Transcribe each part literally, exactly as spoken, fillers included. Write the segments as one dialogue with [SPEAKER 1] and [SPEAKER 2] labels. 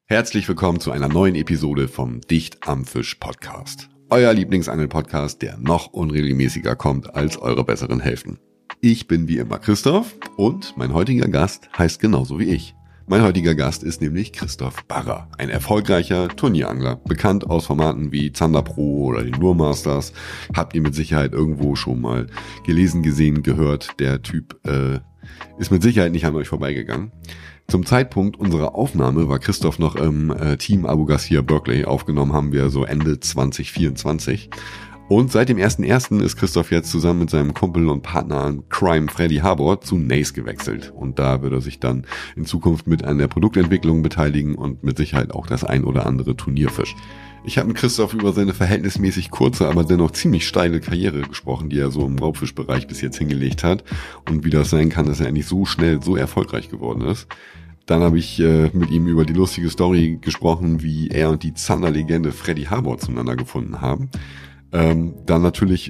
[SPEAKER 1] Herzlich willkommen zu einer neuen Episode vom Dicht am Fisch Podcast. Euer Lieblingsangel-Podcast, der noch unregelmäßiger kommt als eure besseren Hälften. Ich bin wie immer Christoph und mein heutiger Gast heißt genauso wie ich. Mein heutiger Gast ist nämlich Christoph Barrer, ein erfolgreicher Turnierangler, bekannt aus Formaten wie Zander Pro oder den Lure Masters. Habt ihr mit Sicherheit irgendwo schon mal gelesen, gesehen, gehört. Der Typ äh, ist mit Sicherheit nicht an euch vorbeigegangen. Zum Zeitpunkt unserer Aufnahme war Christoph noch im äh, Team Abu Garcia Berkeley. Aufgenommen haben wir so Ende zwanzig vierundzwanzig. Und seit dem ersten ersten ist Christoph jetzt zusammen mit seinem Kumpel und Partner an Crime Freddy Harbor zu Nace gewechselt. Und da wird er sich dann in Zukunft mit an der Produktentwicklung beteiligen und mit Sicherheit auch das ein oder andere Turnier fischen. Ich habe mit Christoph über seine verhältnismäßig kurze, aber dennoch ziemlich steile Karriere gesprochen, die er so im Raubfischbereich bis jetzt hingelegt hat. Und wie das sein kann, dass er endlich so schnell so erfolgreich geworden ist. Dann habe ich äh, mit ihm über die lustige Story gesprochen, wie er und die Zander-Legende Freddy Harbor zueinander gefunden haben. Ähm, dann natürlich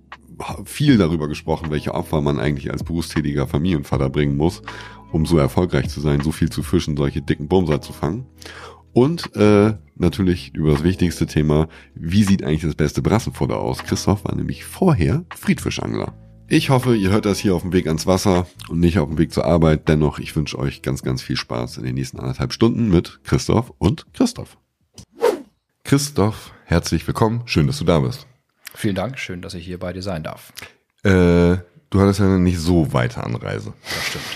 [SPEAKER 1] viel darüber gesprochen, welche Opfer man eigentlich als berufstätiger Familienvater bringen muss, um so erfolgreich zu sein, so viel zu fischen, solche dicken Bumser zu fangen. Und äh, natürlich über das wichtigste Thema, wie sieht eigentlich das beste Brassenfutter aus? Christoph war nämlich vorher Friedfischangler. Ich hoffe, ihr hört das hier auf dem Weg ans Wasser und nicht auf dem Weg zur Arbeit. Dennoch, ich wünsche euch ganz, ganz viel Spaß in den nächsten anderthalb Stunden mit Christoph und Christoph. Christoph, herzlich willkommen. Schön, dass du da bist.
[SPEAKER 2] Vielen Dank. Schön, dass ich hier bei dir sein darf.
[SPEAKER 1] Äh, du hattest ja nicht so weite Anreise.
[SPEAKER 2] Das stimmt.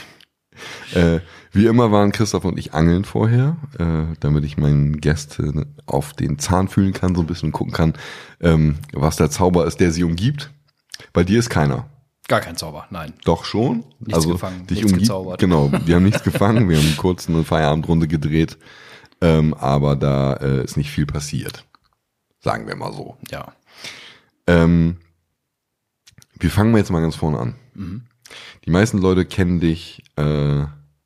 [SPEAKER 1] Äh, wie immer waren Christoph und ich angeln vorher, äh, damit ich meinen Gästen auf den Zahn fühlen kann, so ein bisschen gucken kann, ähm, was der Zauber ist, der sie umgibt. Bei dir ist keiner.
[SPEAKER 2] Gar kein Zauber, nein.
[SPEAKER 1] Doch schon.
[SPEAKER 2] Nichts
[SPEAKER 1] also
[SPEAKER 2] gefangen,
[SPEAKER 1] dich
[SPEAKER 2] nichts
[SPEAKER 1] umgibt,
[SPEAKER 2] gezaubert.
[SPEAKER 1] Genau, die haben nichts gefangen, wir haben kurz eine Feierabendrunde gedreht, ähm, aber da äh, ist nicht viel passiert. Sagen wir mal so.
[SPEAKER 2] Ja.
[SPEAKER 1] Ähm, wir fangen jetzt mal ganz vorne an.
[SPEAKER 2] Mhm.
[SPEAKER 1] Die meisten Leute kennen dich äh,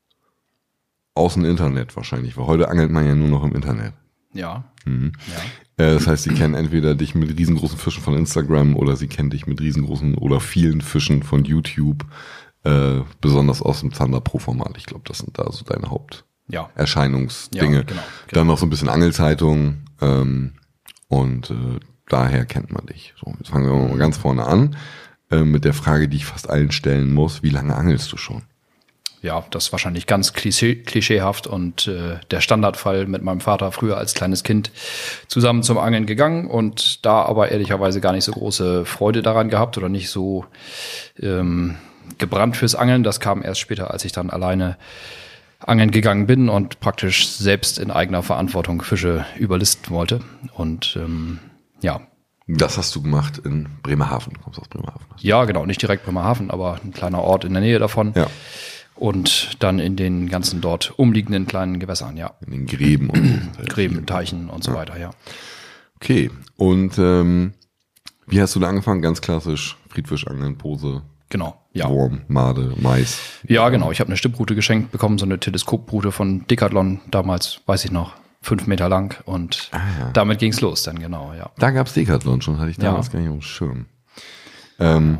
[SPEAKER 1] aus dem Internet wahrscheinlich, weil heute angelt man ja nur noch im Internet.
[SPEAKER 2] Ja.
[SPEAKER 1] Mhm.
[SPEAKER 2] Ja.
[SPEAKER 1] Äh, das heißt, sie kennen entweder dich mit riesengroßen Fischen von Instagram oder sie kennen dich mit riesengroßen oder vielen Fischen von YouTube, äh, besonders aus dem Zander Pro Format. Ich glaube, das sind da so deine Haupterscheinungsdinge.
[SPEAKER 2] Ja, genau, genau.
[SPEAKER 1] Dann noch so ein bisschen Angelzeitung ähm, und äh, daher kennt man dich. So, jetzt fangen wir mal ganz vorne an äh, mit der Frage, die ich fast allen stellen muss. Wie lange angelst du schon?
[SPEAKER 2] Ja, das ist wahrscheinlich ganz klischee, klischeehaft und äh, der Standardfall mit meinem Vater früher als kleines Kind zusammen zum Angeln gegangen und da aber ehrlicherweise gar nicht so große Freude daran gehabt oder nicht so ähm, gebrannt fürs Angeln. Das kam erst später, als ich dann alleine angeln gegangen bin und praktisch selbst in eigener Verantwortung Fische überlisten wollte. Und ähm, ja.
[SPEAKER 1] Das hast du gemacht in Bremerhaven. Du kommst aus Bremerhaven.
[SPEAKER 2] Ja, genau. Nicht direkt Bremerhaven, aber ein kleiner Ort in der Nähe davon.
[SPEAKER 1] Ja.
[SPEAKER 2] Und dann in den ganzen dort umliegenden kleinen Gewässern, ja.
[SPEAKER 1] In den Gräben und
[SPEAKER 2] Gräben, Teichen und so ja. weiter, ja.
[SPEAKER 1] Okay. Und ähm, wie hast du da angefangen? Ganz klassisch Friedfischangeln, Pose.
[SPEAKER 2] Genau, ja.
[SPEAKER 1] Wurm, Made, Mais.
[SPEAKER 2] Ja, genau. Ich habe eine Stipprute geschenkt bekommen, so eine Teleskoprute von Decathlon, damals, weiß ich noch, fünf Meter lang. Und ah, ja. damit ging's los dann, genau, ja.
[SPEAKER 1] Da gab's Decathlon schon, hatte ich damals ja. gar nicht auf dem Schirm. Ähm,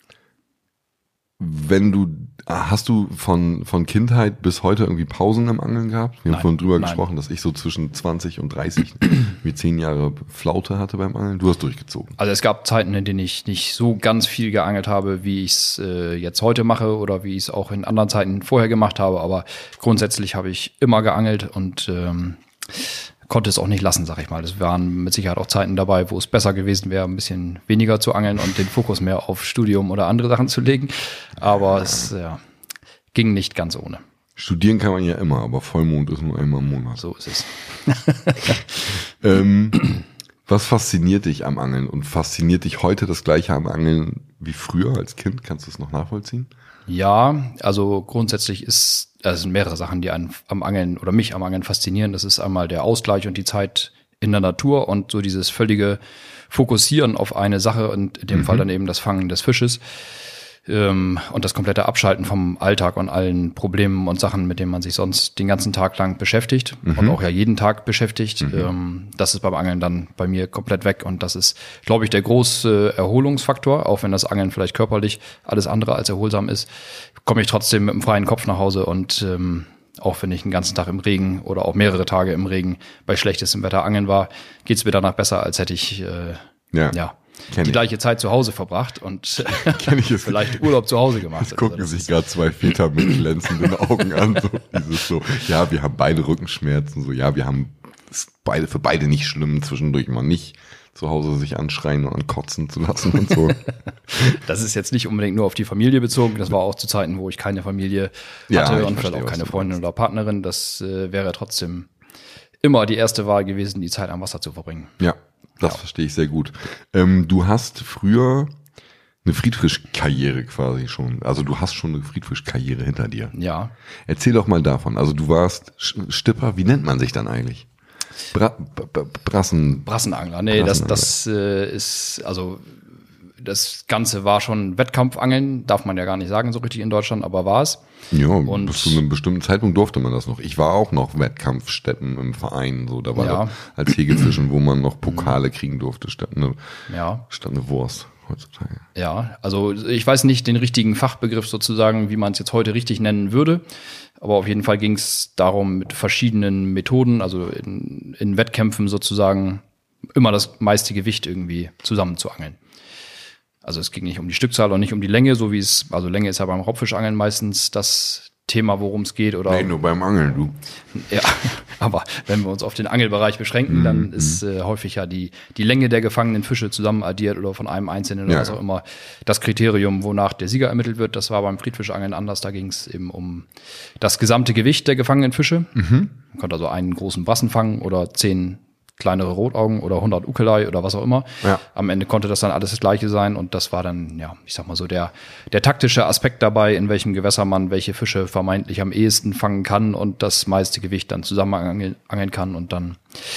[SPEAKER 1] wenn du, hast du von von Kindheit bis heute irgendwie Pausen im Angeln gehabt? Wir haben
[SPEAKER 2] nein,
[SPEAKER 1] vorhin drüber
[SPEAKER 2] nein.
[SPEAKER 1] gesprochen, dass ich so zwischen zwanzig und dreißig wie zehn Jahre Flaute hatte beim Angeln. Du hast durchgezogen.
[SPEAKER 2] Also es gab Zeiten, in denen ich nicht so ganz viel geangelt habe, wie ich es äh, jetzt heute mache oder wie ich es auch in anderen Zeiten vorher gemacht habe. Aber grundsätzlich habe ich immer geangelt und ähm, konnte es auch nicht lassen, sag ich mal. Es waren mit Sicherheit auch Zeiten dabei, wo es besser gewesen wäre, ein bisschen weniger zu angeln und den Fokus mehr auf Studium oder andere Sachen zu legen. Aber es ja, ging nicht ganz ohne.
[SPEAKER 1] Studieren kann man ja immer, aber Vollmond ist nur einmal im Monat.
[SPEAKER 2] So ist es.
[SPEAKER 1] ähm, was fasziniert dich am Angeln? Und fasziniert dich heute das Gleiche am Angeln wie früher als Kind? Kannst du es noch nachvollziehen?
[SPEAKER 2] Ja, also grundsätzlich ist, also es sind mehrere Sachen, die einen am Angeln oder mich am Angeln faszinieren. Das ist einmal der Ausgleich und die Zeit in der Natur und so dieses völlige Fokussieren auf eine Sache und in dem mhm. Fall dann eben das Fangen des Fisches. ähm, und das komplette Abschalten vom Alltag und allen Problemen und Sachen, mit denen man sich sonst den ganzen Tag lang beschäftigt mhm. und auch ja jeden Tag beschäftigt. Mhm. Ähm, das ist beim Angeln dann bei mir komplett weg und das ist, glaube ich, der große Erholungsfaktor, auch wenn das Angeln vielleicht körperlich alles andere als erholsam ist, komme ich trotzdem mit einem freien Kopf nach Hause und ähm, auch wenn ich einen ganzen Tag im Regen oder auch mehrere Tage im Regen bei schlechtestem Wetter angeln war, geht's mir danach besser, als hätte ich äh, ja, ja die ich. gleiche Zeit zu Hause verbracht und vielleicht Urlaub zu Hause gemacht.
[SPEAKER 1] Es gucken also sich gerade zwei Väter mit glänzenden Augen an. So, dieses so, ja, wir haben beide Rückenschmerzen. So, ja, wir haben es beide für beide nicht schlimm, zwischendurch mal nicht zu Hause sich anschreien und ankotzen zu lassen und so.
[SPEAKER 2] Das ist jetzt nicht unbedingt nur auf die Familie bezogen. Das war auch zu Zeiten, wo ich keine Familie hatte ja, und vielleicht auch keine Freundin oder Partnerin. Das äh, wäre trotzdem immer die erste Wahl gewesen, die Zeit am Wasser zu verbringen.
[SPEAKER 1] Ja, das ja. verstehe ich sehr gut. Ähm, du hast früher eine Friedfisch-Karriere quasi schon. Also du hast schon eine Friedfisch-Karriere hinter dir.
[SPEAKER 2] Ja.
[SPEAKER 1] Erzähl doch mal davon. Also du warst Stipper. Wie nennt man sich dann eigentlich? Bra- B- Brassen.
[SPEAKER 2] Brassenangler. Nee, Brassenangler. das, das äh, ist, also das Ganze war schon Wettkampfangeln, darf man ja gar nicht sagen so richtig in Deutschland, aber war es.
[SPEAKER 1] Ja, und bis zu einem bestimmten Zeitpunkt durfte man das noch. Ich war auch noch Wettkampfstätten im Verein, so da war ja. als Hegefischen, wo man noch Pokale kriegen durfte, statt eine,
[SPEAKER 2] ja.
[SPEAKER 1] statt eine Wurst heutzutage.
[SPEAKER 2] Ja, also ich weiß nicht den richtigen Fachbegriff sozusagen, wie man es jetzt heute richtig nennen würde. Aber auf jeden Fall ging es darum, mit verschiedenen Methoden, also in, in Wettkämpfen sozusagen, immer das meiste Gewicht irgendwie zusammen zu angeln. Also es ging nicht um die Stückzahl und nicht um die Länge, so wie es, also Länge ist ja beim Raubfischangeln meistens das Thema, worum es geht. Oder
[SPEAKER 1] nee, nur beim Angeln, du.
[SPEAKER 2] Ja, aber wenn wir uns auf den Angelbereich beschränken, mm, dann mm. ist äh, häufig ja die, die Länge der gefangenen Fische zusammen addiert oder von einem Einzelnen oder ja. was auch immer das Kriterium, wonach der Sieger ermittelt wird. Das war beim Friedfischangeln anders. Da ging es eben um das gesamte Gewicht der gefangenen Fische. Mhm. Man konnte also einen großen Brassen fangen oder zehn kleinere Rotaugen oder hundert Ukelei oder was auch immer. Ja. Am Ende konnte das dann alles das Gleiche sein und das war dann, ja, ich sag mal so der der taktische Aspekt dabei, in welchem Gewässer man welche Fische vermeintlich am ehesten fangen kann und das meiste Gewicht dann zusammen angeln, angeln kann und dann,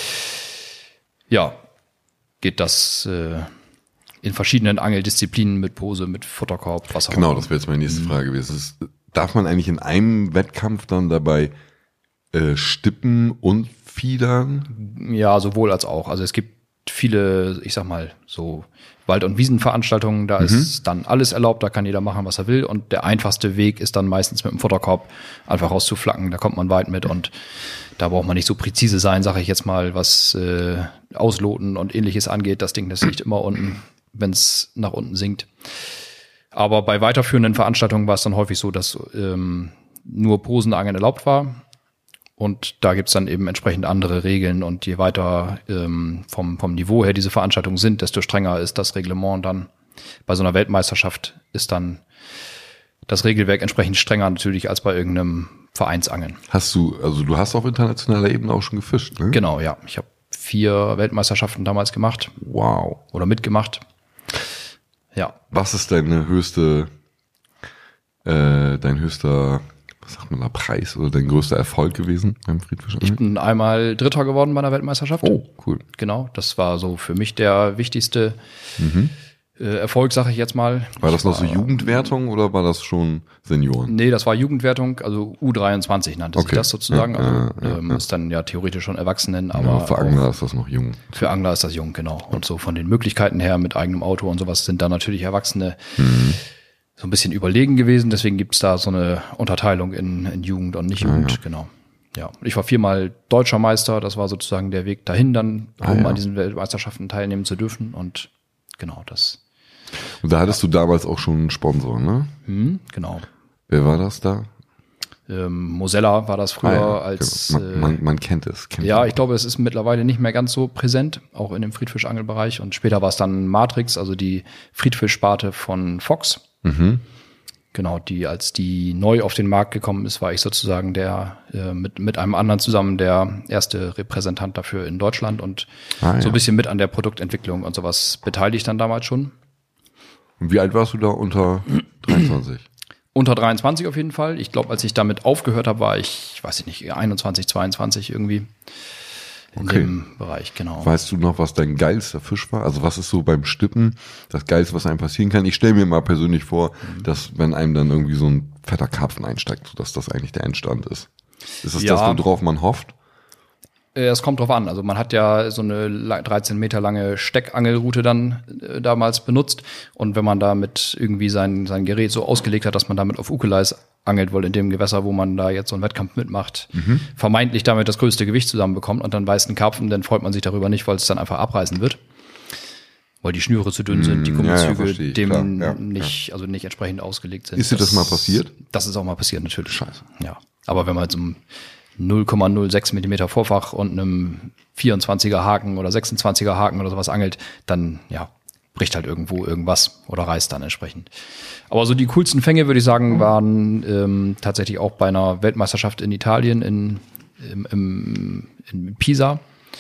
[SPEAKER 2] ja, geht das äh, in verschiedenen Angeldisziplinen mit Pose, mit Futterkorb, was auch immer.
[SPEAKER 1] Genau, das wäre jetzt meine nächste Frage gewesen. Ist, darf man eigentlich in einem Wettkampf dann dabei äh, stippen und Fiedern?
[SPEAKER 2] Ja, sowohl als auch. Also es gibt viele, ich sag mal, so Wald- und Wiesenveranstaltungen, da mhm. ist dann alles erlaubt, da kann jeder machen, was er will und der einfachste Weg ist dann meistens mit dem Futterkorb einfach rauszuflacken, da kommt man weit mit und da braucht man nicht so präzise sein, sage ich jetzt mal, was äh, Ausloten und ähnliches angeht. Das Ding, das liegt immer unten, wenn es nach unten sinkt. Aber bei weiterführenden Veranstaltungen war es dann häufig so, dass ähm, nur Posenangeln erlaubt war. Und da gibt's dann eben entsprechend andere Regeln und je weiter ähm, vom, vom Niveau her diese Veranstaltungen sind, desto strenger ist das Reglement dann. Bei so einer Weltmeisterschaft ist dann das Regelwerk entsprechend strenger natürlich als bei irgendeinem Vereinsangeln.
[SPEAKER 1] Hast du, also du hast auf internationaler Ebene auch schon gefischt, ne?
[SPEAKER 2] Genau, ja. Ich habe vier Weltmeisterschaften damals gemacht.
[SPEAKER 1] Wow.
[SPEAKER 2] Oder mitgemacht. Ja.
[SPEAKER 1] Was ist deine höchste, äh, dein höchster... was sagt man da, Preis oder dein größter Erfolg gewesen beim Friedfischangeln?
[SPEAKER 2] Ich bin einmal Dritter geworden bei einer Weltmeisterschaft.
[SPEAKER 1] Oh, cool.
[SPEAKER 2] Genau, das war so für mich der wichtigste mhm. äh, Erfolg, sage ich jetzt mal.
[SPEAKER 1] War das
[SPEAKER 2] ich
[SPEAKER 1] noch
[SPEAKER 2] war,
[SPEAKER 1] so Jugendwertung oder war das schon Senioren?
[SPEAKER 2] Nee, das war Jugendwertung, also U dreiundzwanzig nannte okay. sich das sozusagen.
[SPEAKER 1] Ja,
[SPEAKER 2] also
[SPEAKER 1] ja, ja,
[SPEAKER 2] ähm,
[SPEAKER 1] ja.
[SPEAKER 2] ist dann ja theoretisch schon Erwachsenen, aber
[SPEAKER 1] ja, für Angler ist das noch jung.
[SPEAKER 2] Für Angler ist das jung, genau. Und so von den Möglichkeiten her mit eigenem Auto und sowas sind da natürlich Erwachsene
[SPEAKER 1] mhm.
[SPEAKER 2] so ein bisschen überlegen gewesen, deswegen gibt's da so eine Unterteilung in, in Jugend und Nicht-Jugend,
[SPEAKER 1] ja, ja.
[SPEAKER 2] genau. Ja, ich war viermal deutscher Meister, das war sozusagen der Weg dahin dann, um ah, ja. an diesen Weltmeisterschaften teilnehmen zu dürfen und genau das.
[SPEAKER 1] Und da hattest ja. du damals auch schon einen Sponsor, ne?
[SPEAKER 2] Hm, genau.
[SPEAKER 1] Wer war das da?
[SPEAKER 2] Ähm, Mosella war das früher ah, ja.
[SPEAKER 1] als... Man, man, man kennt es. Kennt
[SPEAKER 2] ja,
[SPEAKER 1] man.
[SPEAKER 2] ich glaube, es ist mittlerweile nicht mehr ganz so präsent, auch in dem Friedfischangelbereich und später war es dann Matrix, also die Friedfischsparte von Fox.
[SPEAKER 1] Mhm.
[SPEAKER 2] Genau, die, als die neu auf den Markt gekommen ist, war ich sozusagen der, äh, mit, mit einem anderen zusammen der erste Repräsentant dafür in Deutschland und ah, ja. so ein bisschen mit an der Produktentwicklung und sowas beteiligt dann damals schon.
[SPEAKER 1] Und wie alt warst du da unter dreiundzwanzig?
[SPEAKER 2] Unter dreiundzwanzig auf jeden Fall. Ich glaube, als ich damit aufgehört habe, war ich, weiß ich nicht, einundzwanzig, zweiundzwanzig irgendwie. In
[SPEAKER 1] okay.
[SPEAKER 2] dem Bereich, genau.
[SPEAKER 1] Weißt du noch, was dein geilster Fisch war? Also was ist so beim Stippen das Geilste, was einem passieren kann? Ich stelle mir mal persönlich vor, mhm. dass wenn einem dann irgendwie so ein fetter Karpfen einsteigt, dass das eigentlich der Endstand ist. Ist das
[SPEAKER 2] ja.
[SPEAKER 1] das, worauf man hofft?
[SPEAKER 2] Es kommt drauf an. Also man hat ja so eine dreizehn Meter lange Steckangelroute dann äh, damals benutzt. Und wenn man damit irgendwie sein, sein Gerät so ausgelegt hat, dass man damit auf Ukelais angelt, weil in dem Gewässer, wo man da jetzt so einen Wettkampf mitmacht, mhm. vermeintlich damit das größte Gewicht zusammenbekommt und dann beißt ein Karpfen, dann freut man sich darüber nicht, weil es dann einfach abreißen wird. Weil die Schnüre zu dünn sind, die Gummizüge ja, ja, dem ja, nicht, ja. also nicht entsprechend ausgelegt sind.
[SPEAKER 1] Ist dir das, das mal passiert?
[SPEAKER 2] Das ist auch mal passiert, natürlich.
[SPEAKER 1] Scheiße.
[SPEAKER 2] Ja. Aber wenn man jetzt um null Komma null sechs Millimeter Vorfach und einem vierundzwanziger Haken oder sechsundzwanziger Haken oder sowas angelt, dann ja bricht halt irgendwo irgendwas oder reißt dann entsprechend. Aber so die coolsten Fänge, würde ich sagen, waren ähm, tatsächlich auch bei einer Weltmeisterschaft in Italien in, im, im, in Pisa.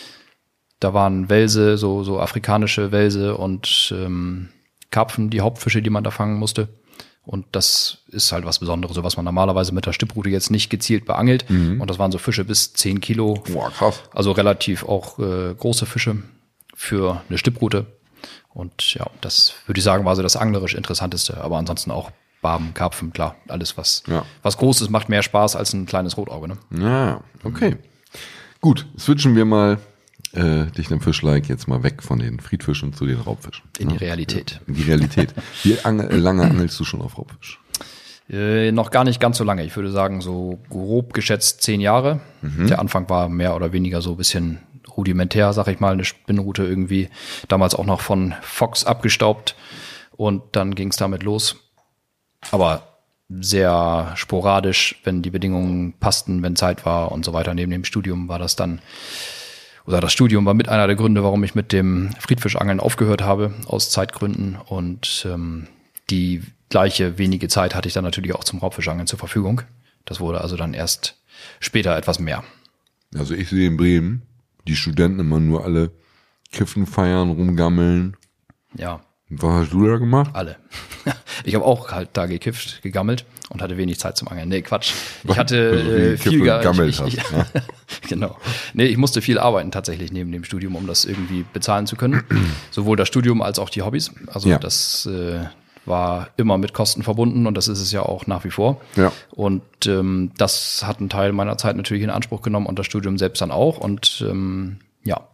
[SPEAKER 2] Da waren Welse, so, so afrikanische Welse und ähm, Karpfen, die Hauptfische, die man da fangen musste. Und das ist halt was Besonderes, so was man normalerweise mit der Stipprute jetzt nicht gezielt beangelt. Mhm. Und das waren so Fische bis zehn Kilo.
[SPEAKER 1] Boah, krass.
[SPEAKER 2] Also relativ auch äh, große Fische für eine Stipprute. Und ja, das würde ich sagen, war so das anglerisch Interessanteste. Aber ansonsten auch Barben, Karpfen, klar. Alles, was, ja. was groß ist, macht mehr Spaß als ein kleines Rotauge. Ne?
[SPEAKER 1] Ja, okay. Mhm. Gut, switchen wir mal äh, dicht am Fischleik jetzt mal weg von den Friedfischen zu den Raubfischen.
[SPEAKER 2] In die Realität.
[SPEAKER 1] In die Realität. Wie angel- lange angelst du schon auf Raubfisch?
[SPEAKER 2] Äh, noch gar nicht ganz so lange. Ich würde sagen, so grob geschätzt zehn Jahre. Mhm. Der Anfang war mehr oder weniger so ein bisschen rudimentär, sag ich mal, eine Spinnrute irgendwie. Damals auch noch von Fox abgestaubt. Und dann ging es damit los. Aber sehr sporadisch, wenn die Bedingungen passten, wenn Zeit war und so weiter. Neben dem Studium war das dann, oder das Studium war mit einer der Gründe, warum ich mit dem Friedfischangeln aufgehört habe, aus Zeitgründen. Und ähm, die gleiche wenige Zeit hatte ich dann natürlich auch zum Raubfischangeln zur Verfügung. Das wurde also dann erst später etwas mehr.
[SPEAKER 1] Also ich sehe in Bremen die Studenten immer nur alle kiffen, feiern, rumgammeln.
[SPEAKER 2] Ja.
[SPEAKER 1] Was hast du da gemacht?
[SPEAKER 2] Alle. Ich habe auch halt da gekifft, gegammelt und hatte wenig Zeit zum Angeln. Nee, Quatsch. Ich hatte also äh, viel
[SPEAKER 1] gegammelt. Ich, ich,
[SPEAKER 2] hast, ja. Genau. Nee, ich musste viel arbeiten tatsächlich neben dem Studium, um das irgendwie bezahlen zu können. Sowohl das Studium als auch die Hobbys. Also ja. das äh, war immer mit Kosten verbunden und das ist es ja auch nach wie vor.
[SPEAKER 1] Ja.
[SPEAKER 2] Und ähm, das hat einen Teil meiner Zeit natürlich in Anspruch genommen und das Studium selbst dann auch. Und ähm, ja.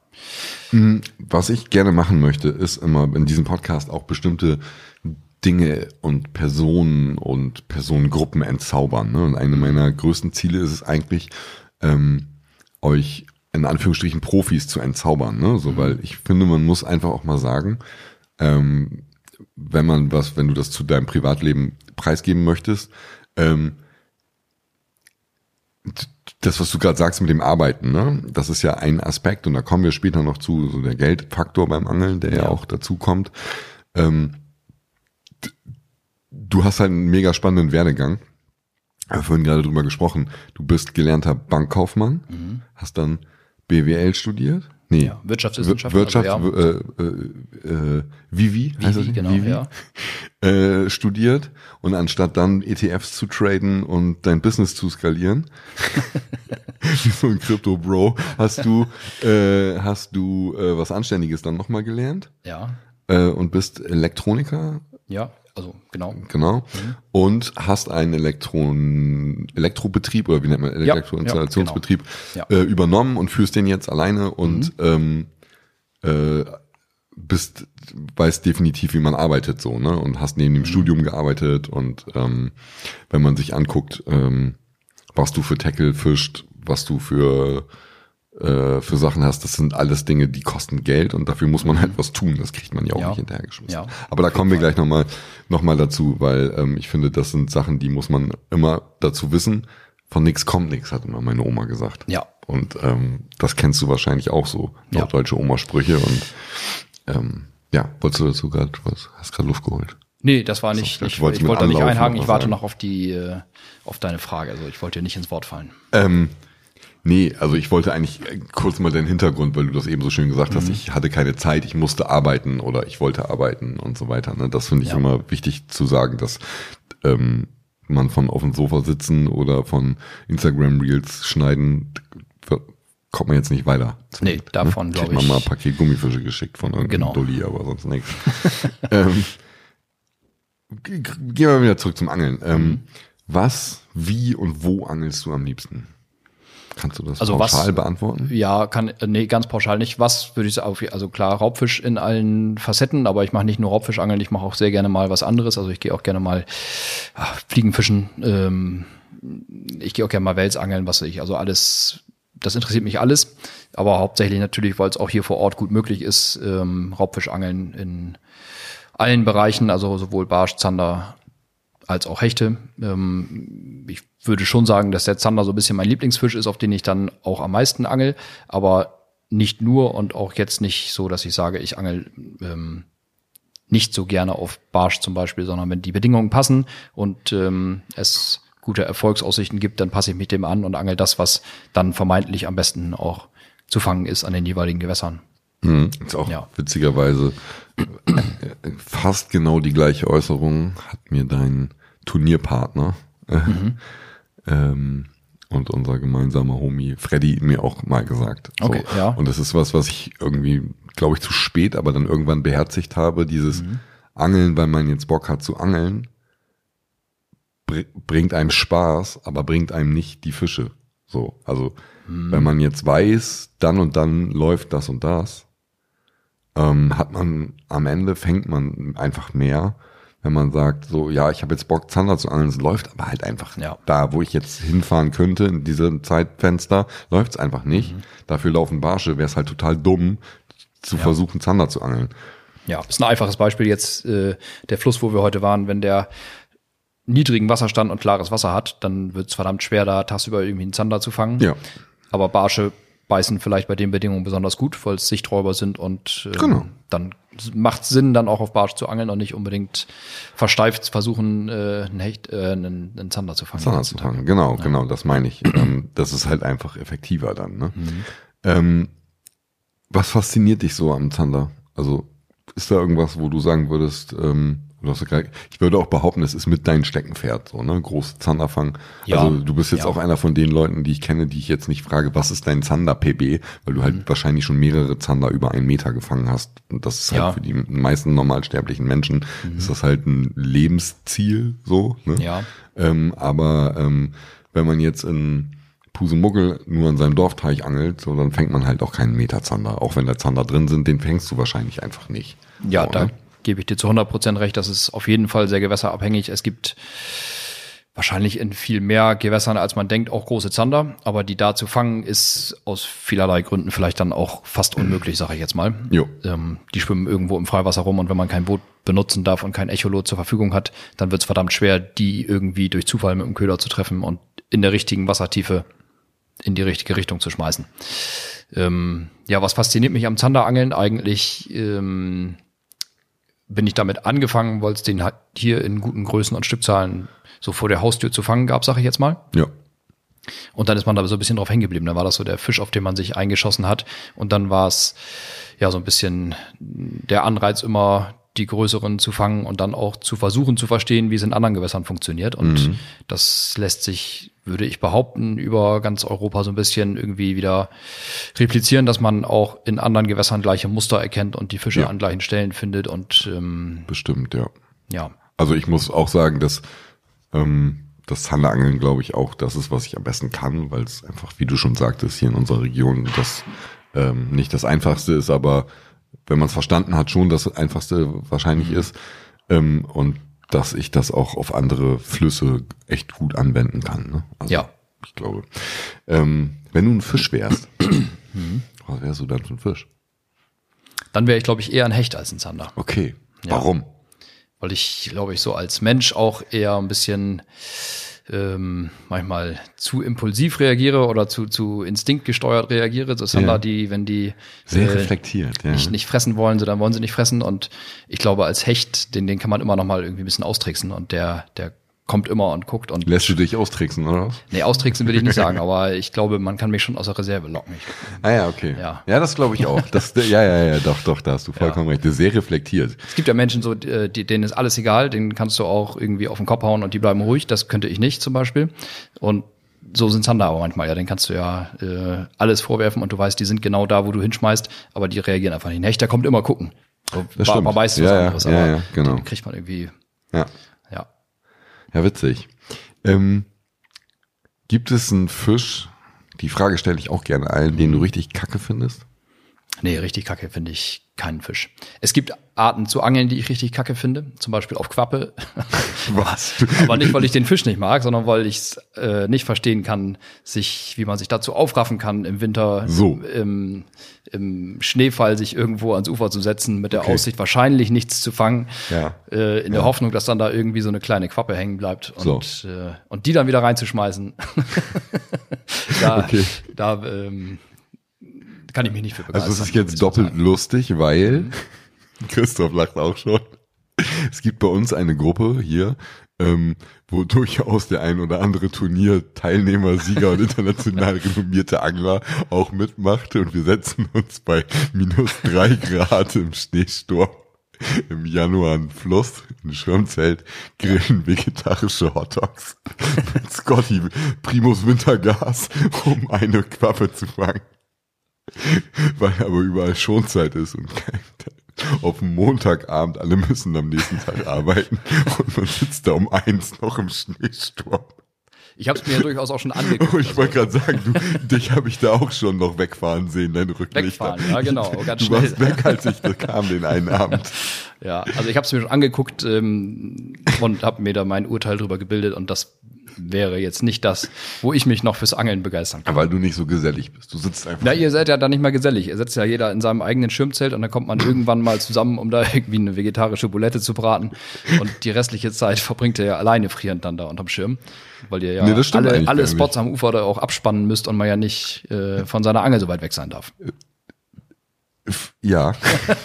[SPEAKER 1] Was ich gerne machen möchte, ist immer in diesem Podcast auch bestimmte Dinge und Personen und Personengruppen entzaubern. Ne? Und eine meiner größten Ziele ist es eigentlich, ähm, euch in Anführungsstrichen Profis zu entzaubern. Ne? So, weil ich finde, man muss einfach auch mal sagen, ähm, wenn man was, wenn du das zu deinem Privatleben preisgeben möchtest, ähm, das, was du gerade sagst mit dem Arbeiten, ne, das ist ja ein Aspekt und da kommen wir später noch zu, so der Geldfaktor beim Angeln, der ja, ja auch dazu kommt. Ähm, du hast halt einen mega spannenden Werdegang. Wir haben vorhin gerade drüber gesprochen. Du bist gelernter Bankkaufmann, mhm. hast dann B W L studiert. Nee,
[SPEAKER 2] ja, Wirtschaftswissenschaften.
[SPEAKER 1] Wirtschaft, also, ja. äh, äh, Vivi, heißt
[SPEAKER 2] Vivi,
[SPEAKER 1] das?
[SPEAKER 2] Genau,
[SPEAKER 1] Vivi,
[SPEAKER 2] ja.
[SPEAKER 1] äh, studiert und anstatt dann E T Fs zu traden und dein Business zu skalieren, wie so ein Crypto-Bro, hast du, äh, hast du äh, was Anständiges dann nochmal gelernt.
[SPEAKER 2] Ja.
[SPEAKER 1] Äh, und bist Elektroniker.
[SPEAKER 2] Ja. Also genau.
[SPEAKER 1] Genau. Mhm. Und hast einen Elektron Elektrobetrieb oder wie nennt man Elektroinstallationsbetrieb
[SPEAKER 2] ja, genau.
[SPEAKER 1] äh, übernommen und führst den jetzt alleine und mhm. ähm, äh, bist weißt definitiv, wie man arbeitet so, ne? Und hast neben dem mhm. Studium gearbeitet und ähm, wenn man sich anguckt, ähm, was du für Tackle fischt, was du für für Sachen hast, das sind alles Dinge, die kosten Geld und dafür muss man halt was tun. Das kriegt man ja auch
[SPEAKER 2] ja.
[SPEAKER 1] nicht hinterhergeschmissen.
[SPEAKER 2] Ja.
[SPEAKER 1] Aber da kommen wir gleich nochmal noch mal dazu, weil ähm, ich finde, das sind Sachen, die muss man immer dazu wissen. Von nix kommt nix, hat immer meine Oma gesagt.
[SPEAKER 2] Ja.
[SPEAKER 1] Und ähm, das kennst du wahrscheinlich auch so, ja. deutsche Oma-Sprüche. Und ähm, ja, wolltest du dazu gerade was? Hast gerade Luft geholt?
[SPEAKER 2] Nee, das war nicht.
[SPEAKER 1] So,
[SPEAKER 2] ich ich wollte da nicht einhaken. Ich warte
[SPEAKER 1] sagen.
[SPEAKER 2] noch auf die äh, auf deine Frage. Also ich wollte dir nicht ins Wort fallen.
[SPEAKER 1] Ähm, Nee, also ich wollte eigentlich kurz mal den Hintergrund, weil du das eben so schön gesagt hast, mhm. ich hatte keine Zeit, ich musste arbeiten oder ich wollte arbeiten und so weiter. Ne? Das finde ich ja. immer wichtig zu sagen, dass ähm, man von auf dem Sofa sitzen oder von Instagram Reels schneiden, kommt man jetzt nicht weiter.
[SPEAKER 2] Nee, Glück, davon
[SPEAKER 1] ne?
[SPEAKER 2] glaube ich.
[SPEAKER 1] Ich habe mal ein Paket Gummifische geschickt von irgendeinem
[SPEAKER 2] genau.
[SPEAKER 1] Dolly, aber sonst nichts. ähm, gehen wir wieder zurück zum Angeln. Ähm, was, wie und wo angelst du am liebsten? Kannst du das
[SPEAKER 2] also
[SPEAKER 1] pauschal
[SPEAKER 2] was,
[SPEAKER 1] beantworten?
[SPEAKER 2] Ja, kann, nee, ganz pauschal nicht. Was würde ich sagen? Also klar, Raubfisch in allen Facetten, aber ich mache nicht nur Raubfischangeln, ich mache auch sehr gerne mal was anderes. Also ich gehe auch gerne mal ach, Fliegenfischen, ähm, ich gehe auch gerne mal Welsangeln, was weiß ich. Also alles, das interessiert mich alles. Aber hauptsächlich natürlich, weil es auch hier vor Ort gut möglich ist, ähm, Raubfischangeln in allen Bereichen, also sowohl Barsch, Zander als auch Hechte. Ähm, ich würde schon sagen, dass der Zander so ein bisschen mein Lieblingsfisch ist, auf den ich dann auch am meisten angel, aber nicht nur und auch jetzt nicht so, dass ich sage, ich angel ähm, nicht so gerne auf Barsch zum Beispiel, sondern wenn die Bedingungen passen und ähm, es gute Erfolgsaussichten gibt, dann passe ich mich dem an und angel das, was dann vermeintlich am besten auch zu fangen ist an den jeweiligen Gewässern.
[SPEAKER 1] Hm, ist auch
[SPEAKER 2] Ja.
[SPEAKER 1] witzigerweise fast genau die gleiche Äußerung hat mir dein Turnierpartner
[SPEAKER 2] Mhm.
[SPEAKER 1] ähm, und unser gemeinsamer Homie Freddy mir auch mal gesagt. So.
[SPEAKER 2] Okay, ja.
[SPEAKER 1] Und das ist was, was ich irgendwie, glaube ich, zu spät, aber dann irgendwann beherzigt habe, dieses
[SPEAKER 2] Mhm.
[SPEAKER 1] Angeln, weil man jetzt Bock hat zu angeln, br- bringt einem Spaß, aber bringt einem nicht die Fische. So, also
[SPEAKER 2] Mhm.
[SPEAKER 1] wenn man jetzt weiß, dann und dann läuft das und das, ähm, hat man am Ende, fängt man einfach mehr, wenn man sagt, so, ja, ich habe jetzt Bock, Zander zu angeln, es läuft aber halt einfach
[SPEAKER 2] Ja.
[SPEAKER 1] da, wo ich jetzt hinfahren könnte, in diesem Zeitfenster, läuft es einfach nicht.
[SPEAKER 2] Mhm.
[SPEAKER 1] Dafür laufen Barsche, wäre es halt total dumm, zu
[SPEAKER 2] Ja.
[SPEAKER 1] versuchen, Zander zu angeln.
[SPEAKER 2] Ja, ist ein einfaches Beispiel jetzt, äh, der Fluss, wo wir heute waren, wenn der niedrigen Wasserstand und klares Wasser hat, dann wird es verdammt schwer, da tagsüber irgendwie einen Zander zu fangen.
[SPEAKER 1] Ja,
[SPEAKER 2] Aber Barsche beißen vielleicht bei den Bedingungen besonders gut, weil es Sichträuber sind und ähm,
[SPEAKER 1] Genau.
[SPEAKER 2] dann macht Sinn, dann auch auf Barsch zu angeln und nicht unbedingt versteift versuchen, äh, einen, Hecht, äh, einen, einen Zander zu fangen.
[SPEAKER 1] Zander zu fangen, genau,
[SPEAKER 2] Ja.
[SPEAKER 1] genau, das meine ich. ähm, das ist halt einfach effektiver dann. Ne?
[SPEAKER 2] Mhm.
[SPEAKER 1] Ähm, was fasziniert dich so am Zander? Also ist da irgendwas, wo du sagen würdest, ähm, du hast ja grad, ich würde auch behaupten, es ist mit dein Steckenpferd, so, ne? Große Zanderfang.
[SPEAKER 2] Ja.
[SPEAKER 1] Also du bist jetzt
[SPEAKER 2] Ja.
[SPEAKER 1] auch einer von den Leuten, die ich kenne, die ich jetzt nicht frage, was ist dein Zander-P B? Weil du halt
[SPEAKER 2] Mhm.
[SPEAKER 1] wahrscheinlich schon mehrere Zander über einen Meter gefangen hast. Und das ist halt
[SPEAKER 2] Ja.
[SPEAKER 1] für die meisten normalsterblichen Menschen,
[SPEAKER 2] Mhm.
[SPEAKER 1] ist das halt ein Lebensziel, so, ne?
[SPEAKER 2] Ja,
[SPEAKER 1] Ähm, aber ähm, wenn man jetzt in Pusemuggel nur an seinem Dorfteich angelt, so, dann fängt man halt auch keinen Meterzander. Auch wenn da Zander drin sind, den fängst du wahrscheinlich einfach nicht.
[SPEAKER 2] ja,
[SPEAKER 1] so,
[SPEAKER 2] da
[SPEAKER 1] ne?
[SPEAKER 2] gebe ich dir zu hundert Prozent recht. Das ist auf jeden Fall sehr gewässerabhängig. Es gibt wahrscheinlich in viel mehr Gewässern, als man denkt, auch große Zander. Aber die da zu fangen, ist aus vielerlei Gründen vielleicht dann auch fast unmöglich, sage ich jetzt mal.
[SPEAKER 1] Jo.
[SPEAKER 2] Ähm, die schwimmen irgendwo im Freiwasser rum und wenn man kein Boot benutzen darf und kein Echolot zur Verfügung hat, dann wird es verdammt schwer, die irgendwie durch Zufall mit dem Köder zu treffen und in der richtigen Wassertiefe in die richtige Richtung zu schmeißen. Ähm, ja, was fasziniert mich am Zanderangeln? Eigentlich ähm, bin ich damit angefangen, weil es den halt hier in guten Größen und Stückzahlen so vor der Haustür zu fangen gab, sage ich jetzt mal.
[SPEAKER 1] Ja.
[SPEAKER 2] Und dann ist man da so ein bisschen drauf hängen geblieben. Da war das so der Fisch, auf den man sich eingeschossen hat. Und dann war es ja so ein bisschen der Anreiz, immer die größeren zu fangen und dann auch zu versuchen zu verstehen, wie es in anderen Gewässern funktioniert. Und
[SPEAKER 1] Mhm.
[SPEAKER 2] das lässt sich, würde ich behaupten, über ganz Europa so ein bisschen irgendwie wieder replizieren, dass man auch in anderen Gewässern gleiche Muster erkennt und die Fische
[SPEAKER 1] Ja.
[SPEAKER 2] an gleichen Stellen findet. Und ähm,
[SPEAKER 1] Bestimmt, ja.
[SPEAKER 2] ja,
[SPEAKER 1] Also ich muss auch sagen, dass ähm, das Zanderangeln, glaube ich, auch das ist, was ich am besten kann, weil es einfach, wie du schon sagtest, hier in unserer Region das ähm, nicht das Einfachste ist, aber wenn man es verstanden hat, schon das Einfachste wahrscheinlich
[SPEAKER 2] Mhm.
[SPEAKER 1] ist. Ähm, und dass ich das auch auf andere Flüsse echt gut anwenden kann. Ne? Also,
[SPEAKER 2] Ja.
[SPEAKER 1] Ich glaube. Ähm, wenn du ein Fisch wärst, was wärst du dann für ein Fisch?
[SPEAKER 2] dann wäre ich, glaube ich, eher ein Hecht als ein Zander.
[SPEAKER 1] Okay.
[SPEAKER 2] Ja.
[SPEAKER 1] Warum?
[SPEAKER 2] Weil ich, glaube ich, so als Mensch auch eher ein bisschen ähm, manchmal zu impulsiv reagiere oder zu, zu instinktgesteuert reagiere. So Zander,
[SPEAKER 1] Ja.
[SPEAKER 2] die, wenn die
[SPEAKER 1] Sehr
[SPEAKER 2] äh,
[SPEAKER 1] reflektiert. Ja.
[SPEAKER 2] nicht, nicht fressen wollen, so dann wollen sie nicht fressen. Und ich glaube, als Hecht, den, den kann man immer noch mal irgendwie ein bisschen austricksen. Und der, der kommt immer und guckt und
[SPEAKER 1] Lässt du dich austricksen, oder was?
[SPEAKER 2] nee, austricksen will ich nicht sagen, aber ich glaube, man kann mich schon aus der Reserve locken. Ich,
[SPEAKER 1] Ah ja, okay.
[SPEAKER 2] Ja.
[SPEAKER 1] Ja, das glaube ich auch. Das, ja, ja, ja, doch, doch, da hast du vollkommen recht. Das ist sehr reflektiert.
[SPEAKER 2] Es gibt ja Menschen, so, die, die- denen ist alles egal, denen kannst du auch irgendwie auf den Kopf hauen und die bleiben ruhig. Das könnte ich nicht zum Beispiel. Und so sind Zander aber manchmal. Ja, den kannst du ja äh, alles vorwerfen und du weißt, die sind genau da, wo du hinschmeißt, aber die reagieren einfach nicht. Ein Hecht, der kommt immer gucken. So,
[SPEAKER 1] Das
[SPEAKER 2] ba-
[SPEAKER 1] stimmt.
[SPEAKER 2] ba- weißt du
[SPEAKER 1] Ja,
[SPEAKER 2] was
[SPEAKER 1] ja,
[SPEAKER 2] anderes,
[SPEAKER 1] ja,
[SPEAKER 2] aber
[SPEAKER 1] ja, genau.
[SPEAKER 2] den kriegt man irgendwie,
[SPEAKER 1] Ja,
[SPEAKER 2] ja.
[SPEAKER 1] ja, witzig. Ähm, gibt es einen Fisch, Die Frage stelle ich auch gerne allen, den du richtig kacke findest.
[SPEAKER 2] Nee, richtig kacke finde ich keinen Fisch. Es gibt Arten zu angeln, die ich richtig kacke finde. Zum Beispiel auf Quappe.
[SPEAKER 1] Was?
[SPEAKER 2] Aber nicht, weil ich den Fisch nicht mag, sondern weil ich es äh, nicht verstehen kann, sich, wie man sich dazu aufraffen kann, im Winter
[SPEAKER 1] so.
[SPEAKER 2] im, im Schneefall sich irgendwo ans Ufer zu setzen, mit der
[SPEAKER 1] Okay.
[SPEAKER 2] Aussicht wahrscheinlich nichts zu fangen.
[SPEAKER 1] Ja.
[SPEAKER 2] Äh, in der
[SPEAKER 1] Ja.
[SPEAKER 2] Hoffnung, dass dann da irgendwie so eine kleine Quappe hängen bleibt und,
[SPEAKER 1] So.
[SPEAKER 2] äh, und die dann wieder reinzuschmeißen. da,
[SPEAKER 1] Okay.
[SPEAKER 2] da ähm, kann ich mich nicht für begeistern.
[SPEAKER 1] Also es ist jetzt doppelt lustig, weil Christoph lacht auch schon. Es gibt bei uns eine Gruppe hier, ähm, wo durchaus der ein oder andere Turnierteilnehmer, Sieger und international renommierte Angler auch mitmacht. Und wir setzen uns bei minus drei Grad im Schneesturm im Januar an den Fluss, ein Schirmzelt, grillen vegetarische Hotdogs mit Scotty Primus Wintergas, um eine Quappe zu fangen. Weil aber überall Schonzeit ist und kein, auf dem Montagabend, alle müssen am nächsten Tag arbeiten und man sitzt da um eins noch im Schneesturm.
[SPEAKER 2] Ich habe es mir ja durchaus auch schon angeguckt.
[SPEAKER 1] Und ich wollte gerade sagen, du, dich habe ich da auch schon noch wegfahren sehen, deine Rücklichter.
[SPEAKER 2] Wegfahren, ja genau, ganz
[SPEAKER 1] du
[SPEAKER 2] schnell.
[SPEAKER 1] warst weg, als ich da kam den einen Abend.
[SPEAKER 2] Ja, also ich habe es mir schon angeguckt ähm, und habe mir da mein Urteil drüber gebildet und das wäre jetzt nicht das, wo ich mich noch fürs Angeln begeistern kann.
[SPEAKER 1] Weil du nicht so gesellig bist. Du sitzt einfach.
[SPEAKER 2] Na, ihr seid ja da nicht mal gesellig. Ihr sitzt ja jeder in seinem eigenen Schirmzelt und dann kommt man irgendwann mal zusammen, um da irgendwie eine vegetarische Bulette zu braten. Und die restliche Zeit verbringt ihr ja alleine frierend dann da unterm Schirm. Weil ihr ja
[SPEAKER 1] Nee, das stimmt
[SPEAKER 2] alle,
[SPEAKER 1] eigentlich
[SPEAKER 2] alle
[SPEAKER 1] gar
[SPEAKER 2] Spots
[SPEAKER 1] nicht.
[SPEAKER 2] am Ufer da auch abspannen müsst und man ja nicht äh, von seiner Angel so weit weg sein darf.
[SPEAKER 1] Ja.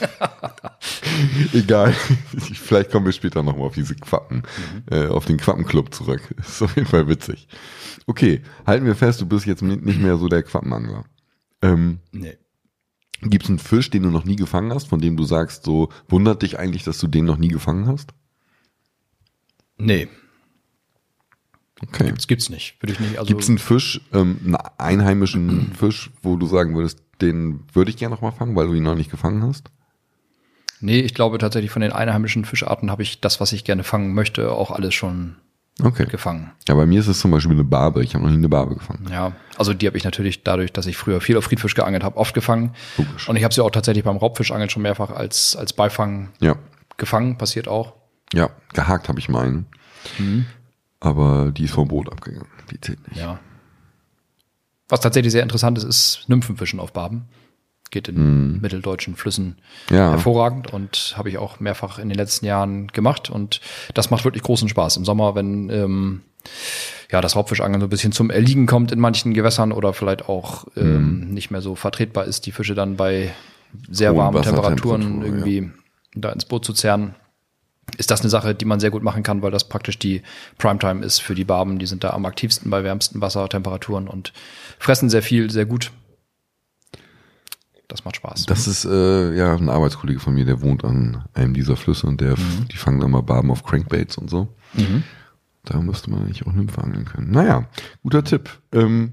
[SPEAKER 1] Egal. Vielleicht kommen wir später nochmal auf diese Quappen, mhm. äh, auf den Quappenclub zurück. Ist auf jeden Fall witzig. Okay, halten wir fest, du bist jetzt nicht mehr so der Quappenangler. Ähm,
[SPEAKER 2] Nee.
[SPEAKER 1] Gibt es einen Fisch, den du noch nie gefangen hast, von dem du sagst, so wundert dich eigentlich, dass du den noch nie gefangen hast?
[SPEAKER 2] Nee,
[SPEAKER 1] Okay.
[SPEAKER 2] das gibt's nicht. Würde ich nicht. Also
[SPEAKER 1] Gibt es einen Fisch, ähm, einen einheimischen Fisch, wo du sagen würdest, den würde ich gerne noch mal fangen, weil du ihn noch nicht gefangen hast?
[SPEAKER 2] Nee, ich glaube tatsächlich von den einheimischen Fischarten habe ich das, was ich gerne fangen möchte, auch alles schon
[SPEAKER 1] Okay.
[SPEAKER 2] gefangen.
[SPEAKER 1] Ja, bei mir ist es zum Beispiel eine Barbe. Ich habe noch nie eine Barbe gefangen.
[SPEAKER 2] Ja, also die habe ich natürlich dadurch, dass ich früher viel auf Friedfisch geangelt habe, oft gefangen.
[SPEAKER 1] Logisch.
[SPEAKER 2] Und ich habe sie auch tatsächlich beim Raubfischangeln schon mehrfach als, als Beifang
[SPEAKER 1] Ja,
[SPEAKER 2] gefangen, passiert auch.
[SPEAKER 1] ja, gehakt habe ich mal einen.
[SPEAKER 2] Mhm.
[SPEAKER 1] Aber die ist vom Boot abgegangen. Die zählt nicht.
[SPEAKER 2] Ja. Was tatsächlich sehr interessant ist, ist Nymphenfischen auf Barben. Geht in
[SPEAKER 1] Mhm.
[SPEAKER 2] mitteldeutschen Flüssen
[SPEAKER 1] Ja.
[SPEAKER 2] hervorragend und habe ich auch mehrfach in den letzten Jahren gemacht und das macht wirklich großen Spaß. Im Sommer, wenn ähm, ja das Raubfischangeln so ein bisschen zum Erliegen kommt in manchen Gewässern oder vielleicht auch ähm, nicht mehr so vertretbar ist, die Fische dann bei sehr
[SPEAKER 1] Hohen
[SPEAKER 2] warmen Temperaturen
[SPEAKER 1] Wassertemperaturen,
[SPEAKER 2] irgendwie da ins Boot zu zerren, ist das eine Sache, die man sehr gut machen kann, weil das praktisch die Primetime ist für die Barben. Die sind da am aktivsten bei wärmsten Wassertemperaturen und fressen sehr viel, sehr gut. Das macht Spaß.
[SPEAKER 1] Das ist äh, ja ein Arbeitskollege von mir, der wohnt an einem dieser Flüsse und der,
[SPEAKER 2] Mhm.
[SPEAKER 1] die fangen immer Barben auf Crankbaits und so.
[SPEAKER 2] Mhm.
[SPEAKER 1] Da müsste man eigentlich auch Nymphe angeln können. Naja, guter Tipp. Ähm,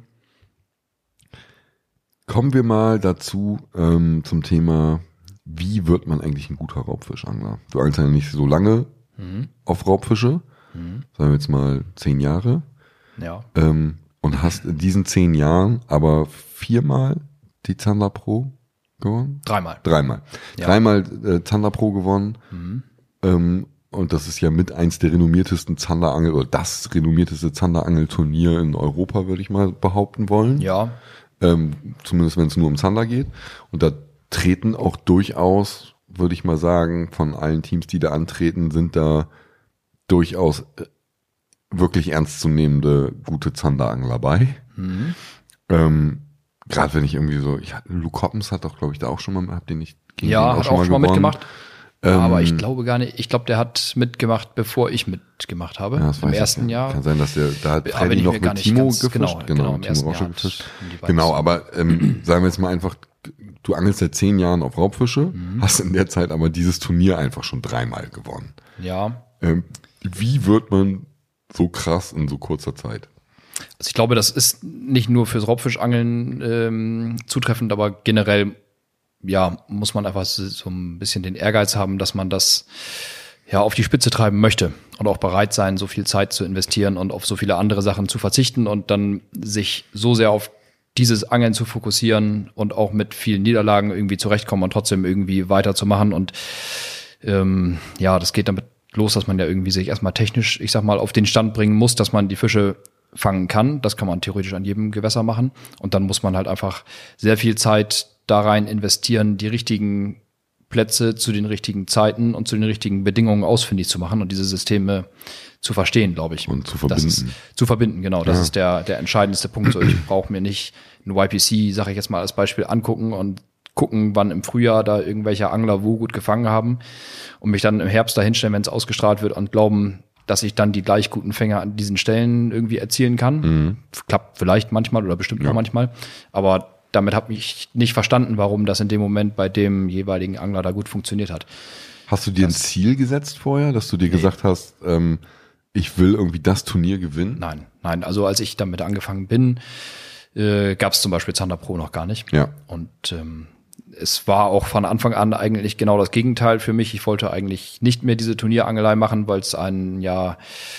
[SPEAKER 1] kommen wir mal dazu ähm, zum Thema, wie wird man eigentlich ein guter Raubfischangler? Du angelst ja nicht so lange
[SPEAKER 2] Mhm.
[SPEAKER 1] auf Raubfische,
[SPEAKER 2] Mhm.
[SPEAKER 1] sagen wir jetzt mal zehn Jahre,
[SPEAKER 2] Ja.
[SPEAKER 1] ähm, und hast in diesen zehn Jahren aber viermal die Zander Pro gewonnen?
[SPEAKER 2] Dreimal.
[SPEAKER 1] Dreimal.
[SPEAKER 2] Ja.
[SPEAKER 1] Dreimal äh, Zander Pro gewonnen.
[SPEAKER 2] Mhm.
[SPEAKER 1] Ähm, und das ist ja mit eins der renommiertesten Zanderangel oder das renommierteste Zanderangelturnier in Europa, würde ich mal behaupten wollen.
[SPEAKER 2] Ja.
[SPEAKER 1] Ähm, zumindest wenn es nur um Zander geht. Und da treten auch durchaus, würde ich mal sagen, von allen Teams, die da antreten, sind da durchaus äh, wirklich ernstzunehmende gute Zanderangler bei.
[SPEAKER 2] Mhm.
[SPEAKER 1] Ähm, Gerade wenn ich irgendwie so, ich hatte, Luke Hoppens hat doch, glaube ich, da auch schon mal, hab den nicht gegen den
[SPEAKER 2] Ja, hat auch schon mal
[SPEAKER 1] gewonnen.
[SPEAKER 2] mitgemacht.
[SPEAKER 1] Ähm,
[SPEAKER 2] Aber ich glaube gar nicht, ich glaube, der hat mitgemacht, bevor ich mitgemacht habe.
[SPEAKER 1] Ja, das
[SPEAKER 2] Im
[SPEAKER 1] weiß ich
[SPEAKER 2] ersten
[SPEAKER 1] nicht.
[SPEAKER 2] Jahr.
[SPEAKER 1] Kann sein, dass der, da hat
[SPEAKER 2] Aber
[SPEAKER 1] Freddy
[SPEAKER 2] bin ich
[SPEAKER 1] noch
[SPEAKER 2] mir gar
[SPEAKER 1] mit
[SPEAKER 2] nicht
[SPEAKER 1] Timo
[SPEAKER 2] ganz-
[SPEAKER 1] gefischt.
[SPEAKER 2] genau, genau, im
[SPEAKER 1] Timo
[SPEAKER 2] ersten
[SPEAKER 1] Rosche
[SPEAKER 2] Jahr hat
[SPEAKER 1] gefischt.
[SPEAKER 2] die beiden
[SPEAKER 1] Genau,
[SPEAKER 2] zusammen.
[SPEAKER 1] aber ähm, sagen wir jetzt mal einfach, du angelst seit zehn Jahren auf Raubfische,
[SPEAKER 2] Mhm.
[SPEAKER 1] hast in der Zeit aber dieses Turnier einfach schon dreimal gewonnen.
[SPEAKER 2] Ja.
[SPEAKER 1] Ähm, wie wird man so krass in so kurzer Zeit?
[SPEAKER 2] Also ich glaube, das ist nicht nur fürs Raubfischangeln ähm, zutreffend, aber generell ja, muss man einfach so so ein bisschen den Ehrgeiz haben, dass man das ja auf die Spitze treiben möchte und auch bereit sein, so viel Zeit zu investieren und auf so viele andere Sachen zu verzichten und dann sich so sehr auf dieses Angeln zu fokussieren und auch mit vielen Niederlagen irgendwie zurechtkommen und trotzdem irgendwie weiterzumachen. Und ähm, ja, das geht damit los, dass man ja irgendwie sich erstmal technisch, ich sag mal, auf den Stand bringen muss, dass man die Fische fangen kann. Das kann man theoretisch an jedem Gewässer machen. Und dann muss man halt einfach sehr viel Zeit da rein investieren, die richtigen Plätze zu den richtigen Zeiten und zu den richtigen Bedingungen ausfindig zu machen und diese Systeme zu verstehen, glaube ich.
[SPEAKER 1] Und zu verbinden.
[SPEAKER 2] Das ist, zu verbinden, genau. Das
[SPEAKER 1] ja.
[SPEAKER 2] ist der, der entscheidendste Punkt. So, ich brauche mir nicht ein Y P C, sage ich jetzt mal als Beispiel, angucken und gucken, wann im Frühjahr da irgendwelche Angler wo gut gefangen haben und mich dann im Herbst da hinstellen, wenn es ausgestrahlt wird und glauben, dass ich dann die gleich guten Fänger an diesen Stellen irgendwie erzielen kann. Mhm. Klappt vielleicht manchmal oder bestimmt ja. auch manchmal. Aber damit habe ich nicht verstanden, warum das in dem Moment bei dem jeweiligen Angler da gut funktioniert hat.
[SPEAKER 1] Hast du dir das, ein Ziel gesetzt vorher, dass du dir nee. gesagt hast, ähm, ich will irgendwie das Turnier gewinnen?
[SPEAKER 2] Nein, nein. Also als ich damit angefangen bin, äh, gab es zum Beispiel Zander Pro noch gar nicht.
[SPEAKER 1] Ja.
[SPEAKER 2] Und ähm, es war auch von Anfang an eigentlich genau das Gegenteil für mich. Ich wollte eigentlich nicht mehr diese Turnierangelei machen, weil es einen ja,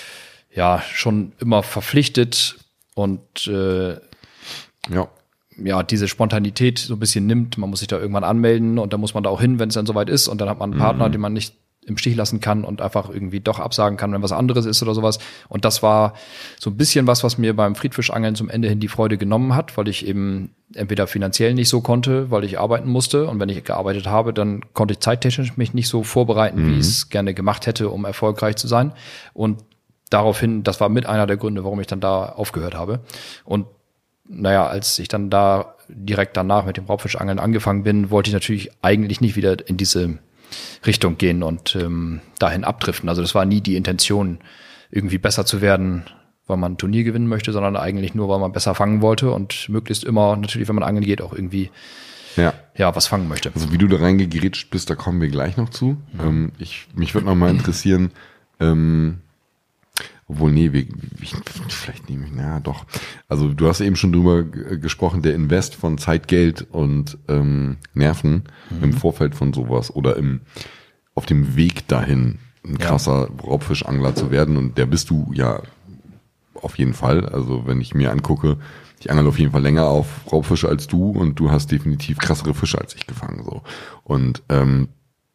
[SPEAKER 2] ja schon immer verpflichtet und äh,
[SPEAKER 1] ja.
[SPEAKER 2] ja, diese Spontanität so ein bisschen nimmt. Man muss sich da irgendwann anmelden und dann muss man da auch hin, wenn es dann soweit ist. Und dann hat man einen Partner, mhm. den man nicht im Stich lassen kann und einfach irgendwie doch absagen kann, wenn was anderes ist oder sowas. Und das war so ein bisschen was, was mir beim Friedfischangeln zum Ende hin die Freude genommen hat, weil ich eben entweder finanziell nicht so konnte, weil ich arbeiten musste. Und wenn ich gearbeitet habe, dann konnte ich zeittechnisch mich nicht so vorbereiten, mhm. wie ich es gerne gemacht hätte, um erfolgreich zu sein. Und daraufhin, das war mit einer der Gründe, warum ich dann da aufgehört habe. Und naja, als ich dann da direkt danach mit dem Raubfischangeln angefangen bin, wollte ich natürlich eigentlich nicht wieder in diese Richtung gehen und ähm, dahin abdriften. Also das war nie die Intention, irgendwie besser zu werden, weil man ein Turnier gewinnen möchte, sondern eigentlich nur, weil man besser fangen wollte und möglichst immer, natürlich, wenn man angeln geht, auch irgendwie ja, ja was fangen möchte.
[SPEAKER 1] Also wie du da reingegrätscht bist, da kommen wir gleich noch zu. Mhm. Ähm, ich, mich würde noch mal interessieren, ähm, obwohl, nee, wir, ich, vielleicht nehme ich, na doch. Also du hast eben schon drüber g- gesprochen, der Invest von Zeit, Geld und ähm, Nerven mhm. im Vorfeld von sowas oder im auf dem Weg dahin, ein krasser ja. Raubfischangler zu werden. Und der bist du ja auf jeden Fall. Also wenn ich mir angucke, ich angel auf jeden Fall länger auf Raubfische als du und du hast definitiv krassere Fische als ich gefangen. So. Und ähm,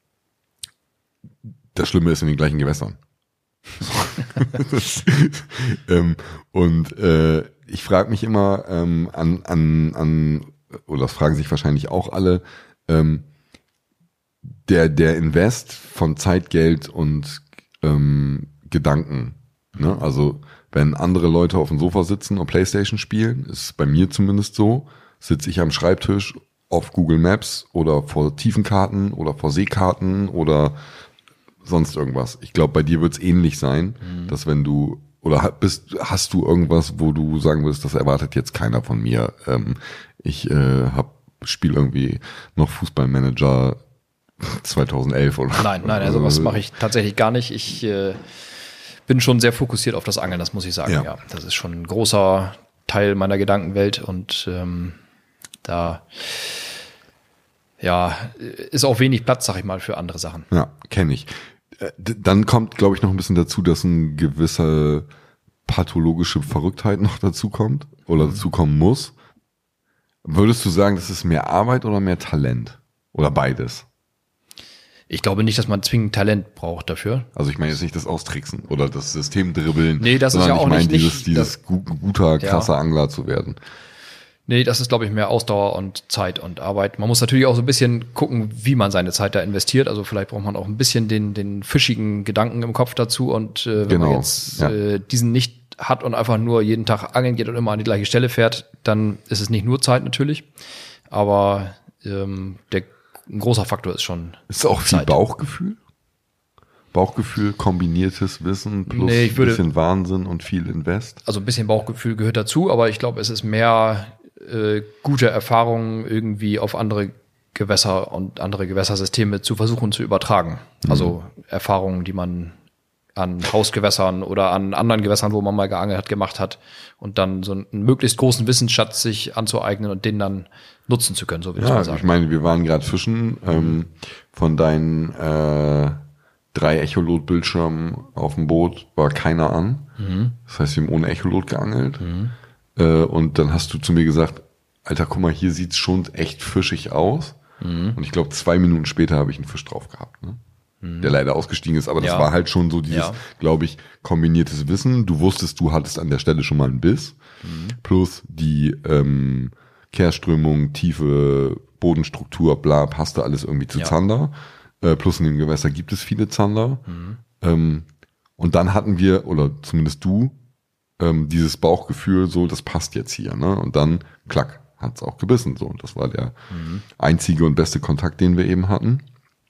[SPEAKER 1] das Schlimme ist in den gleichen Gewässern. das, ähm, und äh, ich frage mich immer ähm, an, an, an, oder das fragen sich wahrscheinlich auch alle, ähm, der, der Invest von Zeit, Geld und ähm, Gedanken. Ne? Also wenn andere Leute auf dem Sofa sitzen und Playstation spielen, ist bei mir zumindest so, sitze ich am Schreibtisch auf Google Maps oder vor Tiefenkarten oder vor Seekarten oder sonst irgendwas. Ich glaube, bei dir wird es ähnlich sein, mhm. dass wenn du, oder bist, hast du irgendwas, wo du sagen wirst, das erwartet jetzt keiner von mir. Ähm, ich äh, hab spiele irgendwie noch Fußballmanager zweitausendelf oder
[SPEAKER 2] Nein, nein, also was mache ich tatsächlich gar nicht. Ich äh, bin schon sehr fokussiert auf das Angeln, das muss ich sagen. Ja. ja, das ist schon ein großer Teil meiner Gedankenwelt und ähm, da ja ist auch wenig Platz, sag ich mal, für andere Sachen.
[SPEAKER 1] Ja, kenne ich. Dann kommt, glaube ich, noch ein bisschen dazu, dass eine gewisse pathologische Verrücktheit noch dazu kommt oder mhm. dazu kommen muss. Würdest du sagen, das ist mehr Arbeit oder mehr Talent? Oder beides?
[SPEAKER 2] Ich glaube nicht, dass man zwingend Talent braucht dafür.
[SPEAKER 1] Also ich meine jetzt nicht das Austricksen oder das System dribbeln.
[SPEAKER 2] Nee, das ist ja auch
[SPEAKER 1] ich meine
[SPEAKER 2] nicht,
[SPEAKER 1] dieses,
[SPEAKER 2] nicht
[SPEAKER 1] dieses das, guter, krasser ja. Angler zu werden.
[SPEAKER 2] Nee, das ist, glaube ich, mehr Ausdauer und Zeit und Arbeit. Man muss natürlich auch so ein bisschen gucken, wie man seine Zeit da investiert. Also vielleicht braucht man auch ein bisschen den, den fischigen Gedanken im Kopf dazu. Und äh, wenn
[SPEAKER 1] genau.
[SPEAKER 2] man jetzt
[SPEAKER 1] ja.
[SPEAKER 2] äh, diesen nicht hat und einfach nur jeden Tag angeln geht und immer an die gleiche Stelle fährt, dann ist es nicht nur Zeit natürlich. Aber ähm, der ein großer Faktor ist schon
[SPEAKER 1] Ist auch viel
[SPEAKER 2] Zeit.
[SPEAKER 1] Bauchgefühl? Bauchgefühl, kombiniertes Wissen plus
[SPEAKER 2] nee, ich würde,
[SPEAKER 1] ein bisschen Wahnsinn und viel Invest?
[SPEAKER 2] Also ein bisschen Bauchgefühl gehört dazu, aber ich glaube, es ist mehr äh, gute Erfahrungen irgendwie auf andere Gewässer und andere Gewässersysteme zu versuchen zu übertragen. Mhm. Also Erfahrungen, die man an Hausgewässern oder an anderen Gewässern, wo man mal geangelt hat, gemacht hat und dann so einen möglichst großen Wissensschatz sich anzueignen und den dann nutzen zu können, so würde
[SPEAKER 1] ja,
[SPEAKER 2] ich mal sagen.
[SPEAKER 1] Ich meine, wir waren gerade fischen, ähm, von deinen äh, drei Echolot-Bildschirmen auf dem Boot war keiner an. Mhm. Das heißt, wir haben ohne Echolot geangelt. Mhm. Äh, und dann hast du zu mir gesagt, Alter, guck mal, hier sieht's schon echt fischig aus.
[SPEAKER 2] Mhm.
[SPEAKER 1] Und ich glaube, zwei Minuten später habe ich einen Fisch drauf gehabt, ne? Mhm. Der leider ausgestiegen ist, aber das
[SPEAKER 2] Ja.
[SPEAKER 1] war halt schon so dieses,
[SPEAKER 2] Ja.
[SPEAKER 1] glaube ich, kombiniertes Wissen. Du wusstest, du hattest an der Stelle schon mal einen Biss. Mhm. Plus die ähm, Kehrströmung, Tiefe, Bodenstruktur, bla, passte alles irgendwie zu
[SPEAKER 2] Ja.
[SPEAKER 1] Zander. Äh, plus in dem Gewässer gibt es viele Zander.
[SPEAKER 2] Mhm.
[SPEAKER 1] Ähm, und dann hatten wir, oder zumindest du, ähm, dieses Bauchgefühl, so, das passt jetzt hier, ne? Und dann, klack, hat's auch gebissen, so. Und das war der
[SPEAKER 2] Mhm. einzige
[SPEAKER 1] einzige und beste Kontakt, den wir eben hatten.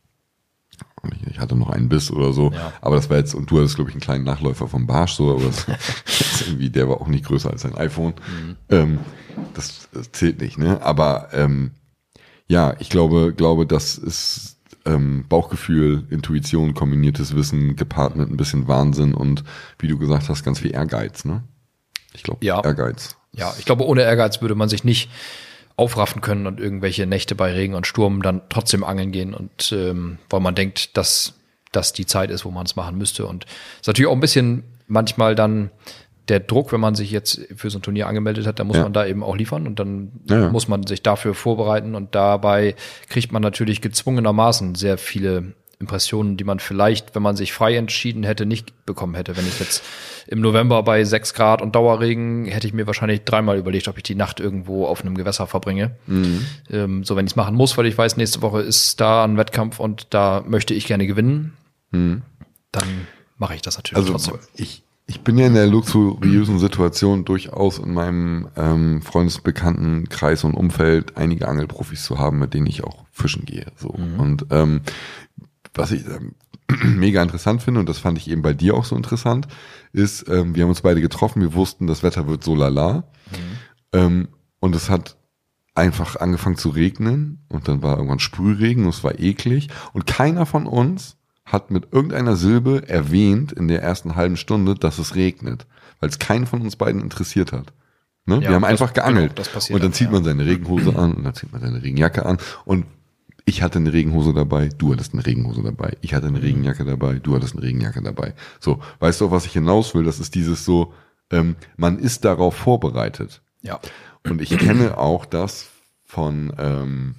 [SPEAKER 1] Und ich, ich hatte noch einen Biss oder so,
[SPEAKER 2] Ja.
[SPEAKER 1] aber das war jetzt, und du hattest, glaube ich, einen kleinen Nachläufer vom Barsch, so, aber das, das irgendwie, der war auch nicht größer als ein iPhone.
[SPEAKER 2] Mhm.
[SPEAKER 1] Ähm, das, das zählt nicht, ne? Aber ähm, ja, ich glaube, glaube, das ist ähm, Bauchgefühl, Intuition, kombiniertes Wissen, gepaart mit ein bisschen Wahnsinn und, wie du gesagt hast, ganz viel Ehrgeiz, ne? Ich glaube,
[SPEAKER 2] Ja.
[SPEAKER 1] Ehrgeiz.
[SPEAKER 2] Ja, ich glaube, ohne Ehrgeiz würde man sich nicht aufraffen können und irgendwelche Nächte bei Regen und Sturm dann trotzdem angeln gehen und ähm, weil man denkt, dass das die Zeit ist, wo man es machen müsste. Und es ist natürlich auch ein bisschen manchmal dann der Druck, wenn man sich jetzt für so ein Turnier angemeldet hat, dann muss
[SPEAKER 1] Ja.
[SPEAKER 2] man da eben auch liefern und dann
[SPEAKER 1] Ja, ja.
[SPEAKER 2] muss man sich dafür vorbereiten und dabei kriegt man natürlich gezwungenermaßen sehr viele Impressionen, die man vielleicht, wenn man sich frei entschieden hätte, nicht bekommen hätte. Wenn ich jetzt im November bei sechs Grad und Dauerregen, hätte ich mir wahrscheinlich dreimal überlegt, ob ich die Nacht irgendwo auf einem Gewässer verbringe.
[SPEAKER 1] Mhm.
[SPEAKER 2] Ähm, so, wenn ich es machen muss, weil ich weiß, nächste Woche ist da ein Wettkampf und da möchte ich gerne gewinnen,
[SPEAKER 1] Mhm.
[SPEAKER 2] dann mache ich das natürlich
[SPEAKER 1] Also
[SPEAKER 2] trotzdem.
[SPEAKER 1] ich, ich bin ja in der luxuriösen Situation, durchaus in meinem ähm, Freundesbekanntenkreis und Umfeld einige Angelprofis zu haben, mit denen ich auch fischen gehe. So.
[SPEAKER 2] Mhm.
[SPEAKER 1] Und ähm, was ich ähm, mega interessant finde, und das fand ich eben bei dir auch so interessant, ist, ähm, wir haben uns beide getroffen, wir wussten, das Wetter wird so lala.
[SPEAKER 2] Mhm.
[SPEAKER 1] Ähm, und es hat einfach angefangen zu regnen und dann war irgendwann Sprühregen und es war eklig. Und keiner von uns hat mit irgendeiner Silbe erwähnt in der ersten halben Stunde, dass es regnet, weil es keinen von uns beiden interessiert hat. Ne?
[SPEAKER 2] Ja,
[SPEAKER 1] wir haben
[SPEAKER 2] das-
[SPEAKER 1] einfach geangelt.
[SPEAKER 2] genau, das passiert
[SPEAKER 1] und dann
[SPEAKER 2] dann,
[SPEAKER 1] zieht
[SPEAKER 2] ja.
[SPEAKER 1] man seine Regenhose an und dann zieht man seine Regenjacke an und ich hatte eine Regenhose dabei, du hattest eine Regenhose dabei, ich hatte eine Regenjacke dabei, du hattest eine Regenjacke dabei. So, weißt du, auf was ich hinaus will? Das ist dieses so, ähm, man ist darauf vorbereitet.
[SPEAKER 2] Ja.
[SPEAKER 1] Und ich kenne auch das von, ähm,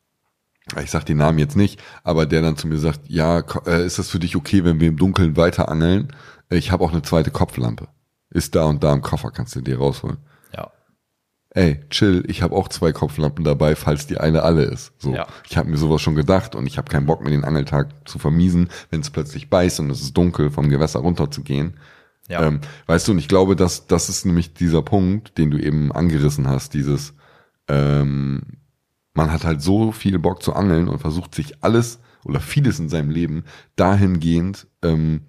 [SPEAKER 1] ich sag den Namen jetzt nicht, aber der dann zu mir sagt, ja, ko- äh, ist das für dich okay, wenn wir im Dunkeln weiter angeln? Ich habe auch eine zweite Kopflampe. Ist da und da im Koffer, kannst du dir rausholen.
[SPEAKER 2] Ja.
[SPEAKER 1] Ey, chill, ich habe auch zwei Kopflampen dabei, falls die eine alle ist. So,
[SPEAKER 2] Ja.
[SPEAKER 1] ich habe mir sowas schon gedacht und ich habe keinen Bock, mir den Angeltag zu vermiesen, wenn es plötzlich beißt und es ist dunkel, vom Gewässer runterzugehen.
[SPEAKER 2] Ja.
[SPEAKER 1] Ähm, weißt du, und ich glaube, dass das ist nämlich dieser Punkt, den du eben angerissen hast, dieses ähm, man hat halt so viel Bock zu angeln und versucht sich alles oder vieles in seinem Leben dahingehend ähm,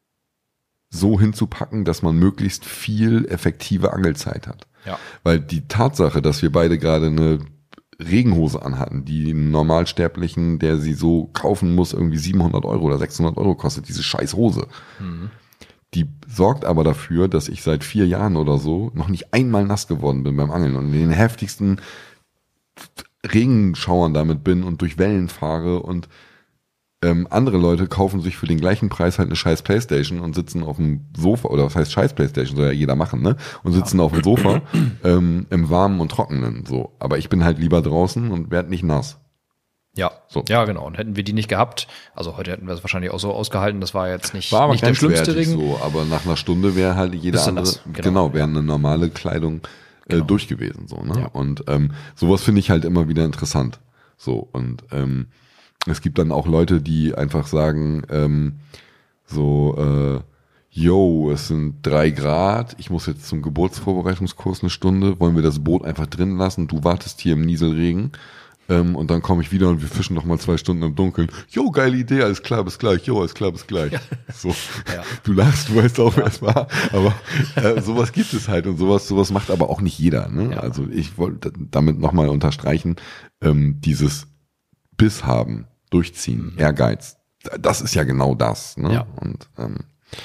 [SPEAKER 1] so hinzupacken, dass man möglichst viel effektive Angelzeit hat.
[SPEAKER 2] Ja.
[SPEAKER 1] Weil die Tatsache, dass wir beide gerade eine Regenhose anhatten, die einen Normalsterblichen, der sie so kaufen muss, irgendwie siebenhundert Euro oder sechshundert Euro kostet, diese scheiß Hose.
[SPEAKER 2] Mhm.
[SPEAKER 1] Die sorgt aber dafür, dass ich seit vier Jahren oder so noch nicht einmal nass geworden bin beim Angeln und in den heftigsten Regenschauern damit bin und durch Wellen fahre und ähm, andere Leute kaufen sich für den gleichen Preis halt eine scheiß Playstation und sitzen auf dem Sofa, oder was heißt scheiß Playstation, soll ja jeder machen, ne? Und sitzen auf dem Sofa ähm, im Warmen und Trockenen, so. Aber ich bin halt lieber draußen und werde nicht nass.
[SPEAKER 2] Ja,
[SPEAKER 1] So.
[SPEAKER 2] ja, genau. Und hätten wir die nicht gehabt, also heute hätten wir es wahrscheinlich auch so ausgehalten, das war jetzt nicht,
[SPEAKER 1] War aber
[SPEAKER 2] nicht der schlimmste
[SPEAKER 1] grenzwertig
[SPEAKER 2] Regen.
[SPEAKER 1] so, aber nach einer Stunde wäre halt jede
[SPEAKER 2] Bist du
[SPEAKER 1] andere,
[SPEAKER 2] nass,
[SPEAKER 1] genau,
[SPEAKER 2] genau.
[SPEAKER 1] wäre eine normale Kleidung äh,
[SPEAKER 2] Genau.
[SPEAKER 1] durch gewesen, so, ne?
[SPEAKER 2] Ja.
[SPEAKER 1] Und ähm, sowas finde ich halt immer wieder interessant. So, und ähm, es gibt dann auch Leute, die einfach sagen, ähm, so, äh, yo, es sind drei Grad, ich muss jetzt zum Geburtsvorbereitungskurs eine Stunde, wollen wir das Boot einfach drin lassen, du wartest hier im Nieselregen, ähm, und dann komme ich wieder und wir fischen noch mal zwei Stunden im Dunkeln. Jo, geile Idee, alles klar, bis gleich, jo, alles klar, bis gleich. So,
[SPEAKER 2] Ja.
[SPEAKER 1] du lachst, du weißt auch, wer es war, aber äh, sowas gibt es halt und sowas, sowas macht aber auch nicht jeder, ne?
[SPEAKER 2] Ja.
[SPEAKER 1] Also ich wollte damit nochmal unterstreichen, ähm, dieses Biss haben, durchziehen,
[SPEAKER 2] Mhm.
[SPEAKER 1] Ehrgeiz, das ist ja genau das, ne?
[SPEAKER 2] Ja.
[SPEAKER 1] Und ähm,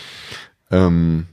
[SPEAKER 1] ähm,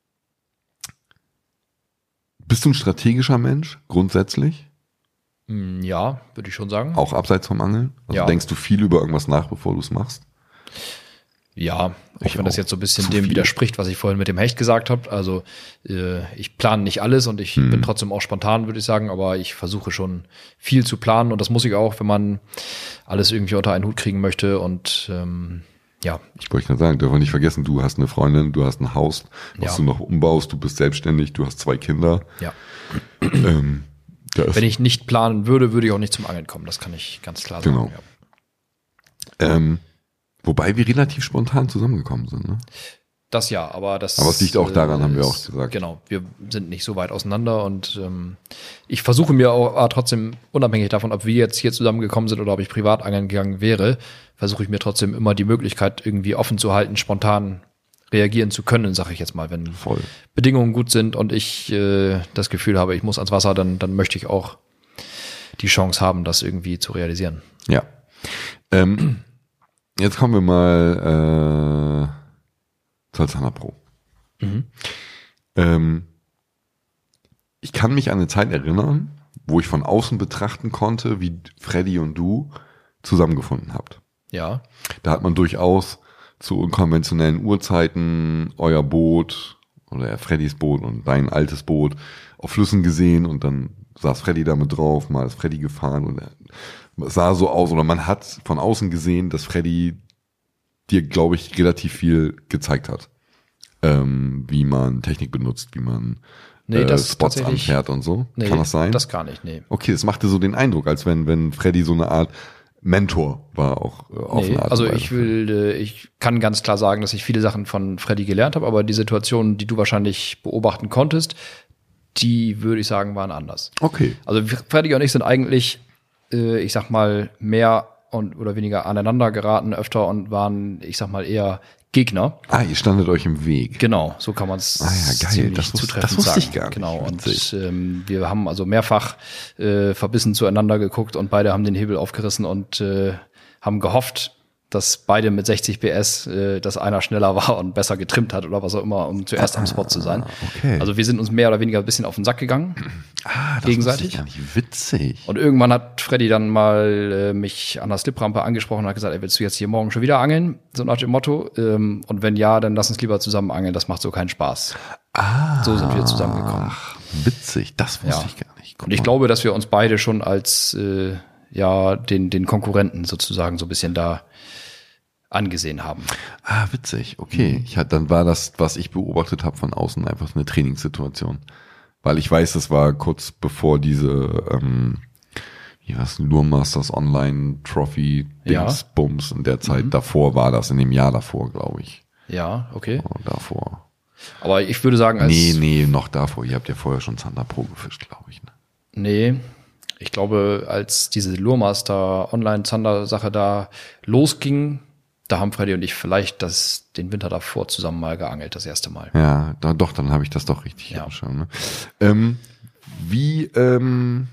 [SPEAKER 1] bist du ein strategischer Mensch, grundsätzlich?
[SPEAKER 2] Mm, Ja, würde ich schon sagen.
[SPEAKER 1] Auch abseits vom Angeln? Also
[SPEAKER 2] Ja.
[SPEAKER 1] denkst du viel über irgendwas nach, bevor du es machst?
[SPEAKER 2] Ja, auch
[SPEAKER 1] Ich
[SPEAKER 2] wenn das
[SPEAKER 1] auch.
[SPEAKER 2] jetzt so ein bisschen
[SPEAKER 1] Zu
[SPEAKER 2] dem
[SPEAKER 1] viel.
[SPEAKER 2] widerspricht, was ich vorhin mit dem Hecht gesagt habe. Also äh, ich plane nicht alles und ich
[SPEAKER 1] Hm.
[SPEAKER 2] bin trotzdem auch spontan, würde ich sagen, aber ich versuche schon viel zu planen und das muss ich auch, wenn man alles irgendwie unter einen Hut kriegen möchte und ähm, ja.
[SPEAKER 1] Ich wollte gerade sagen, dürfen wir nicht vergessen, du hast eine Freundin, du hast ein Haus, was
[SPEAKER 2] Ja.
[SPEAKER 1] du noch umbaust, du bist selbstständig, du hast zwei Kinder.
[SPEAKER 2] Ja.
[SPEAKER 1] Ähm, da ist,
[SPEAKER 2] Wenn ich nicht planen würde, würde ich auch nicht zum Angeln kommen. Das kann ich ganz klar sagen.
[SPEAKER 1] Genau.
[SPEAKER 2] Ja.
[SPEAKER 1] ähm, wobei wir relativ spontan zusammengekommen sind, ne?
[SPEAKER 2] Das ja, aber das.
[SPEAKER 1] Aber es liegt auch daran,
[SPEAKER 2] äh,
[SPEAKER 1] haben wir auch
[SPEAKER 2] ist-
[SPEAKER 1] gesagt.
[SPEAKER 2] Genau, wir sind nicht so weit auseinander und ähm, ich versuche mir auch aber trotzdem, unabhängig davon, ob wir jetzt hier zusammengekommen sind oder ob ich privat angeln gegangen wäre, versuche ich mir trotzdem immer die Möglichkeit irgendwie offen zu halten, spontan reagieren zu können, sage ich jetzt mal, wenn
[SPEAKER 1] Voll.
[SPEAKER 2] Bedingungen gut sind und ich äh, das Gefühl habe, ich muss ans Wasser, dann, dann möchte ich auch die Chance haben, das irgendwie zu realisieren.
[SPEAKER 1] Ja. Ähm, jetzt kommen wir mal äh, zur Zander Pro.
[SPEAKER 2] Mhm.
[SPEAKER 1] Ähm, ich kann mich an eine Zeit erinnern, wo ich von außen betrachten konnte, wie Freddy und du zusammengefunden habt.
[SPEAKER 2] Ja,
[SPEAKER 1] Da hat man durchaus zu unkonventionellen Uhrzeiten euer Boot oder Freddys Boot und dein altes Boot auf Flüssen gesehen und dann saß Freddy damit drauf, mal ist Freddy gefahren und es sah so aus oder man hat von außen gesehen, dass Freddy dir, glaube ich, relativ viel gezeigt hat, ähm, wie man Technik benutzt, wie man
[SPEAKER 2] Nee,
[SPEAKER 1] äh,
[SPEAKER 2] das
[SPEAKER 1] Spots
[SPEAKER 2] tatsächlich-
[SPEAKER 1] anfährt und so.
[SPEAKER 2] nee,
[SPEAKER 1] Kann das sein?
[SPEAKER 2] das gar nicht, nee.
[SPEAKER 1] Okay, es machte so den Eindruck, als wenn wenn Freddy so eine Art Mentor war auch äh, auf
[SPEAKER 2] Nee,
[SPEAKER 1] eine Art
[SPEAKER 2] also
[SPEAKER 1] und Weise.
[SPEAKER 2] ich will, äh, ich kann ganz klar sagen, dass ich viele Sachen von Freddy gelernt habe, aber die Situationen, die du wahrscheinlich beobachten konntest, die würde ich sagen, waren anders.
[SPEAKER 1] Okay.
[SPEAKER 2] Also Freddy und ich sind eigentlich, äh, ich sag mal, mehr und oder weniger aneinander geraten öfter und waren, ich sag mal, eher Gegner.
[SPEAKER 1] Ah, ihr standet euch im Weg.
[SPEAKER 2] Genau, so kann man es
[SPEAKER 1] Ah ja, geil.
[SPEAKER 2] ziemlich
[SPEAKER 1] Das wusste-
[SPEAKER 2] zutreffend
[SPEAKER 1] das wusste
[SPEAKER 2] sagen.
[SPEAKER 1] ich gar nicht.
[SPEAKER 2] Genau, und
[SPEAKER 1] Witzig.
[SPEAKER 2] ähm, wir haben also mehrfach äh, verbissen zueinander geguckt und beide haben den Hebel aufgerissen und äh, haben gehofft, dass beide mit sechzig P S, äh, dass einer schneller war und besser getrimmt hat oder was auch immer, um zuerst am Spot zu sein.
[SPEAKER 1] okay.
[SPEAKER 2] Also wir sind uns mehr oder weniger ein bisschen auf den Sack gegangen.
[SPEAKER 1] Ah, das
[SPEAKER 2] gegenseitig?
[SPEAKER 1] wusste ich gar nicht. Witzig.
[SPEAKER 2] Und irgendwann hat Freddy dann mal äh, mich an der Sliprampe angesprochen und hat gesagt, ey, willst du jetzt hier morgen schon wieder angeln? So nach dem Motto. Ähm, und wenn ja, dann lass uns lieber zusammen angeln, das macht so keinen Spaß.
[SPEAKER 1] Ah.
[SPEAKER 2] So sind wir zusammengekommen.
[SPEAKER 1] Ach, witzig. Das wusste
[SPEAKER 2] Ja.
[SPEAKER 1] ich gar nicht. Guck
[SPEAKER 2] Und ich
[SPEAKER 1] mal.
[SPEAKER 2] glaube, dass wir uns beide schon als äh, ja den, den Konkurrenten sozusagen so ein bisschen da angesehen haben.
[SPEAKER 1] Ah, witzig. Okay.
[SPEAKER 2] Mhm.
[SPEAKER 1] Ich hatte, dann war das, was ich beobachtet habe von außen, einfach eine Trainingssituation. Weil ich weiß, das war kurz bevor diese, ähm, wie heißt Lure Masters Online Trophy
[SPEAKER 2] Ja.
[SPEAKER 1] Dings Bums in der Zeit
[SPEAKER 2] Mhm.
[SPEAKER 1] davor war das, in dem Jahr davor, glaube ich.
[SPEAKER 2] Ja, okay.
[SPEAKER 1] Oh, davor.
[SPEAKER 2] Aber ich würde sagen, als
[SPEAKER 1] Nee, nee, noch davor. Ihr habt ja vorher schon Zander Pro gefischt, glaube ich. Ne?
[SPEAKER 2] nee, ich glaube, als diese Luremaster Online-Zander-Sache da losging, da haben Freddy und ich vielleicht das, den Winter davor zusammen mal geangelt, das erste Mal.
[SPEAKER 1] Ja, da, doch, dann habe ich das doch richtig
[SPEAKER 2] Ja.
[SPEAKER 1] angeschaut. Ne? Ähm, wie, ähm,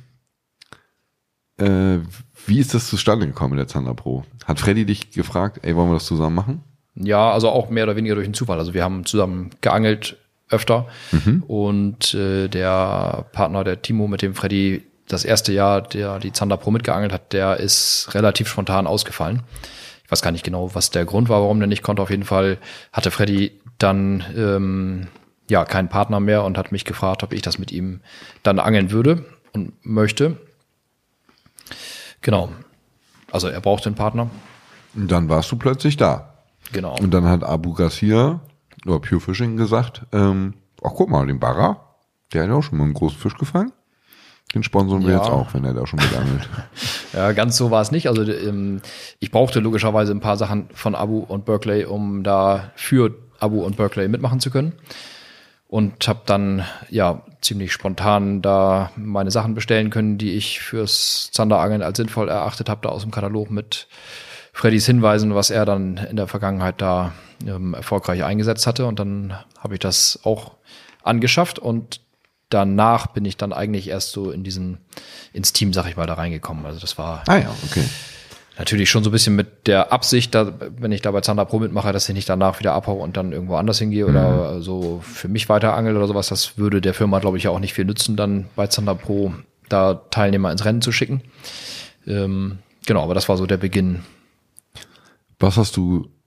[SPEAKER 1] äh, wie ist das zustande gekommen mit der Zander Pro? Hat Freddy dich gefragt, ey, wollen wir das zusammen machen?
[SPEAKER 2] Ja, also auch mehr oder weniger durch einen Zufall. Also wir haben zusammen geangelt öfter und äh, der Partner, der Timo, mit dem Freddy das erste Jahr, der die Zander Pro mitgeangelt hat, der ist relativ spontan ausgefallen. Ich weiß gar nicht genau, was der Grund war, warum der nicht konnte. Auf jeden Fall hatte Freddy dann ähm, ja keinen Partner mehr und hat mich gefragt, ob ich das mit ihm dann angeln würde und möchte. Genau. Also er brauchte einen Partner.
[SPEAKER 1] Und dann warst du plötzlich da.
[SPEAKER 2] Genau.
[SPEAKER 1] Und dann hat Abu Garcia oder Pure Fishing gesagt, ähm, ach guck mal, den Barra, der hat ja auch schon mal einen großen Fisch gefangen. Den sponsern wir
[SPEAKER 2] Ja.
[SPEAKER 1] jetzt auch, wenn er da schon mit angelt.
[SPEAKER 2] Ja, ganz so war es nicht. Also ähm, ich brauchte logischerweise ein paar Sachen von Abu und Berkeley, um da für Abu und Berkeley mitmachen zu können. Und habe dann ja ziemlich spontan da meine Sachen bestellen können, die ich fürs Zanderangeln als sinnvoll erachtet habe, da aus dem Katalog mit Freddys Hinweisen, was er dann in der Vergangenheit da ähm, erfolgreich eingesetzt hatte. Und dann habe ich das auch angeschafft und danach bin ich dann eigentlich erst so in diesen, ins Team, sag ich mal, da reingekommen. Also das war
[SPEAKER 1] Ah ja, okay.
[SPEAKER 2] natürlich schon so ein bisschen mit der Absicht, da, wenn ich da bei Zander Pro mitmache, dass ich nicht danach wieder abhaue und dann irgendwo anders hingehe oder so für mich weiter angel oder sowas. Das würde der Firma, glaube ich, auch nicht viel nützen, dann bei Zander Pro da Teilnehmer ins Rennen zu schicken. Ähm, genau, aber das war so der Beginn.
[SPEAKER 1] Was hast du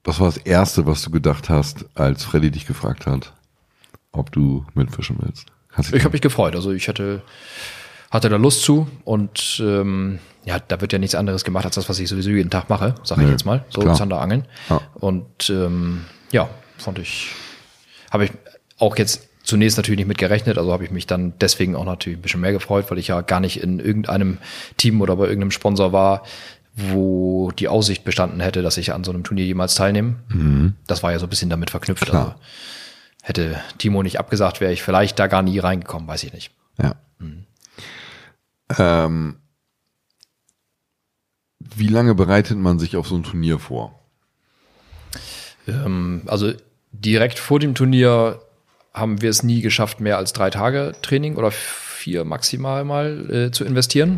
[SPEAKER 1] was war das Erste, was du gedacht hast, als Freddy dich gefragt hat, ob du mitfischen willst?
[SPEAKER 2] Ich habe mich gefreut. Also ich hatte, hatte da Lust zu und ähm, ja, da wird ja nichts anderes gemacht, als das, was ich sowieso jeden Tag mache, sage ich
[SPEAKER 1] Nee,
[SPEAKER 2] jetzt mal. So
[SPEAKER 1] klar.
[SPEAKER 2] Zanderangeln.
[SPEAKER 1] Ja.
[SPEAKER 2] Und ähm, ja, fand ich, habe ich auch jetzt zunächst natürlich nicht mit gerechnet, also habe ich mich dann deswegen auch natürlich ein bisschen mehr gefreut, weil ich ja gar nicht in irgendeinem Team oder bei irgendeinem Sponsor war, wo die Aussicht bestanden hätte, dass ich an so einem Turnier jemals teilnehme.
[SPEAKER 1] Mhm.
[SPEAKER 2] Das war ja so ein bisschen damit verknüpft.
[SPEAKER 1] Klar.
[SPEAKER 2] Also hätte Timo nicht abgesagt, wäre ich vielleicht da gar nie reingekommen, weiß ich nicht.
[SPEAKER 1] Ja. Mhm. Ähm, wie lange bereitet man sich auf so ein Turnier vor?
[SPEAKER 2] Ähm, also direkt vor dem Turnier haben wir es nie geschafft, mehr als drei Tage Training oder vier maximal mal äh, zu investieren.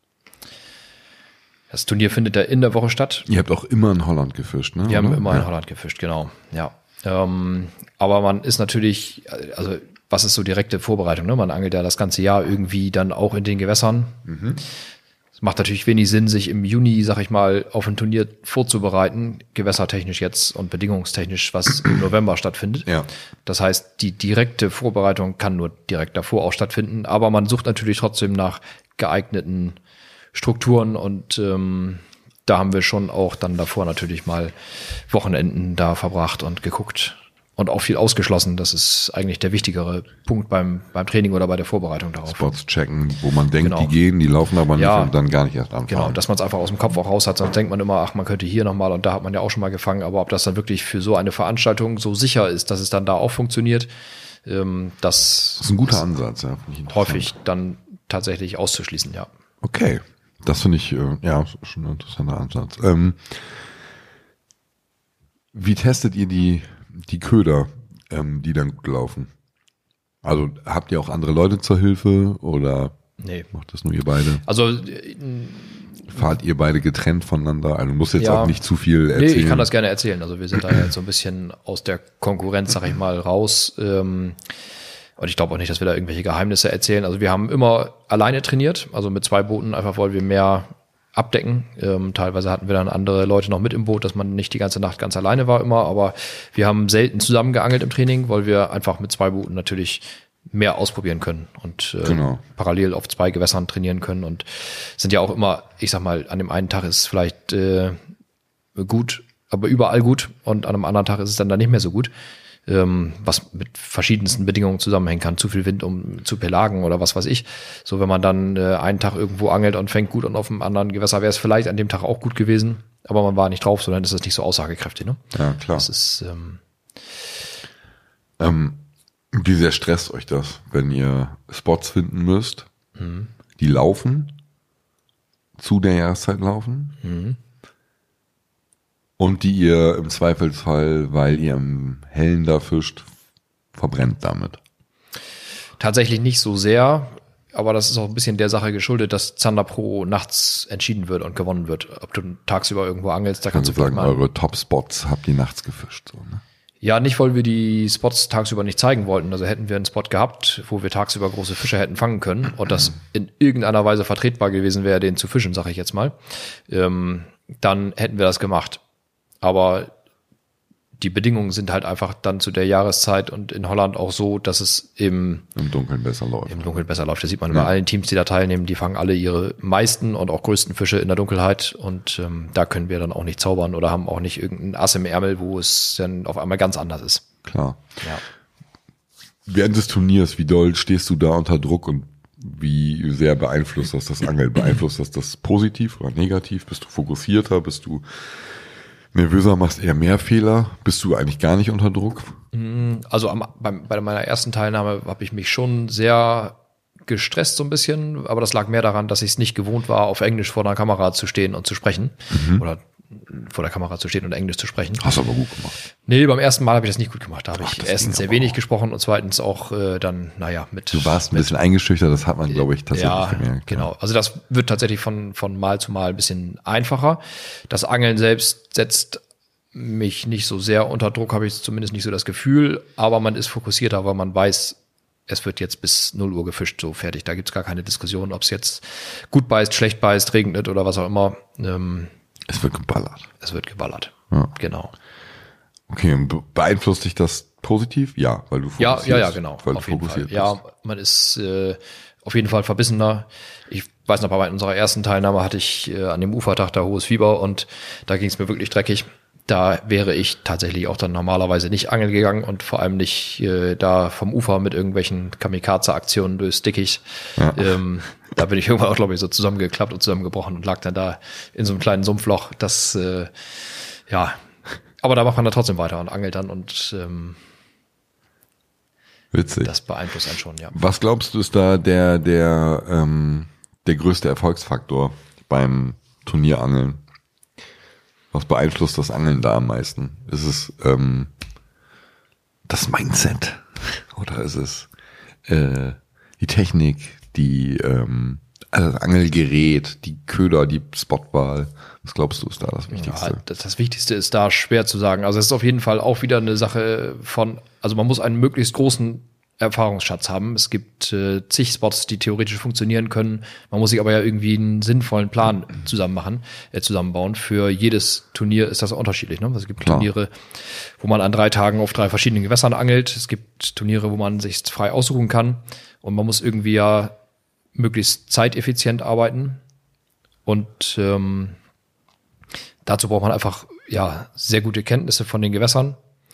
[SPEAKER 2] Das Turnier findet ja in der Woche statt.
[SPEAKER 1] Ihr habt auch immer in Holland gefischt, ne?
[SPEAKER 2] Wir haben
[SPEAKER 1] oder?
[SPEAKER 2] immer
[SPEAKER 1] ja.
[SPEAKER 2] in Holland gefischt, genau. Ja. Ähm, aber man ist natürlich, also was ist so direkte Vorbereitung? Ne? Man angelt ja das ganze Jahr irgendwie dann auch in den Gewässern.
[SPEAKER 1] Mhm.
[SPEAKER 2] Es macht natürlich wenig Sinn, sich im Juni, sag ich mal, auf ein Turnier vorzubereiten, gewässertechnisch jetzt und bedingungstechnisch, was im November stattfindet.
[SPEAKER 1] Ja.
[SPEAKER 2] Das heißt, die direkte Vorbereitung kann nur direkt davor auch stattfinden, aber man sucht natürlich trotzdem nach geeigneten Strukturen und ähm, da haben wir schon auch dann davor natürlich mal Wochenenden da verbracht und geguckt und auch viel ausgeschlossen. Das ist eigentlich der wichtigere Punkt beim beim Training oder bei der Vorbereitung darauf.
[SPEAKER 1] Spots checken, wo man denkt,
[SPEAKER 2] Genau.
[SPEAKER 1] die gehen, die laufen aber nicht
[SPEAKER 2] Ja.
[SPEAKER 1] und dann gar nicht erst anfangen.
[SPEAKER 2] Genau, dass man es einfach aus dem Kopf auch raus hat, sonst denkt man immer, ach, man könnte hier nochmal und da hat man ja auch schon mal gefangen, aber ob das dann wirklich für so eine Veranstaltung so sicher ist, dass es dann da auch funktioniert, ähm, das,
[SPEAKER 1] Das ist ein guter Ansatz, ja. Finde ich interessant.
[SPEAKER 2] häufig dann tatsächlich auszuschließen, ja.
[SPEAKER 1] Okay, das finde ich, äh, ja, schon ein interessanter Ansatz. Ähm, wie testet ihr die, die Köder, ähm, die dann gut laufen? Also habt ihr auch andere Leute zur Hilfe oder
[SPEAKER 2] Nee.
[SPEAKER 1] macht das nur ihr beide?
[SPEAKER 2] Also, äh,
[SPEAKER 1] Fahrt ihr beide getrennt voneinander? Also du musst jetzt
[SPEAKER 2] Ja.
[SPEAKER 1] auch nicht zu viel
[SPEAKER 2] nee,
[SPEAKER 1] erzählen.
[SPEAKER 2] ich kann das gerne erzählen. Also wir sind da jetzt so ein bisschen aus der Konkurrenz, sag ich mal, raus. Ähm, und ich glaube auch nicht, dass wir da irgendwelche Geheimnisse erzählen. Also wir haben immer alleine trainiert, also mit zwei Booten, einfach weil wir mehr abdecken. Ähm, teilweise hatten wir dann andere Leute noch mit im Boot, dass man nicht die ganze Nacht ganz alleine war immer. Aber wir haben selten zusammen geangelt im Training, weil wir einfach mit zwei Booten natürlich mehr ausprobieren können und äh,
[SPEAKER 1] Genau.
[SPEAKER 2] parallel auf zwei Gewässern trainieren können und sind ja auch immer, ich sag mal, an dem einen Tag ist es vielleicht äh, gut, aber überall gut und an einem anderen Tag ist es dann da nicht mehr so gut, ähm, was mit verschiedensten Bedingungen zusammenhängen kann, zu viel Wind, um zu pelagen oder was weiß ich. So, wenn man dann äh, einen Tag irgendwo angelt und fängt gut und auf einem anderen Gewässer wäre es vielleicht an dem Tag auch gut gewesen, aber man war nicht drauf, sondern ist es nicht so aussagekräftig. Ne?
[SPEAKER 1] Ja, klar.
[SPEAKER 2] Das ist ähm,
[SPEAKER 1] Ähm, wie sehr stresst euch das, wenn ihr Spots finden müsst,
[SPEAKER 2] Mhm.
[SPEAKER 1] die laufen, zu der Jahreszeit laufen
[SPEAKER 2] Mhm.
[SPEAKER 1] und die ihr im Zweifelsfall, weil ihr im Hellen da fischt, verbrennt damit?
[SPEAKER 2] Tatsächlich nicht so sehr, aber das ist auch ein bisschen der Sache geschuldet, dass Zander Pro nachts entschieden wird und gewonnen wird. Ob du tagsüber irgendwo angelst, da kannst
[SPEAKER 1] Kannst
[SPEAKER 2] du
[SPEAKER 1] du sagen,
[SPEAKER 2] vielleicht mal.
[SPEAKER 1] eure Top-Spots habt ihr nachts gefischt. So, ne?
[SPEAKER 2] Ja, nicht, weil wir die Spots tagsüber nicht zeigen wollten. Also hätten wir einen Spot gehabt, wo wir tagsüber große Fische hätten fangen können und das in irgendeiner Weise vertretbar gewesen wäre, den zu fischen, sage ich jetzt mal, ähm, dann hätten wir das gemacht. Aber die Bedingungen sind halt einfach dann zu der Jahreszeit und in Holland auch so, dass es im,
[SPEAKER 1] Im Dunkeln besser läuft.
[SPEAKER 2] im Dunkeln besser läuft. Das sieht man
[SPEAKER 1] Ja.
[SPEAKER 2] bei allen Teams, die da teilnehmen. Die fangen alle ihre meisten und auch größten Fische in der Dunkelheit. Und ähm, da können wir dann auch nicht zaubern oder haben auch nicht irgendein Ass im Ärmel, wo es dann auf einmal ganz anders ist.
[SPEAKER 1] Klar.
[SPEAKER 2] Ja.
[SPEAKER 1] Während des Turniers, wie doll stehst du da unter Druck und wie sehr beeinflusst das das Angeln? Beeinflusst das das positiv oder negativ? Bist du fokussierter? Bist du nervöser? Machst eher mehr Fehler? Bist du eigentlich gar nicht unter Druck?
[SPEAKER 2] Also am, beim, bei meiner ersten Teilnahme habe ich mich schon sehr gestresst so ein bisschen, aber das lag mehr daran, dass ich es nicht gewohnt war, auf Englisch vor der Kamera zu stehen und zu sprechen oder vor der Kamera zu stehen und Englisch zu sprechen.
[SPEAKER 1] Hast du aber gut gemacht.
[SPEAKER 2] Nee, beim ersten Mal habe ich das nicht gut gemacht. Da habe
[SPEAKER 1] Ach,
[SPEAKER 2] ich
[SPEAKER 1] das
[SPEAKER 2] erstens
[SPEAKER 1] ging
[SPEAKER 2] sehr
[SPEAKER 1] aber
[SPEAKER 2] wenig
[SPEAKER 1] auch.
[SPEAKER 2] gesprochen und zweitens auch äh, dann, naja, mit.
[SPEAKER 1] Du warst ein bisschen eingeschüchtert, das hat man, glaube ich, tatsächlich
[SPEAKER 2] ja,
[SPEAKER 1] gemerkt.
[SPEAKER 2] genau. Also das wird tatsächlich von, von Mal zu Mal ein bisschen einfacher. Das Angeln selbst setzt mich nicht so sehr unter Druck, habe ich zumindest nicht so das Gefühl, aber man ist fokussierter, weil man weiß, es wird jetzt bis null Uhr gefischt, so fertig. Da gibt's gar keine Diskussion, ob es jetzt gut beißt, schlecht beißt, regnet oder was auch immer. Ähm,
[SPEAKER 1] Es wird geballert.
[SPEAKER 2] es wird geballert.
[SPEAKER 1] Ja.
[SPEAKER 2] Genau.
[SPEAKER 1] Okay, be- beeinflusst dich das positiv? Ja, weil du
[SPEAKER 2] Ja,
[SPEAKER 1] fokussierst.
[SPEAKER 2] ja, ja, genau.
[SPEAKER 1] Weil
[SPEAKER 2] Auf
[SPEAKER 1] du
[SPEAKER 2] jeden Fall.
[SPEAKER 1] fokussiert
[SPEAKER 2] Ja,
[SPEAKER 1] bist.
[SPEAKER 2] man ist äh, auf jeden Fall verbissener. Ich weiß noch, bei unserer ersten Teilnahme hatte ich äh, an dem Ufertag da hohes Fieber und da ging es mir wirklich dreckig. Da wäre ich tatsächlich auch dann normalerweise nicht angeln gegangen und vor allem nicht äh, da vom Ufer mit irgendwelchen Kamikaze-Aktionen durchs Dickicht.
[SPEAKER 1] Ja.
[SPEAKER 2] Ähm, da bin ich irgendwann auch, glaube ich, so zusammengeklappt und zusammengebrochen und lag dann da in so einem kleinen Sumpfloch. Das, äh, ja, aber da macht man dann trotzdem weiter und angelt dann und ähm,
[SPEAKER 1] Witzig.
[SPEAKER 2] das beeinflusst einen schon, ja.
[SPEAKER 1] Was glaubst du ist da der der ähm, der größte Erfolgsfaktor beim Turnierangeln? Was beeinflusst das Angeln da am meisten? Ist es ähm, das Mindset oder ist es äh, die Technik, die ähm, also das Angelgerät, die Köder, die Spotwahl? Was glaubst du ist da das Wichtigste?
[SPEAKER 2] Ja, das, das Wichtigste ist da schwer zu sagen. Also es ist auf jeden Fall auch wieder eine Sache von, also man muss einen möglichst großen Erfahrungsschatz haben. Es gibt äh, zig Spots, die theoretisch funktionieren können. Man muss sich aber ja irgendwie einen sinnvollen Plan zusammen machen, äh, zusammenbauen. Für jedes Turnier ist das unterschiedlich. Ne? Es gibt
[SPEAKER 1] Klar.
[SPEAKER 2] Turniere, wo man an drei Tagen auf drei verschiedenen Gewässern angelt. Es gibt Turniere, wo man sich frei aussuchen kann. Und man muss irgendwie ja möglichst zeiteffizient arbeiten. Und ähm, dazu braucht man einfach ja sehr gute Kenntnisse von den Gewässern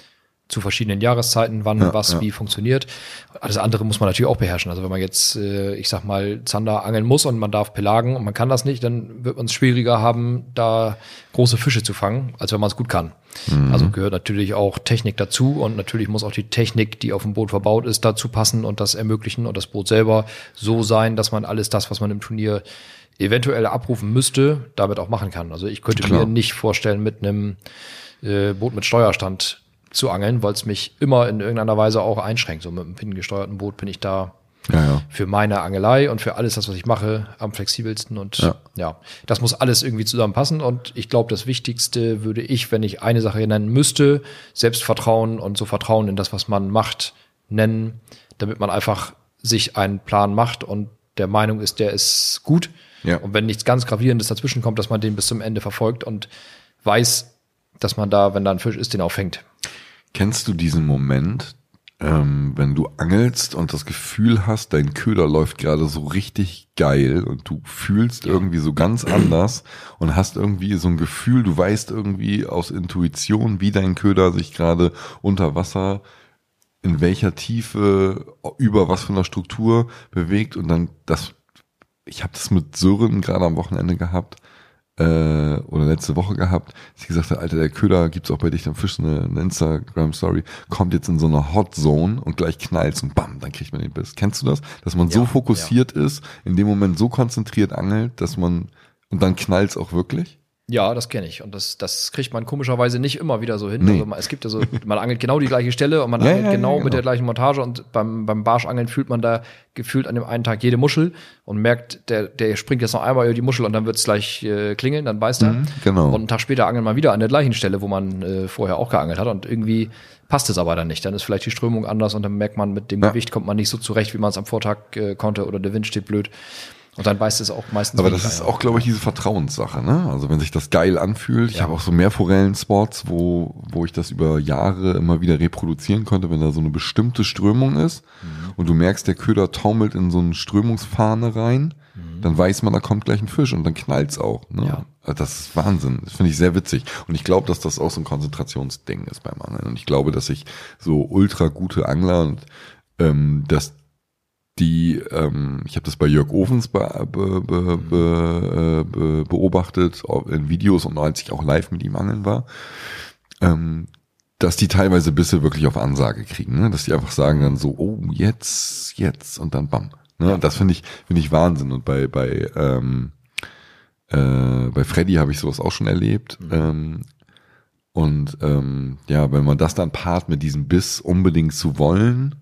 [SPEAKER 2] zu verschiedenen Jahreszeiten, wann
[SPEAKER 1] Ja,
[SPEAKER 2] was
[SPEAKER 1] ja.
[SPEAKER 2] wie funktioniert. Alles andere muss man natürlich auch beherrschen. Also wenn man jetzt, äh, ich sag mal, Zander angeln muss und man darf pelagen und man kann das nicht, dann wird man es schwieriger haben, da große Fische zu fangen, als wenn man es gut kann.
[SPEAKER 1] Mhm.
[SPEAKER 2] Also gehört natürlich auch Technik dazu und natürlich muss auch die Technik, die auf dem Boot verbaut ist, dazu passen und das ermöglichen und das Boot selber so sein, dass man alles das, was man im Turnier eventuell abrufen müsste, damit auch machen kann. Also ich könnte
[SPEAKER 1] Klar.
[SPEAKER 2] mir nicht vorstellen, mit einem äh, Boot mit Steuerstand zu angeln, weil es mich immer in irgendeiner Weise auch einschränkt. So mit einem pinnengesteuerten Boot bin ich da
[SPEAKER 1] Ja, ja.
[SPEAKER 2] für meine Angelei und für alles das, was ich mache, am flexibelsten. Und
[SPEAKER 1] Ja.
[SPEAKER 2] ja, das muss alles irgendwie zusammenpassen. Und ich glaube, das Wichtigste würde ich, wenn ich eine Sache nennen müsste, Selbstvertrauen und so Vertrauen in das, was man macht, nennen, damit man einfach sich einen Plan macht und der Meinung ist, der ist gut.
[SPEAKER 1] Ja.
[SPEAKER 2] Und wenn nichts ganz Gravierendes dazwischen kommt, dass man den bis zum Ende verfolgt und weiß, dass man da, wenn da ein Fisch ist, den auch fängt.
[SPEAKER 1] Kennst du diesen Moment, ähm, wenn du angelst und das Gefühl hast, dein Köder läuft gerade so richtig geil und du fühlst irgendwie so ganz anders und hast irgendwie so ein Gefühl, du weißt irgendwie aus Intuition, wie dein Köder sich gerade unter Wasser, in welcher Tiefe, über was für einer Struktur bewegt und dann das, ich habe das mit Sören gerade am Wochenende gehabt, äh, oder letzte Woche gehabt, dass ich gesagt habe, Alter, der Köder gibt's auch bei dich am Fisch, eine, eine Instagram-Story, kommt jetzt in so eine Hot Zone und gleich knallt's und bam, dann kriegt man den Biss. Kennst du das? Dass man so
[SPEAKER 2] Ja,
[SPEAKER 1] fokussiert ist, in dem Moment so konzentriert angelt, dass man, und dann knallt's auch wirklich?
[SPEAKER 2] Ja, das kenne ich. Und das, das kriegt man komischerweise nicht immer wieder so hin.
[SPEAKER 1] Nee.
[SPEAKER 2] Also man, es gibt ja so, man angelt genau die gleiche Stelle und man
[SPEAKER 1] Ja,
[SPEAKER 2] angelt
[SPEAKER 1] ja, ja,
[SPEAKER 2] genau
[SPEAKER 1] genau.
[SPEAKER 2] mit der gleichen Montage und beim, beim Barschangeln fühlt man da gefühlt an dem einen Tag jede Muschel und merkt, der, der springt jetzt noch einmal über die Muschel und dann wird's gleich äh, klingeln, dann beißt er.
[SPEAKER 1] Mhm, genau.
[SPEAKER 2] Und einen Tag später angelt man wieder an der gleichen Stelle, wo man äh, vorher auch geangelt hat und irgendwie passt es aber dann nicht. Dann ist vielleicht die Strömung anders und dann merkt man, mit dem
[SPEAKER 1] Ja.
[SPEAKER 2] Gewicht kommt man nicht so zurecht, wie man es am Vortag äh, konnte oder der Wind steht blöd. Und dann beißt es auch meistens
[SPEAKER 1] Aber das
[SPEAKER 2] weniger,
[SPEAKER 1] ist
[SPEAKER 2] ja.
[SPEAKER 1] auch, glaube ich, diese Vertrauenssache, ne? Also wenn sich das geil anfühlt, ich
[SPEAKER 2] Ja.
[SPEAKER 1] habe auch so mehr Forellenspots, wo, wo ich das über Jahre immer wieder reproduzieren konnte, wenn da so eine bestimmte Strömung ist
[SPEAKER 2] Mhm.
[SPEAKER 1] und du merkst, der Köder taumelt in so eine Strömungsfahne rein,
[SPEAKER 2] Mhm.
[SPEAKER 1] dann weiß man, da kommt gleich ein Fisch und dann knallt's auch. Ne?
[SPEAKER 2] Ja.
[SPEAKER 1] Also das ist Wahnsinn. Das finde ich sehr witzig. Und ich glaube, dass das auch so ein Konzentrationsding ist beim Angeln. Und ich glaube, dass ich so ultra gute Angler und ähm, dass die, ähm, ich habe das bei Jörg Ovens be, be, be, be, be, beobachtet, auch in Videos und als ich auch live mit ihm angeln war, ähm, dass die teilweise Bisse wirklich auf Ansage kriegen, ne? Dass die einfach sagen dann so, oh, jetzt, jetzt und dann bam. Ne?
[SPEAKER 2] Ja.
[SPEAKER 1] Und das finde ich, finde ich Wahnsinn. Und bei, bei, ähm, äh, bei Freddy habe ich sowas auch schon erlebt.
[SPEAKER 2] Mhm.
[SPEAKER 1] Ähm, und ähm, ja, wenn man das dann paart mit diesem Biss unbedingt zu wollen,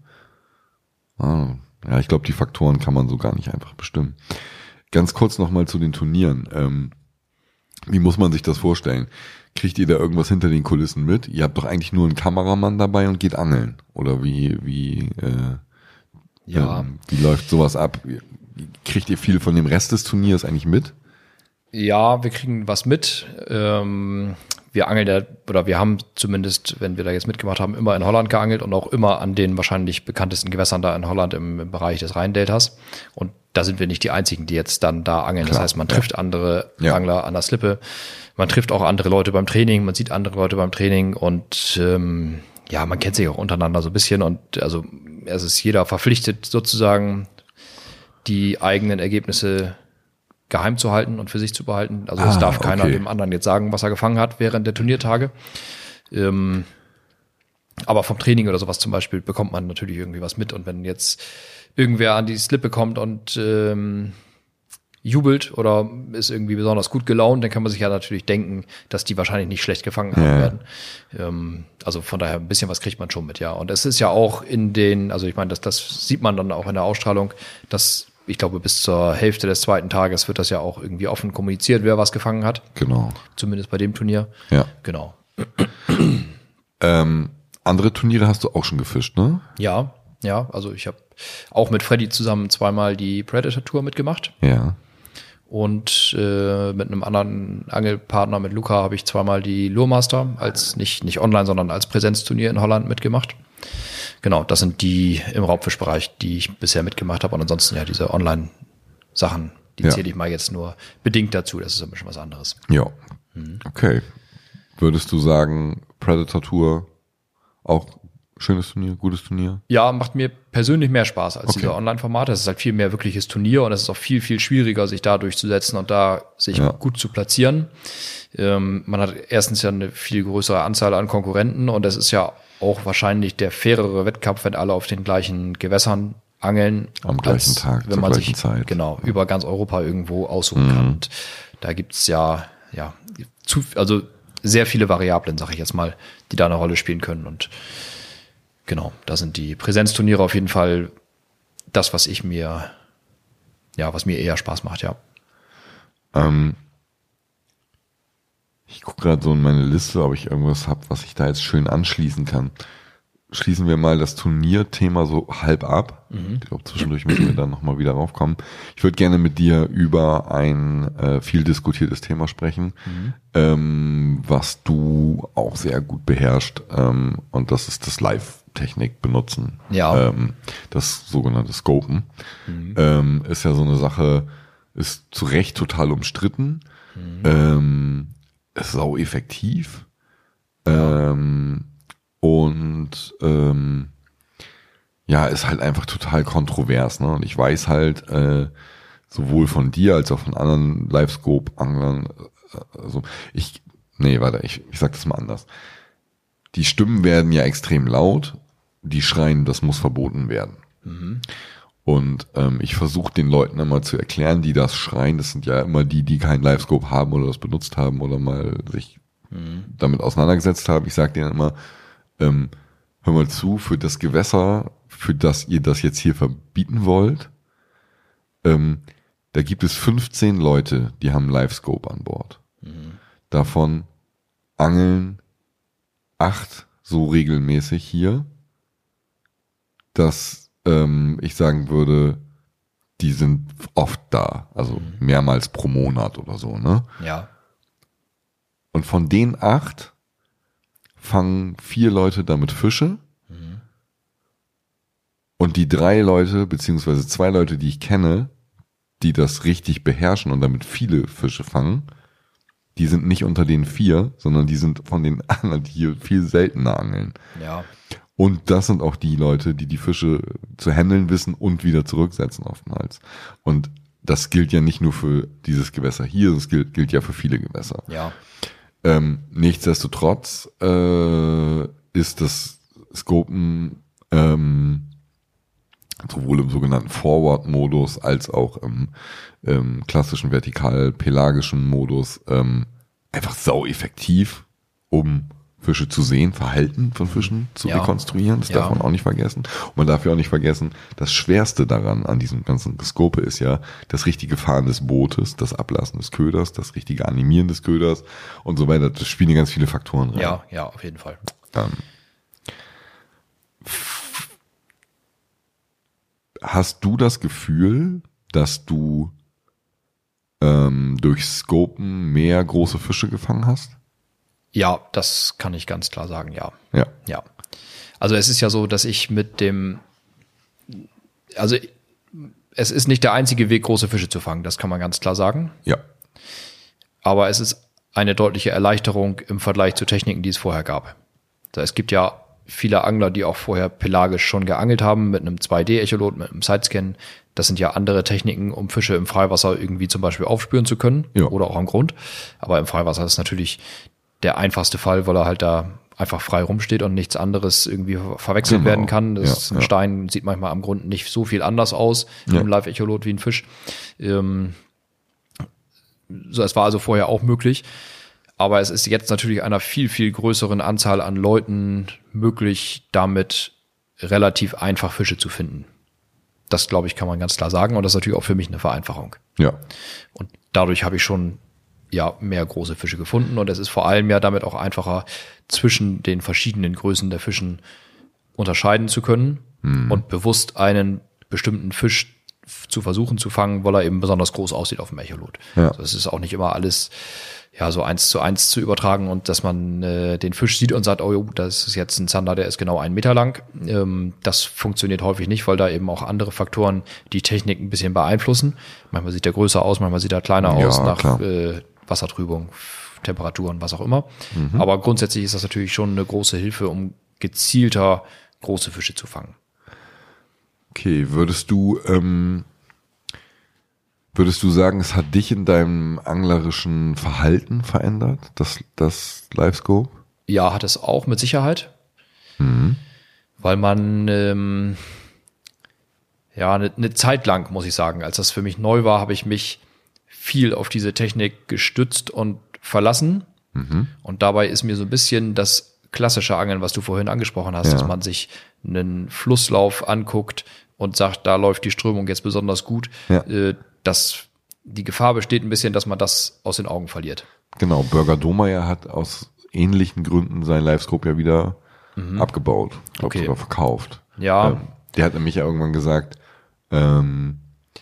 [SPEAKER 1] ah, ja, ich glaube, die Faktoren kann man so gar nicht einfach bestimmen. Ganz kurz nochmal zu den Turnieren. Ähm, wie muss man sich das vorstellen? Kriegt ihr da irgendwas hinter den Kulissen mit? Ihr habt doch eigentlich nur einen Kameramann dabei und geht angeln. Oder wie, wie, äh,
[SPEAKER 2] Ja.
[SPEAKER 1] ähm, wie läuft sowas ab? Kriegt ihr viel von dem Rest des Turniers eigentlich mit?
[SPEAKER 2] Ja, wir kriegen was mit. Ähm, wir angeln ja, oder wir haben zumindest, wenn wir da jetzt mitgemacht haben, immer in Holland geangelt und auch immer an den wahrscheinlich bekanntesten Gewässern da in Holland im, im Bereich des Rheindeltas. Und da sind wir nicht die Einzigen, die jetzt dann da angeln. Klar, das heißt, man trifft ja. andere ja. Angler an der Slippe. Man trifft auch andere Leute beim Training. Man sieht andere Leute beim Training und ähm, ja, man kennt sich auch untereinander so ein bisschen. Und also es ist jeder verpflichtet sozusagen, die eigenen Ergebnisse geheim zu halten und für sich zu behalten. Also es ah, darf keiner okay. dem anderen jetzt sagen, was er gefangen hat während der Turniertage. Ähm, aber vom Training oder sowas zum Beispiel bekommt man natürlich irgendwie was mit. Und wenn jetzt irgendwer an die Slippe kommt und ähm, jubelt oder ist irgendwie besonders gut gelaunt, dann kann man sich ja natürlich denken, dass die wahrscheinlich nicht schlecht gefangen haben ja. werden. Ähm, also von daher ein bisschen was kriegt man schon mit, ja. Und es ist ja auch in den, also ich meine, das, das sieht man dann auch in der Ausstrahlung, dass ich glaube, bis zur Hälfte des zweiten Tages wird das ja auch irgendwie offen kommuniziert, wer was gefangen hat.
[SPEAKER 1] Genau.
[SPEAKER 2] Zumindest bei dem Turnier.
[SPEAKER 1] Ja.
[SPEAKER 2] Genau.
[SPEAKER 1] ähm, andere Turniere hast du auch schon gefischt, ne?
[SPEAKER 2] Ja, ja. Also ich habe auch mit Freddy zusammen zweimal die Predator-Tour mitgemacht.
[SPEAKER 1] Ja.
[SPEAKER 2] Und äh, mit einem anderen Angelpartner, mit Luca, habe ich zweimal die Lurmaster als nicht nicht online, sondern als Präsenzturnier in Holland mitgemacht. Genau, das sind die im Raubfischbereich, die ich bisher mitgemacht habe. Und ansonsten ja diese Online-Sachen, die ja. zähle ich mal jetzt nur bedingt dazu. Das ist ein bisschen was anderes.
[SPEAKER 1] Ja, mhm. Okay. Würdest du sagen, Predator Tour auch schönes Turnier, gutes Turnier?
[SPEAKER 2] Ja, macht mir persönlich mehr Spaß als
[SPEAKER 1] okay.
[SPEAKER 2] diese Online-Formate. Es ist halt viel mehr wirkliches Turnier und es ist auch viel, viel schwieriger, sich da durchzusetzen und da sich ja. gut zu platzieren. Ähm, man hat erstens ja eine viel größere Anzahl an Konkurrenten und es ist ja auch wahrscheinlich der fairere Wettkampf, wenn alle auf den gleichen Gewässern angeln.
[SPEAKER 1] Am gleichen Tag,
[SPEAKER 2] wenn man sich
[SPEAKER 1] Zeit.
[SPEAKER 2] Genau, über ganz Europa irgendwo aussuchen mhm. kann. Und da gibt's ja, ja, zu, also sehr viele Variablen, sag ich jetzt mal, die da eine Rolle spielen können. Und genau, da sind die Präsenzturniere auf jeden Fall das, was ich mir, ja, was mir eher Spaß macht, ja.
[SPEAKER 1] Ähm, ich gucke gerade so in meine Liste, ob ich irgendwas habe, was ich da jetzt schön anschließen kann. Schließen wir mal das Turnierthema so halb ab. Mhm. Ich glaube, zwischendurch müssen wir dann nochmal wieder raufkommen. Ich würde gerne mit dir über ein äh, viel diskutiertes Thema sprechen, mhm. ähm, was du auch sehr gut beherrschst. Ähm, und das ist das Live-Technik benutzen.
[SPEAKER 2] Ja.
[SPEAKER 1] Ähm, das sogenannte Scopen.
[SPEAKER 2] Mhm.
[SPEAKER 1] Ähm, ist ja so eine Sache, ist zu Recht total umstritten. Mhm. Ähm, ist sau effektiv. Ja. Ähm, Und ähm, ja, ist halt einfach total kontrovers, ne? Und ich weiß halt äh, sowohl von dir als auch von anderen Livescope-Anglern, äh, also ich, nee, warte, ich, ich sag das mal anders. Die Stimmen werden ja extrem laut, die schreien, das muss verboten werden.
[SPEAKER 2] Mhm.
[SPEAKER 1] Und ähm, ich versuche den Leuten immer zu erklären, die das schreien, das sind ja immer die, die keinen Livescope haben oder das benutzt haben oder mal sich mhm. damit auseinandergesetzt haben. Ich sage denen immer, Ähm, hör mal zu, für das Gewässer, für das ihr das jetzt hier verbieten wollt, ähm, da gibt es fünfzehn Leute, die haben Livescope an Bord.
[SPEAKER 2] Mhm.
[SPEAKER 1] Davon angeln acht so regelmäßig hier, dass ähm, ich sagen würde, die sind oft da, also mhm. mehrmals pro Monat oder so, ne?
[SPEAKER 2] Ja.
[SPEAKER 1] Und von den acht fangen vier Leute damit Fische
[SPEAKER 2] mhm.
[SPEAKER 1] und die drei Leute, beziehungsweise zwei Leute, die ich kenne, die das richtig beherrschen und damit viele Fische fangen, die sind nicht unter den vier, sondern die sind von den anderen, die hier viel seltener angeln.
[SPEAKER 2] Ja.
[SPEAKER 1] Und das sind auch die Leute, die die Fische zu handeln wissen und wieder zurücksetzen auf den Hals. Und das gilt ja nicht nur für dieses Gewässer hier, das gilt, gilt ja für viele Gewässer.
[SPEAKER 2] Ja.
[SPEAKER 1] Ähm, nichtsdestotrotz äh, ist das Scopen ähm, sowohl im sogenannten Forward-Modus als auch im ähm, klassischen vertikal-pelagischen Modus ähm, einfach sau effektiv, um Fische zu sehen, Verhalten von Fischen zu
[SPEAKER 2] ja.
[SPEAKER 1] rekonstruieren. Das
[SPEAKER 2] ja.
[SPEAKER 1] darf man auch nicht vergessen. Und man darf ja auch nicht vergessen, das Schwerste daran, an diesem ganzen Scope ist ja das richtige Fahren des Bootes, das Ablassen des Köders, das richtige Animieren des Köders und so weiter. Das spielen ja ganz viele Faktoren rein.
[SPEAKER 2] Ja, ja, auf jeden Fall.
[SPEAKER 1] Ähm, hast du das Gefühl, dass du ähm, durch Scopen mehr große Fische gefangen hast?
[SPEAKER 2] Ja, das kann ich ganz klar sagen, ja.
[SPEAKER 1] Ja.
[SPEAKER 2] Ja. Also es ist ja so, dass ich mit dem, also es ist nicht der einzige Weg, große Fische zu fangen, das kann man ganz klar sagen.
[SPEAKER 1] Ja.
[SPEAKER 2] Aber es ist eine deutliche Erleichterung im Vergleich zu Techniken, die es vorher gab. Es gibt ja viele Angler, die auch vorher pelagisch schon geangelt haben mit einem zwei D-Echolot, mit einem Sidescan. Das sind ja andere Techniken, um Fische im Freiwasser irgendwie zum Beispiel aufspüren zu können, ja, oder auch am Grund. Aber im Freiwasser ist natürlich der einfachste Fall, weil er halt da einfach frei rumsteht und nichts anderes irgendwie verwechselt genau. werden kann. Das ja, ist ein ja. Stein, sieht manchmal am Grund nicht so viel anders aus ja. im Live-Echolot wie ein Fisch. Ähm, so, es war also vorher auch möglich. Aber es ist jetzt natürlich einer viel, viel größeren Anzahl an Leuten möglich, damit relativ einfach Fische zu finden. Das, glaube ich, kann man ganz klar sagen. Und das ist natürlich auch für mich eine Vereinfachung.
[SPEAKER 1] Ja.
[SPEAKER 2] Und dadurch habe ich schon ja mehr große Fische gefunden. Und es ist vor allem ja damit auch einfacher, zwischen den verschiedenen Größen der Fischen unterscheiden zu können mhm. und bewusst einen bestimmten Fisch zu versuchen zu fangen, weil er eben besonders groß aussieht auf dem Echolot. Ja. Also es ist auch nicht immer alles ja so eins zu eins zu übertragen und dass man äh, den Fisch sieht und sagt, oh, das ist jetzt ein Zander, der ist genau einen Meter lang. Ähm, das funktioniert häufig nicht, weil da eben auch andere Faktoren die Technik ein bisschen beeinflussen. Manchmal sieht der größer aus, manchmal sieht er kleiner ja, aus nach äh, Wassertrübung, Temperaturen, was auch immer. Mhm. Aber grundsätzlich ist das natürlich schon eine große Hilfe, um gezielter große Fische zu fangen.
[SPEAKER 1] Okay, würdest du ähm Würdest du sagen, es hat dich in deinem anglerischen Verhalten verändert, das, das LiveScope?
[SPEAKER 2] Ja, hat es auch, mit Sicherheit. Mhm. Weil man, ähm, ja, eine, eine Zeit lang, muss ich sagen, als das für mich neu war, habe ich mich viel auf diese Technik gestützt und verlassen. Mhm. Und dabei ist mir so ein bisschen das klassische Angeln, was du vorhin angesprochen hast, ja. dass man sich einen Flusslauf anguckt und sagt, da läuft die Strömung jetzt besonders gut, ja. äh, dass die Gefahr besteht ein bisschen, dass man das aus den Augen verliert.
[SPEAKER 1] Genau, Börger Domeyer hat aus ähnlichen Gründen sein LiveScope ja wieder mhm. abgebaut. Ich glaube
[SPEAKER 2] okay.
[SPEAKER 1] sogar verkauft.
[SPEAKER 2] Ja.
[SPEAKER 1] Ähm, der hat nämlich ja irgendwann gesagt, ähm,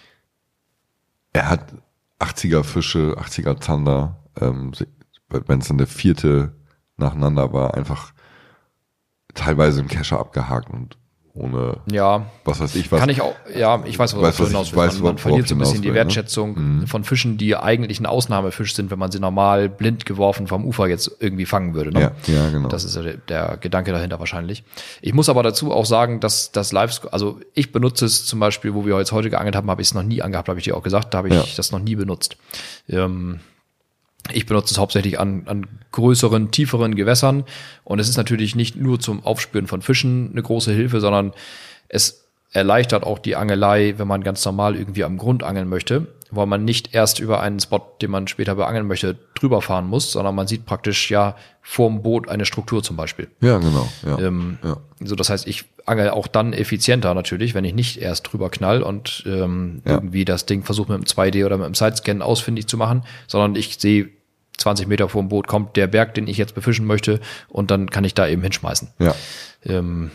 [SPEAKER 1] er hat achtziger Fische, achtziger Zander, ähm, wenn es dann der vierte nacheinander war, einfach teilweise im Kescher abgehakt und ohne,
[SPEAKER 2] ja,
[SPEAKER 1] was weiß ich, was.
[SPEAKER 2] Kann ich auch, ja, ich weiß,
[SPEAKER 1] worauf du hinaus willst. Man,
[SPEAKER 2] man verliert so ein bisschen die Wertschätzung ne? von Fischen, die eigentlich ein Ausnahmefisch sind, wenn man sie normal blind geworfen vom Ufer jetzt irgendwie fangen würde. Ne?
[SPEAKER 1] Ja, ja, genau.
[SPEAKER 2] Das ist der, der Gedanke dahinter wahrscheinlich. Ich muss aber dazu auch sagen, dass das LiveScope, also ich benutze es zum Beispiel, wo wir jetzt heute geangelt haben, habe ich es noch nie angehabt, habe ich dir auch gesagt, da habe ich ja. das noch nie benutzt. Ähm, Ich benutze es hauptsächlich an, an größeren, tieferen Gewässern und es ist natürlich nicht nur zum Aufspüren von Fischen eine große Hilfe, sondern es erleichtert auch die Angelei, wenn man ganz normal irgendwie am Grund angeln möchte, weil man nicht erst über einen Spot, den man später beangeln möchte, drüber fahren muss, sondern man sieht praktisch ja vorm Boot eine Struktur zum Beispiel.
[SPEAKER 1] Ja, genau. Ja,
[SPEAKER 2] ähm,
[SPEAKER 1] ja.
[SPEAKER 2] So, das heißt, ich angel auch dann effizienter natürlich, wenn ich nicht erst drüber knall und ähm, ja. irgendwie das Ding versuche mit dem zwei D oder mit dem Sidescan ausfindig zu machen, sondern ich sehe zwanzig Meter vor dem Boot kommt der Berg, den ich jetzt befischen möchte und dann kann ich da eben hinschmeißen.
[SPEAKER 1] Ja.
[SPEAKER 2] Ähm,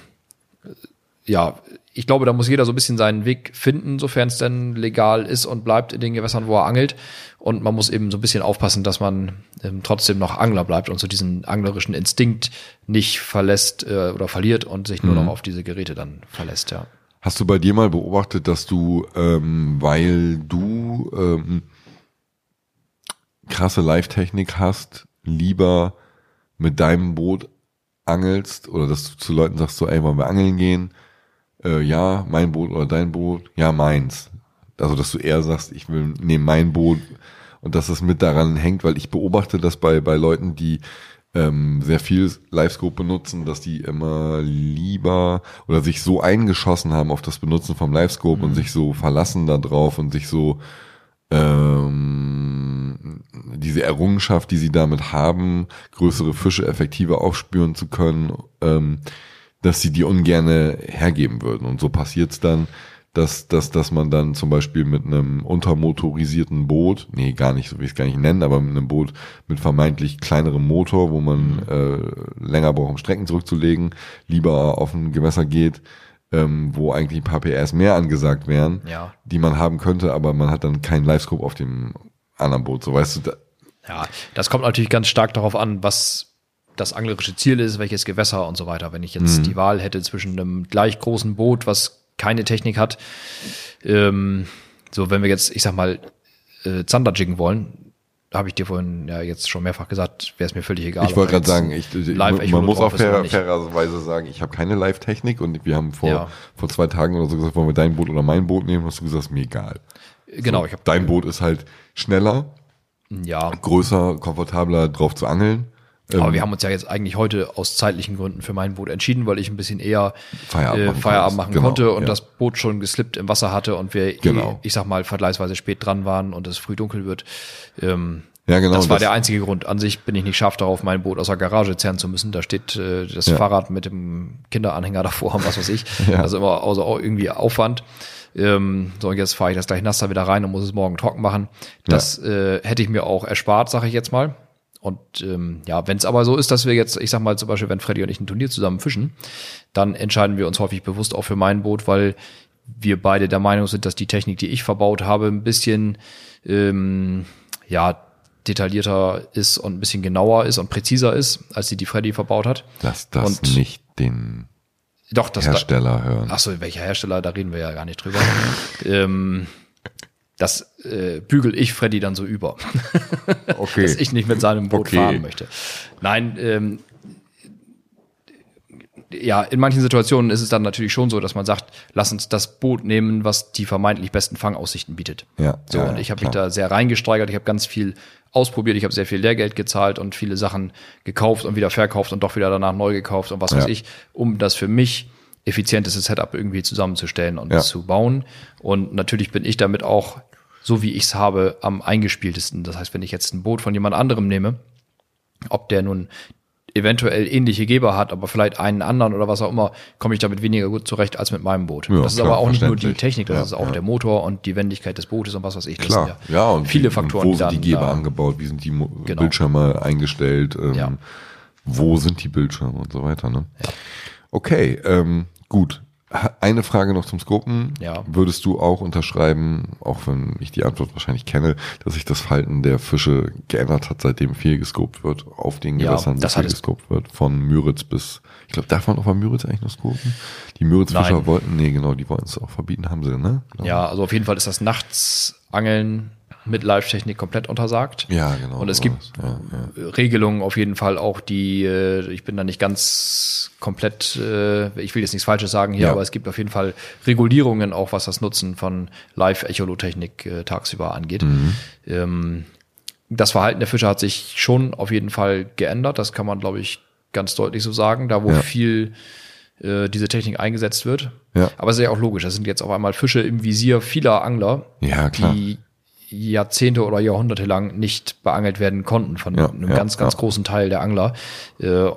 [SPEAKER 2] ja, ich glaube, da muss jeder so ein bisschen seinen Weg finden, sofern es denn legal ist und bleibt in den Gewässern, wo er angelt. Und man muss eben so ein bisschen aufpassen, dass man ähm, trotzdem noch Angler bleibt und so diesen anglerischen Instinkt nicht verlässt äh, oder verliert und sich nur mhm. noch auf diese Geräte dann verlässt, ja.
[SPEAKER 1] Hast du bei dir mal beobachtet, dass du, ähm, weil du ähm, krasse Live-Technik hast, lieber mit deinem Boot angelst oder dass du zu Leuten sagst, so, ey, wollen wir angeln gehen? Äh, ja, mein Boot oder dein Boot? Ja, meins. Also, dass du eher sagst, ich will nehmen mein Boot und dass es mit daran hängt, weil ich beobachte das bei bei Leuten, die ähm, sehr viel LiveScope benutzen, dass die immer lieber oder sich so eingeschossen haben auf das Benutzen vom LiveScope mhm. und sich so verlassen da drauf und sich so ähm, diese Errungenschaft, die sie damit haben, größere Fische effektiver aufspüren zu können, ähm, dass sie die ungerne hergeben würden. Und so passiert's dann, dass, dass, dass man dann zum Beispiel mit einem untermotorisierten Boot, nee, gar nicht, so will ich es gar nicht nennen, aber mit einem Boot mit vermeintlich kleinerem Motor, wo man äh, länger braucht, um Strecken zurückzulegen, lieber auf ein Gewässer geht, ähm, wo eigentlich ein paar P S mehr angesagt wären,
[SPEAKER 2] ja.
[SPEAKER 1] die man haben könnte, aber man hat dann keinen LiveScope auf dem anderen Boot, so weißt du. Da
[SPEAKER 2] ja, das kommt natürlich ganz stark darauf an, was das anglerische Ziel ist, welches Gewässer und so weiter. Wenn ich jetzt mhm. die Wahl hätte zwischen einem gleich großen Boot, was keine Technik hat, ähm, so wenn wir jetzt, ich sag mal, äh, Zander jiggen wollen, habe ich dir vorhin ja jetzt schon mehrfach gesagt, wäre es mir völlig egal.
[SPEAKER 1] Ich wollte gerade sagen, ich, ich, man muss auch fair, fairerweise sagen, ich habe keine Live-Technik und wir haben vor, ja. vor zwei Tagen oder so gesagt, wollen wir dein Boot oder mein Boot nehmen, hast du gesagt, ist mir egal.
[SPEAKER 2] Genau.
[SPEAKER 1] So,
[SPEAKER 2] ich hab,
[SPEAKER 1] dein Boot ist halt schneller,
[SPEAKER 2] ja.
[SPEAKER 1] größer, komfortabler drauf zu angeln.
[SPEAKER 2] Aber ähm, wir haben uns ja jetzt eigentlich heute aus zeitlichen Gründen für mein Boot entschieden, weil ich ein bisschen eher
[SPEAKER 1] Feierabend
[SPEAKER 2] äh,
[SPEAKER 1] machen,
[SPEAKER 2] Feierabend machen
[SPEAKER 1] genau,
[SPEAKER 2] konnte und
[SPEAKER 1] ja.
[SPEAKER 2] das Boot schon geslippt im Wasser hatte und wir,
[SPEAKER 1] genau.
[SPEAKER 2] eh, ich sag mal, vergleichsweise spät dran waren und es früh dunkel wird. Ähm,
[SPEAKER 1] ja, genau.
[SPEAKER 2] Das war
[SPEAKER 1] das
[SPEAKER 2] der einzige Grund. An sich bin ich nicht scharf darauf, mein Boot aus der Garage zerren zu müssen. Da steht äh, das
[SPEAKER 1] ja.
[SPEAKER 2] Fahrrad mit dem Kinderanhänger davor und was weiß ich.
[SPEAKER 1] ja.
[SPEAKER 2] Das ist immer also auch irgendwie Aufwand. Ähm, so, und jetzt fahre ich das gleich nass da wieder rein und muss es morgen trocken machen. Das ja. äh, hätte ich mir auch erspart, sage ich jetzt mal. Und ähm, ja, wenn es aber so ist, dass wir jetzt, ich sag mal zum Beispiel, wenn Freddy und ich ein Turnier zusammen fischen, dann entscheiden wir uns häufig bewusst auch für mein Boot, weil wir beide der Meinung sind, dass die Technik, die ich verbaut habe, ein bisschen ähm, ja detaillierter ist und ein bisschen genauer ist und präziser ist, als die, die Freddy verbaut hat.
[SPEAKER 1] Dass das und nicht den
[SPEAKER 2] doch, das
[SPEAKER 1] Hersteller
[SPEAKER 2] da,
[SPEAKER 1] hören.
[SPEAKER 2] Ach so, welcher Hersteller, da reden wir ja gar nicht drüber. ähm, das äh, bügel ich Freddy dann so über.
[SPEAKER 1] Okay.
[SPEAKER 2] Dass ich nicht mit seinem Boot
[SPEAKER 1] okay.
[SPEAKER 2] fahren möchte. Nein, ähm, ja, in manchen Situationen ist es dann natürlich schon so, dass man sagt, lass uns das Boot nehmen, was die vermeintlich besten Fangaussichten bietet.
[SPEAKER 1] Ja,
[SPEAKER 2] so,
[SPEAKER 1] ja,
[SPEAKER 2] und ich habe
[SPEAKER 1] klar.
[SPEAKER 2] mich da sehr reingesteigert, ich habe ganz viel ausprobiert, ich habe sehr viel Lehrgeld gezahlt und viele Sachen gekauft und wieder verkauft und doch wieder danach neu gekauft und was
[SPEAKER 1] ja.
[SPEAKER 2] weiß ich, um das für mich effizienteste Setup irgendwie zusammenzustellen und
[SPEAKER 1] ja.
[SPEAKER 2] zu bauen. Und natürlich bin ich damit auch, so wie ich es habe, am eingespieltesten. Das heißt, wenn ich jetzt ein Boot von jemand anderem nehme, ob der nun eventuell ähnliche Geber hat, aber vielleicht einen anderen oder was auch immer, komme ich damit weniger gut zurecht als mit meinem Boot.
[SPEAKER 1] Ja,
[SPEAKER 2] das ist
[SPEAKER 1] klar,
[SPEAKER 2] aber auch nicht nur die
[SPEAKER 1] verständlich.
[SPEAKER 2] Technik, das
[SPEAKER 1] Ja,
[SPEAKER 2] ist auch
[SPEAKER 1] ja.
[SPEAKER 2] der Motor und die Wendigkeit des Bootes und was weiß ich. Das
[SPEAKER 1] Klar,
[SPEAKER 2] sind ja,
[SPEAKER 1] ja, und
[SPEAKER 2] viele
[SPEAKER 1] wie,
[SPEAKER 2] Faktoren.
[SPEAKER 1] und wo
[SPEAKER 2] die
[SPEAKER 1] sind
[SPEAKER 2] dann
[SPEAKER 1] die Geber
[SPEAKER 2] da,
[SPEAKER 1] angebaut, wie sind die Mo-
[SPEAKER 2] Genau.
[SPEAKER 1] Bildschirme eingestellt, ähm,
[SPEAKER 2] Ja.
[SPEAKER 1] wo sind die Bildschirme und so weiter. Ne?
[SPEAKER 2] Ja.
[SPEAKER 1] Okay, ähm, gut. Ha- Eine Frage noch zum Scopen.
[SPEAKER 2] Ja.
[SPEAKER 1] Würdest du auch unterschreiben, auch wenn ich die Antwort wahrscheinlich kenne, dass sich das Verhalten der Fische geändert hat, seitdem viel gescopt wird, auf den
[SPEAKER 2] Ja,
[SPEAKER 1] Gewässern, wo
[SPEAKER 2] das
[SPEAKER 1] viel
[SPEAKER 2] hat es-
[SPEAKER 1] gescopt wird, von Müritz bis, ich glaube, darf man auch bei Müritz eigentlich noch scopen? Die Müritz-Fischer
[SPEAKER 2] Nein.
[SPEAKER 1] wollten, nee, genau, die wollten es auch verbieten, haben sie, ne? Genau.
[SPEAKER 2] Ja, also auf jeden Fall ist das Nachtsangeln mit Live-Technik komplett untersagt.
[SPEAKER 1] Ja, genau.
[SPEAKER 2] Und es
[SPEAKER 1] sowas.
[SPEAKER 2] gibt
[SPEAKER 1] ja, ja.
[SPEAKER 2] Regelungen auf jeden Fall auch, die, äh, ich bin da nicht ganz komplett, äh, ich will jetzt nichts Falsches sagen hier,
[SPEAKER 1] Ja.
[SPEAKER 2] aber es gibt auf jeden Fall Regulierungen auch, was das Nutzen von Live-Echolotechnik äh, tagsüber angeht.
[SPEAKER 1] Mhm.
[SPEAKER 2] Ähm, das Verhalten der Fische hat sich schon auf jeden Fall geändert, das kann man, glaube ich, ganz deutlich so sagen, da wo
[SPEAKER 1] Ja.
[SPEAKER 2] viel äh, diese Technik eingesetzt wird.
[SPEAKER 1] Ja.
[SPEAKER 2] Aber es ist ja auch logisch, das sind jetzt auf einmal Fische im Visier vieler Angler,
[SPEAKER 1] Ja, klar.
[SPEAKER 2] die Jahrzehnte oder Jahrhunderte lang nicht beangelt werden konnten von
[SPEAKER 1] Ja,
[SPEAKER 2] einem
[SPEAKER 1] ja,
[SPEAKER 2] ganz, ganz
[SPEAKER 1] ja.
[SPEAKER 2] großen Teil der Angler. Äh,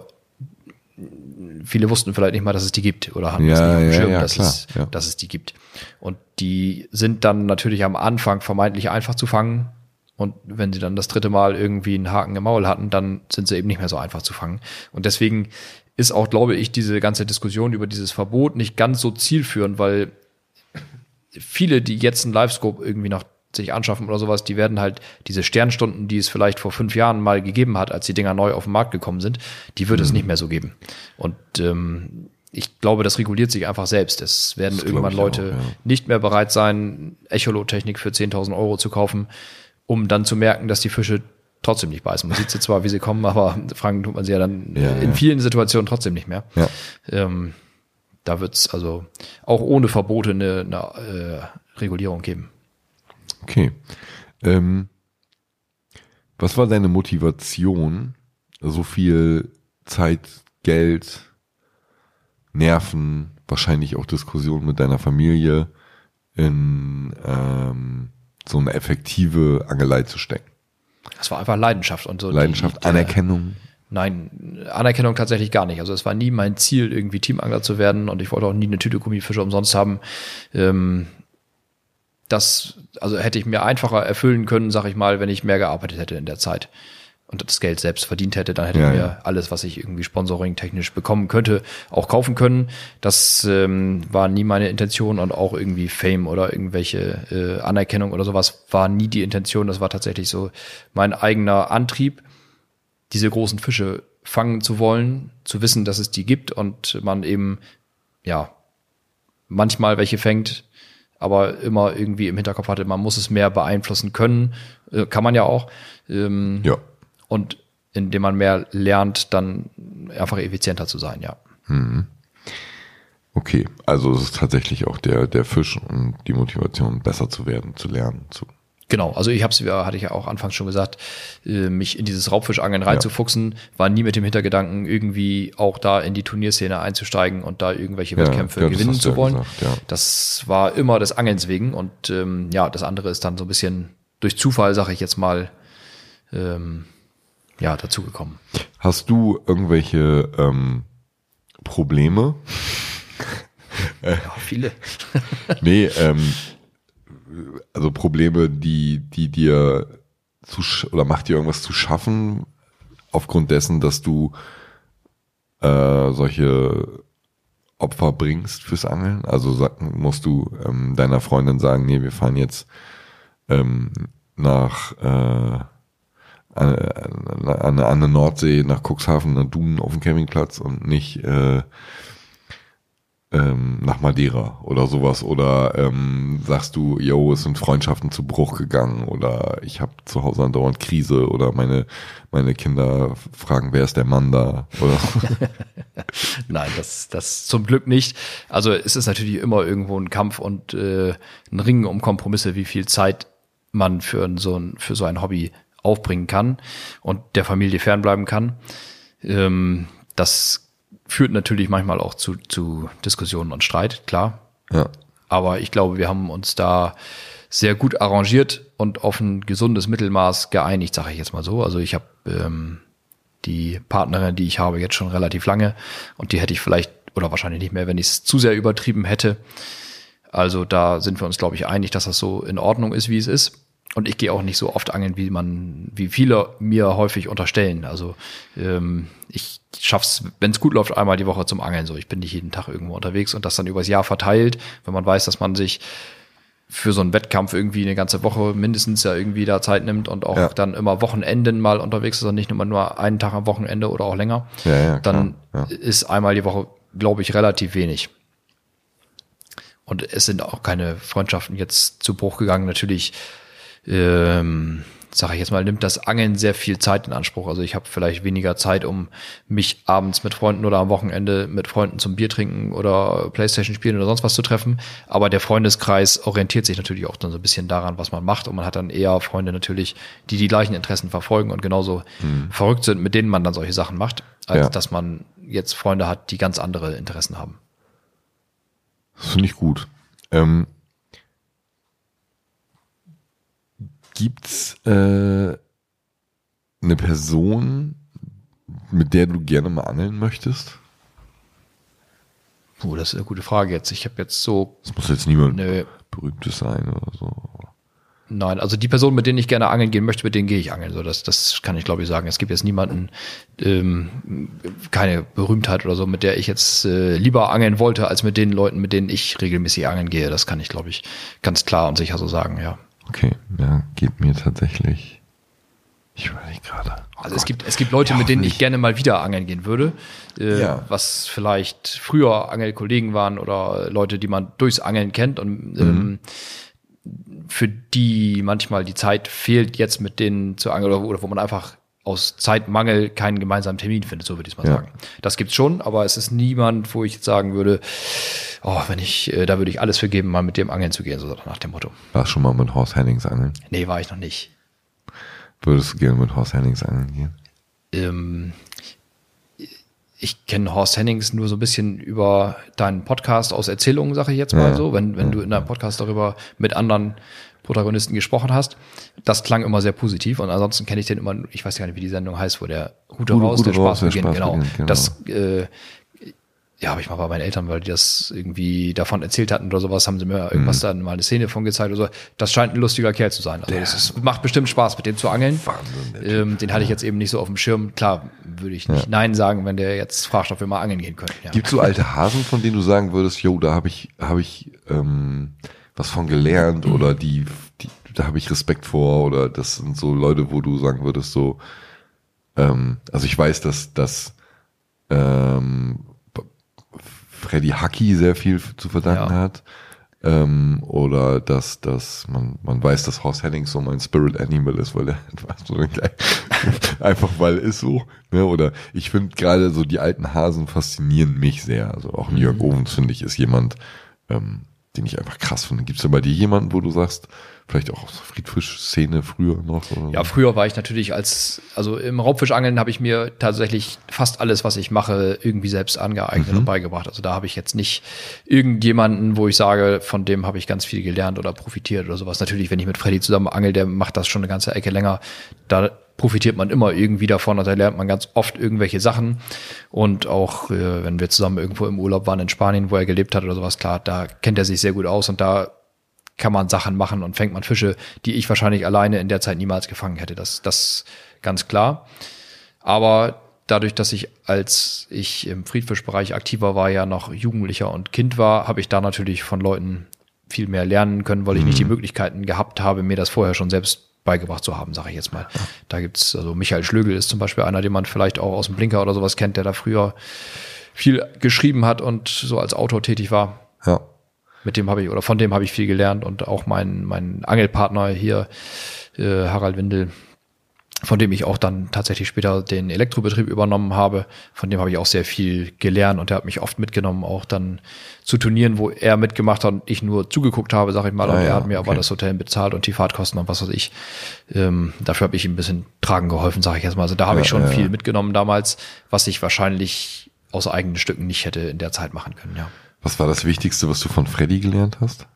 [SPEAKER 2] viele wussten vielleicht nicht mal, dass es die gibt oder haben
[SPEAKER 1] Ja,
[SPEAKER 2] es nicht auf dem
[SPEAKER 1] ja,
[SPEAKER 2] Schirm,
[SPEAKER 1] ja,
[SPEAKER 2] dass,
[SPEAKER 1] klar,
[SPEAKER 2] es,
[SPEAKER 1] ja.
[SPEAKER 2] dass es die gibt. Und die sind dann natürlich am Anfang vermeintlich einfach zu fangen. Und wenn sie dann das dritte Mal irgendwie einen Haken im Maul hatten, dann sind sie eben nicht mehr so einfach zu fangen. Und deswegen ist auch, glaube ich, diese ganze Diskussion über dieses Verbot nicht ganz so zielführend, weil viele, die jetzt einen Livescope irgendwie noch sich anschaffen oder sowas, die werden halt diese Sternstunden, die es vielleicht vor fünf Jahren mal gegeben hat, als die Dinger neu auf den Markt gekommen sind, die wird es nicht mehr so geben. Und ähm, ich glaube, das reguliert sich einfach selbst. Es werden
[SPEAKER 1] Das
[SPEAKER 2] irgendwann
[SPEAKER 1] glaube ich
[SPEAKER 2] Leute
[SPEAKER 1] auch, ja.
[SPEAKER 2] nicht mehr bereit sein, Echolot-Technik für zehntausend Euro zu kaufen, um dann zu merken, dass die Fische trotzdem nicht beißen. Man sieht sie zwar, wie sie kommen, aber fangen tut man sie ja dann
[SPEAKER 1] Ja,
[SPEAKER 2] in
[SPEAKER 1] ja.
[SPEAKER 2] vielen Situationen trotzdem nicht mehr.
[SPEAKER 1] Ja.
[SPEAKER 2] Ähm, da wird es also auch ohne Verbote eine, eine äh, Regulierung geben.
[SPEAKER 1] Okay. Ähm, was war deine Motivation, so viel Zeit, Geld, Nerven, wahrscheinlich auch Diskussionen mit deiner Familie in ähm, so eine effektive Angelei zu stecken?
[SPEAKER 2] Das war einfach Leidenschaft und so.
[SPEAKER 1] Leidenschaft,
[SPEAKER 2] die, der,
[SPEAKER 1] Anerkennung?
[SPEAKER 2] Nein, Anerkennung tatsächlich gar nicht. Also es war nie mein Ziel, irgendwie Teamangler zu werden und ich wollte auch nie eine Tüte Gummifische umsonst haben. Ähm, das, also hätte ich mir einfacher erfüllen können, sag ich mal, wenn ich mehr gearbeitet hätte in der Zeit und das Geld selbst verdient hätte, dann hätte
[SPEAKER 1] Ja,
[SPEAKER 2] ich mir
[SPEAKER 1] ja.
[SPEAKER 2] alles, was ich irgendwie sponsoring-technisch bekommen könnte, auch kaufen können. Das ähm, war nie meine Intention und auch irgendwie Fame oder irgendwelche äh, Anerkennung oder sowas war nie die Intention. Das war tatsächlich so mein eigener Antrieb, diese großen Fische fangen zu wollen, zu wissen, dass es die gibt und man eben, ja, manchmal welche fängt, aber immer irgendwie im Hinterkopf hatte, man muss es mehr beeinflussen können, äh, kann man ja auch. Ähm,
[SPEAKER 1] Ja.
[SPEAKER 2] Und indem man mehr lernt, dann einfach effizienter zu sein, ja.
[SPEAKER 1] Okay, also es ist tatsächlich auch der, der Fisch und die Motivation, besser zu werden, zu lernen, zu
[SPEAKER 2] Genau, also ich habe es, hatte ich ja auch anfangs schon gesagt, äh, mich in dieses Raubfischangeln reinzufuchsen, war nie mit dem Hintergedanken, irgendwie auch da in die Turnierszene einzusteigen und da irgendwelche
[SPEAKER 1] Ja,
[SPEAKER 2] Wettkämpfe
[SPEAKER 1] ja, das
[SPEAKER 2] gewinnen
[SPEAKER 1] hast du
[SPEAKER 2] zu
[SPEAKER 1] ja
[SPEAKER 2] wollen.
[SPEAKER 1] gesagt, ja.
[SPEAKER 2] Das war immer des Angelns wegen und ähm, ja, das andere ist dann so ein bisschen durch Zufall, sage ich jetzt mal, ähm, ja, dazugekommen.
[SPEAKER 1] Hast du irgendwelche ähm, Probleme?
[SPEAKER 2] Ja, viele.
[SPEAKER 1] Nee, ähm, also Probleme, die, die dir zu sch- oder macht dir irgendwas zu schaffen, aufgrund dessen, dass du äh, solche Opfer bringst fürs Angeln? Also sag, musst du ähm, deiner Freundin sagen, nee, wir fahren jetzt ähm, nach äh, an, an, an der Nordsee, nach Cuxhaven, nach Dunen auf dem Campingplatz und nicht äh, ähm, nach Madeira oder sowas, oder ähm, sagst du, yo, es sind Freundschaften zu Bruch gegangen, oder ich habe zu Hause andauernd Krise, oder meine meine Kinder fragen, wer ist der Mann da, oder
[SPEAKER 2] Nein, das das zum Glück nicht. Also es ist natürlich immer irgendwo ein Kampf und äh, ein Ringen um Kompromisse, wie viel Zeit man für so ein für so ein Hobby aufbringen kann und der Familie fernbleiben kann. Ähm, das führt natürlich manchmal auch zu, zu Diskussionen und Streit, klar.
[SPEAKER 1] ja,
[SPEAKER 2] Aber ich glaube, wir haben uns da sehr gut arrangiert und auf ein gesundes Mittelmaß geeinigt, sage ich jetzt mal so. Also ich habe ähm, die Partnerin, die ich habe, jetzt schon relativ lange und die hätte ich vielleicht oder wahrscheinlich nicht mehr, wenn ich es zu sehr übertrieben hätte. Also da sind wir uns, glaube ich, einig, dass das so in Ordnung ist, wie es ist. Und ich gehe auch nicht so oft angeln, wie man, wie viele mir häufig unterstellen. Also ähm, ich schaff's, wenn es gut läuft, einmal die Woche zum Angeln. So, ich bin nicht jeden Tag irgendwo unterwegs und das dann übers Jahr verteilt, wenn man weiß, dass man sich für so einen Wettkampf irgendwie eine ganze Woche mindestens ja irgendwie da Zeit nimmt und auch
[SPEAKER 1] Ja.
[SPEAKER 2] dann immer Wochenenden mal unterwegs ist und nicht immer nur einen Tag am Wochenende oder auch länger.
[SPEAKER 1] Ja, ja, klar.
[SPEAKER 2] Dann
[SPEAKER 1] Ja.
[SPEAKER 2] ist einmal die Woche, glaube ich, relativ wenig. Und es sind auch keine Freundschaften jetzt zu Bruch gegangen. Natürlich ähm, sage ich jetzt mal, nimmt das Angeln sehr viel Zeit in Anspruch. Also ich habe vielleicht weniger Zeit, um mich abends mit Freunden oder am Wochenende mit Freunden zum Bier trinken oder Playstation spielen oder sonst was zu treffen. Aber der Freundeskreis orientiert sich natürlich auch dann so ein bisschen daran, was man macht. Und man hat dann eher Freunde natürlich, die die gleichen Interessen verfolgen und genauso mhm. verrückt sind, mit denen man dann solche Sachen macht, als
[SPEAKER 1] ja.
[SPEAKER 2] dass man jetzt Freunde hat, die ganz andere Interessen haben.
[SPEAKER 1] Das finde ich gut. Ähm, Gibt's äh, eine Person, mit der du gerne mal angeln möchtest?
[SPEAKER 2] Oh, das ist eine gute Frage jetzt. Ich habe jetzt so...
[SPEAKER 1] Es muss jetzt niemand
[SPEAKER 2] nö.
[SPEAKER 1] Berühmtes sein oder so.
[SPEAKER 2] Nein, also die Personen, mit denen ich gerne angeln gehen möchte, mit denen gehe ich angeln. So, das, das kann ich, glaube ich, sagen. Es gibt jetzt niemanden, ähm, keine Berühmtheit oder so, mit der ich jetzt äh, lieber angeln wollte, als mit den Leuten, mit denen ich regelmäßig angeln gehe. Das kann ich, glaube ich, ganz klar und sicher so sagen, ja.
[SPEAKER 1] Okay, ja, geht mir tatsächlich. Ich überlege gerade. Oh
[SPEAKER 2] also
[SPEAKER 1] Gott.
[SPEAKER 2] es gibt es gibt Leute,
[SPEAKER 1] Ja,
[SPEAKER 2] mit denen ich
[SPEAKER 1] nicht.
[SPEAKER 2] gerne mal wieder angeln gehen würde, äh,
[SPEAKER 1] Ja.
[SPEAKER 2] was vielleicht früher Angelkollegen waren oder Leute, die man durchs Angeln kennt und ähm, für die manchmal die Zeit fehlt, jetzt mit denen zu angeln oder, oder wo man einfach aus Zeitmangel keinen gemeinsamen Termin findet, so würde ich es mal
[SPEAKER 1] Ja.
[SPEAKER 2] sagen. Das gibt's schon, aber es ist niemand, wo ich jetzt sagen würde, oh, wenn ich, äh, da würde ich alles für geben, mal mit dem angeln zu gehen, so nach dem Motto.
[SPEAKER 1] Warst du schon mal mit Horst Hennings angeln?
[SPEAKER 2] Nee, war ich noch nicht.
[SPEAKER 1] Würdest du gerne mit Horst Hennings angeln gehen?
[SPEAKER 2] Ähm, ich kenne Horst Hennings nur so ein bisschen über deinen Podcast aus Erzählungen, sage ich jetzt mal
[SPEAKER 1] Ja.
[SPEAKER 2] so, wenn, wenn
[SPEAKER 1] Ja.
[SPEAKER 2] du in deinem Podcast darüber mit anderen Protagonisten gesprochen hast. Das klang immer sehr positiv und ansonsten kenne ich den immer, ich weiß gar nicht, wie die Sendung heißt, wo der Rute
[SPEAKER 1] Rute-
[SPEAKER 2] raus,
[SPEAKER 1] Rute
[SPEAKER 2] der
[SPEAKER 1] raus,
[SPEAKER 2] Spaß
[SPEAKER 1] der
[SPEAKER 2] beginnt,
[SPEAKER 1] Spaß
[SPEAKER 2] genau.
[SPEAKER 1] beginnt, genau.
[SPEAKER 2] Das äh, ja, habe ich mal bei meinen Eltern, weil die das irgendwie davon erzählt hatten oder sowas, haben sie mir irgendwas dann mal eine Szene von gezeigt oder so. Das scheint ein lustiger Kerl zu sein. Also das ist, macht bestimmt Spaß, mit dem zu angeln.
[SPEAKER 1] Wahnsinn, der Typ.
[SPEAKER 2] Ähm, den hatte ich jetzt eben nicht so auf dem Schirm. Klar, würde ich nicht Nein sagen, wenn der jetzt fragt, ob wir mal angeln gehen können. Ja.
[SPEAKER 1] Gibt es so alte Hasen, von denen du sagen würdest, jo, da habe ich, habe ich ähm, was von gelernt oder die, die da habe ich Respekt vor oder das sind so Leute, wo du sagen würdest, so, ähm, also ich weiß, dass, dass ähm, Freddy Hacki sehr viel zu verdanken
[SPEAKER 2] Ja.
[SPEAKER 1] hat. Ähm, oder dass, dass man, man weiß, dass Horst Hennings so mein Spirit Animal ist, weil er so einfach weil ist so. Ne? Oder ich finde gerade so die alten Hasen faszinieren mich sehr. Also auch Jörg mhm. Owens, finde ich, ist jemand, ähm, den ich einfach krass finde. Gibt es da bei dir jemanden, wo du sagst, vielleicht auch aus der Friedfisch-Szene früher noch? Oder
[SPEAKER 2] ja, früher war ich natürlich als, also im Raubfischangeln habe ich mir tatsächlich fast alles, was ich mache, irgendwie selbst angeeignet mhm. und beigebracht. Also da habe ich jetzt nicht irgendjemanden, wo ich sage, von dem habe ich ganz viel gelernt oder profitiert oder sowas. Natürlich, wenn ich mit Freddy zusammen angel, der macht das schon eine ganze Ecke länger. Da profitiert man immer irgendwie davon. Also da lernt man ganz oft irgendwelche Sachen. Und auch, äh, wenn wir zusammen irgendwo im Urlaub waren in Spanien, wo er gelebt hat oder sowas, klar, da kennt er sich sehr gut aus und da kann man Sachen machen und fängt man Fische, die ich wahrscheinlich alleine in der Zeit niemals gefangen hätte. Das, das ganz klar. Aber dadurch, dass ich, als ich im Friedfischbereich aktiver war, ja noch Jugendlicher und Kind war, habe ich da natürlich von Leuten viel mehr lernen können, weil ich mhm. nicht die Möglichkeiten gehabt habe, mir das vorher schon selbst beigebracht zu haben, sage ich jetzt mal. Da gibt's, also Michael Schlögel ist zum Beispiel einer, den man vielleicht auch aus dem Blinker oder sowas kennt, der da früher viel geschrieben hat und so als Autor tätig war.
[SPEAKER 1] Ja.
[SPEAKER 2] Mit dem habe ich, oder von dem habe ich viel gelernt und auch mein, mein Angelpartner hier, äh, Harald Windel, von dem ich auch dann tatsächlich später den Elektrobetrieb übernommen habe, von dem habe ich auch sehr viel gelernt und der hat mich oft mitgenommen, auch dann zu Turnieren, wo er mitgemacht hat und ich nur zugeguckt habe, sag ich mal, ah, und er ja, hat mir okay. aber das Hotel bezahlt und die Fahrtkosten und was weiß ich. Ähm, dafür habe ich ihm ein bisschen tragen geholfen, sage ich jetzt mal. Also da habe ja, ich schon ja, viel ja. mitgenommen damals, was ich wahrscheinlich aus eigenen Stücken nicht hätte in der Zeit machen können, ja.
[SPEAKER 1] Was war das Wichtigste, was du von Freddy gelernt hast?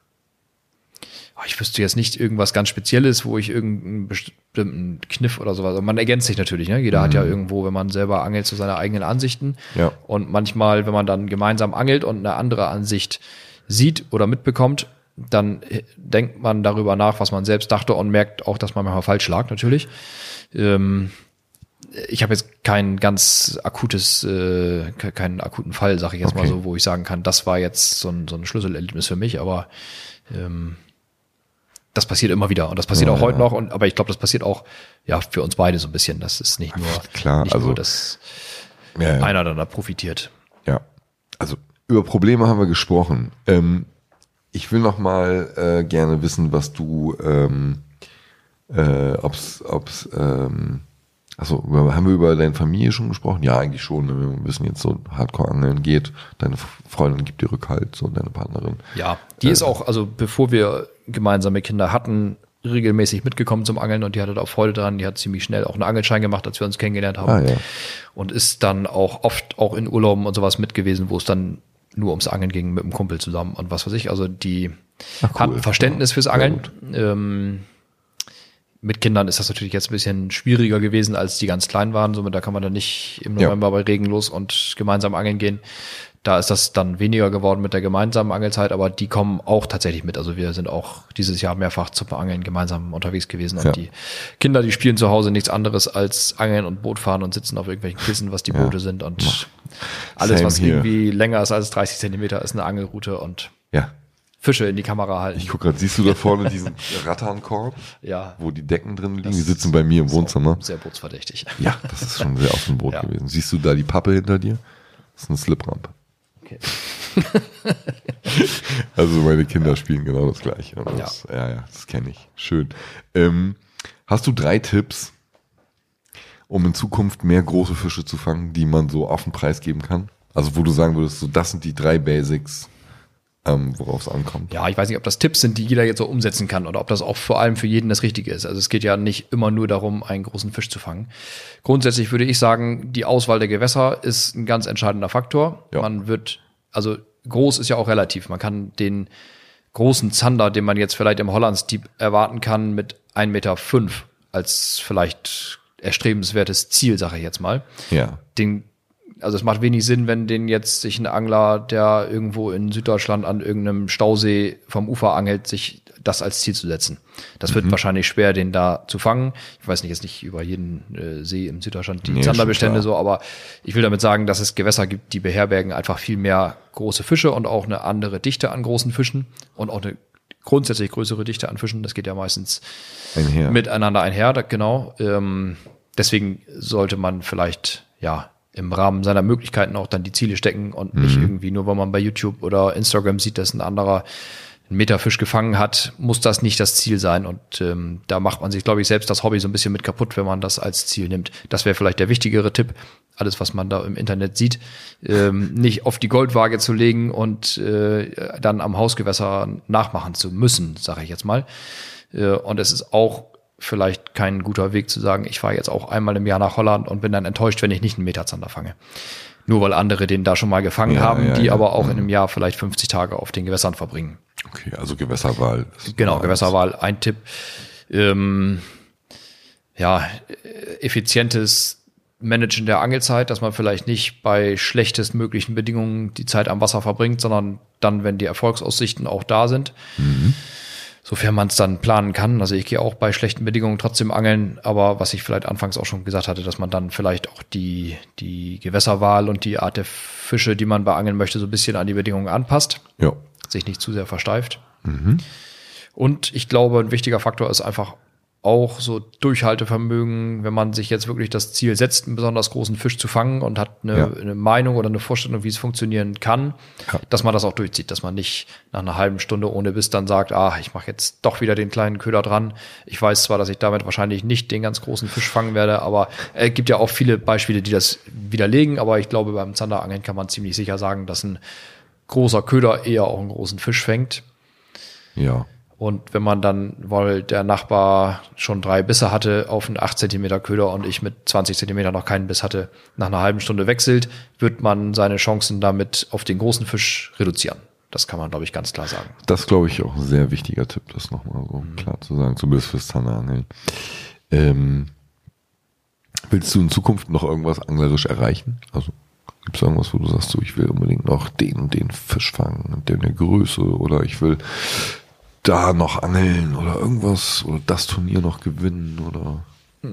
[SPEAKER 2] Ich wüsste jetzt nicht irgendwas ganz Spezielles, wo ich irgendeinen bestimmten Kniff oder sowas. Also man ergänzt sich natürlich, ne? Jeder mhm. hat ja irgendwo, wenn man selber angelt, so seine eigenen Ansichten.
[SPEAKER 1] Ja.
[SPEAKER 2] Und manchmal, wenn man dann gemeinsam angelt und eine andere Ansicht sieht oder mitbekommt, dann denkt man darüber nach, was man selbst dachte und merkt auch, dass man manchmal falsch lag, natürlich. Ähm, ich habe jetzt kein ganz akutes, äh, keinen akuten Fall, sage ich jetzt okay. mal so, wo ich sagen kann, das war jetzt so ein, so ein Schlüsselerlebnis für mich, aber ähm, das passiert immer wieder und das passiert ja, auch heute ja. noch, und aber ich glaube, das passiert auch ja für uns beide so ein bisschen. Das ist nicht nur,
[SPEAKER 1] Klar,
[SPEAKER 2] nicht
[SPEAKER 1] also,
[SPEAKER 2] nur, dass
[SPEAKER 1] ja, ja.
[SPEAKER 2] einer dann da profitiert.
[SPEAKER 1] Ja, also über Probleme haben wir gesprochen. Ähm, ich will noch mal äh, gerne wissen, was du, ähm, äh, ob's, ob's, ähm, also haben wir über deine Familie schon gesprochen? Ja, eigentlich schon. Wir wissen jetzt so, Hardcore-Angeln geht, deine Freundin gibt dir Rückhalt, so deine Partnerin.
[SPEAKER 2] Ja, die äh, ist auch, also bevor wir gemeinsame Kinder hatten, regelmäßig mitgekommen zum Angeln und die hatte da auch Freude dran. Die hat ziemlich schnell auch einen Angelschein gemacht, als wir uns kennengelernt haben.
[SPEAKER 1] Ah, ja.
[SPEAKER 2] Und ist dann auch oft auch in Urlauben und sowas mit gewesen, wo es dann nur ums Angeln ging mit einem Kumpel zusammen und was weiß ich. Also die Ach, cool. hat ein Verständnis ja, fürs Angeln. Ähm, Mit Kindern ist das natürlich jetzt ein bisschen schwieriger gewesen, als die ganz klein waren. Somit da kann man dann nicht im November ja. bei Regen los und gemeinsam angeln gehen. Da ist das dann weniger geworden mit der gemeinsamen Angelzeit, aber die kommen auch tatsächlich mit. Also wir sind auch dieses Jahr mehrfach zum Angeln gemeinsam unterwegs gewesen. Und ja. die Kinder, die spielen zu Hause nichts anderes als Angeln und Boot fahren und sitzen auf irgendwelchen Kissen, was die ja. Boote sind. Und ja. alles, Same was hier. irgendwie länger ist als dreißig Zentimeter, ist eine Angelroute und
[SPEAKER 1] ja.
[SPEAKER 2] Fische in die Kamera halten.
[SPEAKER 1] Ich gucke gerade, siehst du da vorne diesen Rattankorb?
[SPEAKER 2] Ja.
[SPEAKER 1] Wo die Decken drin liegen? Die sitzen bei mir im Wohnzimmer.
[SPEAKER 2] Sehr bootsverdächtig.
[SPEAKER 1] Ja, das ist schon sehr auf dem Boot ja. gewesen. Siehst du da die Pappe hinter dir? Das ist eine Sliprampe. Okay. Also meine Kinder spielen genau das Gleiche. Das, ja. ja, ja, das kenne ich. Schön. Ähm, hast du drei Tipps, um in Zukunft mehr große Fische zu fangen, die man so auf den Preis geben kann? Also wo du sagen würdest, so das sind die drei Basics, Ähm, worauf es ankommt.
[SPEAKER 2] Ja, ich weiß nicht, ob das Tipps sind, die jeder jetzt so umsetzen kann oder ob das auch vor allem für jeden das Richtige ist. Also es geht ja nicht immer nur darum, einen großen Fisch zu fangen. Grundsätzlich würde ich sagen, die Auswahl der Gewässer ist ein ganz entscheidender Faktor. Ja. Man wird, also groß ist ja auch relativ. Man kann den großen Zander, den man jetzt vielleicht im Hollandstieb erwarten kann, mit ein Meter fünf als vielleicht erstrebenswertes Ziel, sage ich jetzt mal.
[SPEAKER 1] Ja.
[SPEAKER 2] Den Also es macht wenig Sinn, wenn den jetzt sich ein Angler, der irgendwo in Süddeutschland an irgendeinem Stausee vom Ufer angelt, sich das als Ziel zu setzen. Das wird mhm. wahrscheinlich schwer, den da zu fangen. Ich weiß nicht jetzt nicht über jeden äh, See in Süddeutschland die nee, Zanderbestände so, aber ich will damit sagen, dass es Gewässer gibt, die beherbergen einfach viel mehr große Fische und auch eine andere Dichte an großen Fischen und auch eine grundsätzlich größere Dichte an Fischen. Das geht ja meistens
[SPEAKER 1] einher.
[SPEAKER 2] miteinander einher, da, genau. Ähm, deswegen sollte man vielleicht, ja, im Rahmen seiner Möglichkeiten auch dann die Ziele stecken und nicht
[SPEAKER 1] Mhm.
[SPEAKER 2] irgendwie nur, weil man bei YouTube oder Instagram sieht, dass ein anderer einen Meterfisch gefangen hat, muss das nicht das Ziel sein. Und ähm, da macht man sich, glaube ich, selbst das Hobby so ein bisschen mit kaputt, wenn man das als Ziel nimmt. Das wäre vielleicht der wichtigere Tipp, alles, was man da im Internet sieht, ähm, nicht auf die Goldwaage zu legen und äh, dann am Hausgewässer nachmachen zu müssen, sage ich jetzt mal. Äh, und es ist auch vielleicht kein guter Weg zu sagen, ich fahre jetzt auch einmal im Jahr nach Holland und bin dann enttäuscht, wenn ich nicht einen Meterzander fange. Nur weil andere den da schon mal gefangen
[SPEAKER 1] Ja,
[SPEAKER 2] haben,
[SPEAKER 1] ja,
[SPEAKER 2] die
[SPEAKER 1] ja.
[SPEAKER 2] aber auch
[SPEAKER 1] Mhm.
[SPEAKER 2] in einem Jahr vielleicht fünfzig Tage auf den Gewässern verbringen.
[SPEAKER 1] Okay, also Gewässerwahl. ist
[SPEAKER 2] Genau,
[SPEAKER 1] mal
[SPEAKER 2] Gewässerwahl, ein Tipp. Ähm, ja, effizientes Managen der Angelzeit, dass man vielleicht nicht bei schlechtestmöglichen Bedingungen die Zeit am Wasser verbringt, sondern dann, wenn die Erfolgsaussichten auch da sind.
[SPEAKER 1] Mhm.
[SPEAKER 2] Sofern man es dann planen kann. Also ich gehe auch bei schlechten Bedingungen trotzdem angeln, aber was ich vielleicht anfangs auch schon gesagt hatte, dass man dann vielleicht auch die, die Gewässerwahl und die Art der Fische, die man beangeln möchte, so ein bisschen an die Bedingungen anpasst,
[SPEAKER 1] Ja.
[SPEAKER 2] sich nicht zu sehr versteift.
[SPEAKER 1] Mhm.
[SPEAKER 2] Und ich glaube, ein wichtiger Faktor ist einfach auch so Durchhaltevermögen, wenn man sich jetzt wirklich das Ziel setzt, einen besonders großen Fisch zu fangen und hat eine,
[SPEAKER 1] Ja.
[SPEAKER 2] eine Meinung oder eine Vorstellung, wie es funktionieren kann,
[SPEAKER 1] Ja.
[SPEAKER 2] dass man das auch durchzieht, dass man nicht nach einer halben Stunde ohne Biss dann sagt, ah, ich mache jetzt doch wieder den kleinen Köder dran. Ich weiß zwar, dass ich damit wahrscheinlich nicht den ganz großen Fisch fangen werde, aber es gibt ja auch viele Beispiele, die das widerlegen, aber ich glaube, beim Zanderangeln kann man ziemlich sicher sagen, dass ein großer Köder eher auch einen großen Fisch fängt.
[SPEAKER 1] Ja.
[SPEAKER 2] Und wenn man dann, weil der Nachbar schon drei Bisse hatte auf einen acht Zentimeter Köder und ich mit zwanzig Zentimeter noch keinen Biss hatte, nach einer halben Stunde wechselt, wird man seine Chancen damit auf den großen Fisch reduzieren. Das kann man, glaube ich, ganz klar sagen.
[SPEAKER 1] Das glaube ich auch ein sehr wichtiger Tipp, das nochmal so
[SPEAKER 2] Mhm.
[SPEAKER 1] klar zu sagen, zumindest fürs Zanderangeln. Ähm, willst du in Zukunft noch irgendwas anglerisch erreichen? Also gibt es irgendwas, wo du sagst, so, ich will unbedingt noch den und den Fisch fangen, der eine Größe, oder ich will da noch angeln oder irgendwas oder das Turnier noch gewinnen oder?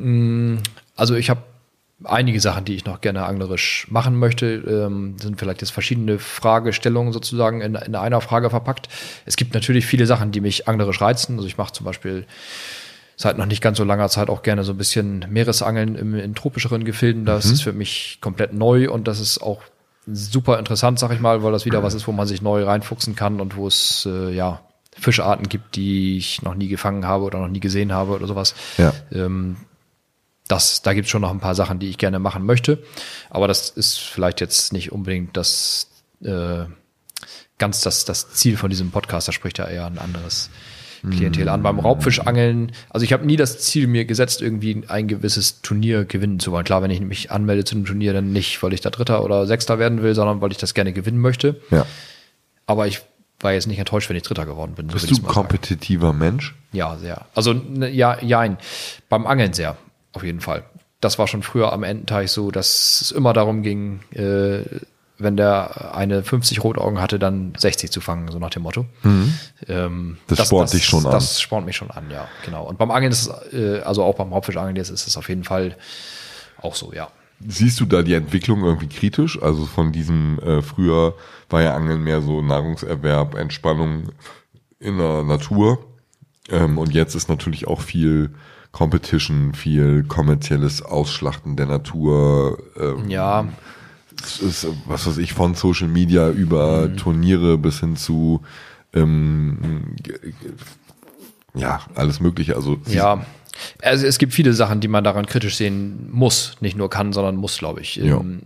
[SPEAKER 2] Also ich habe einige Sachen, die ich noch gerne anglerisch machen möchte, ähm, sind vielleicht jetzt verschiedene Fragestellungen sozusagen in, in einer Frage verpackt. Es gibt natürlich viele Sachen, die mich anglerisch reizen. Also ich mache zum Beispiel seit noch nicht ganz so langer Zeit auch gerne so ein bisschen Meeresangeln im, in tropischeren Gefilden. Das
[SPEAKER 1] Mhm.
[SPEAKER 2] ist für mich komplett neu und das ist auch super interessant, sag ich mal, weil das wieder was ist, wo man sich neu reinfuchsen kann und wo es äh, ja Fischarten gibt, die ich noch nie gefangen habe oder noch nie gesehen habe oder sowas.
[SPEAKER 1] Ja.
[SPEAKER 2] Ähm, das, da gibt es schon noch ein paar Sachen, die ich gerne machen möchte. Aber das ist vielleicht jetzt nicht unbedingt das äh, ganz das, das Ziel von diesem Podcast. Da spricht ja eher ein anderes Klientel an. Beim Raubfischangeln, also ich habe nie das Ziel mir gesetzt, irgendwie ein gewisses Turnier gewinnen zu wollen. Klar, wenn ich mich anmelde zu einem Turnier, dann nicht, weil ich da Dritter oder Sechster werden will, sondern weil ich das gerne gewinnen möchte.
[SPEAKER 1] Ja.
[SPEAKER 2] Aber ich war jetzt nicht enttäuscht, wenn ich Dritter geworden bin. So
[SPEAKER 1] Bist
[SPEAKER 2] will ich's
[SPEAKER 1] du
[SPEAKER 2] mal sagen.
[SPEAKER 1] kompetitiver Mensch?
[SPEAKER 2] Ja, sehr. Also ne, ja, jein. Beim Angeln sehr, auf jeden Fall. Das war schon früher am Ententeich so, dass es immer darum ging, äh, wenn der eine fünfzig Rotaugen hatte, dann sechzig zu fangen, so nach dem Motto. Ähm,
[SPEAKER 1] Das spornt dich schon an.
[SPEAKER 2] Das spornt mich schon an, ja, genau. Und beim Angeln ist es, äh, also auch beim Raubfischangeln jetzt ist es auf jeden Fall auch so, ja.
[SPEAKER 1] Siehst du da die Entwicklung irgendwie kritisch? Also von diesem, äh, früher war ja Angeln mehr so Nahrungserwerb, Entspannung in der Natur. Ähm, und jetzt ist natürlich auch viel Competition, viel kommerzielles Ausschlachten der Natur. Ähm,
[SPEAKER 2] Ja,
[SPEAKER 1] es ist, was weiß ich, von Social Media über
[SPEAKER 2] Mhm.
[SPEAKER 1] Turniere bis hin zu ähm, g- g- ja, alles Mögliche. Also
[SPEAKER 2] ja. Also es gibt viele Sachen, die man daran kritisch sehen muss, nicht nur kann, sondern muss, glaube ich.
[SPEAKER 1] Ja.
[SPEAKER 2] Ähm,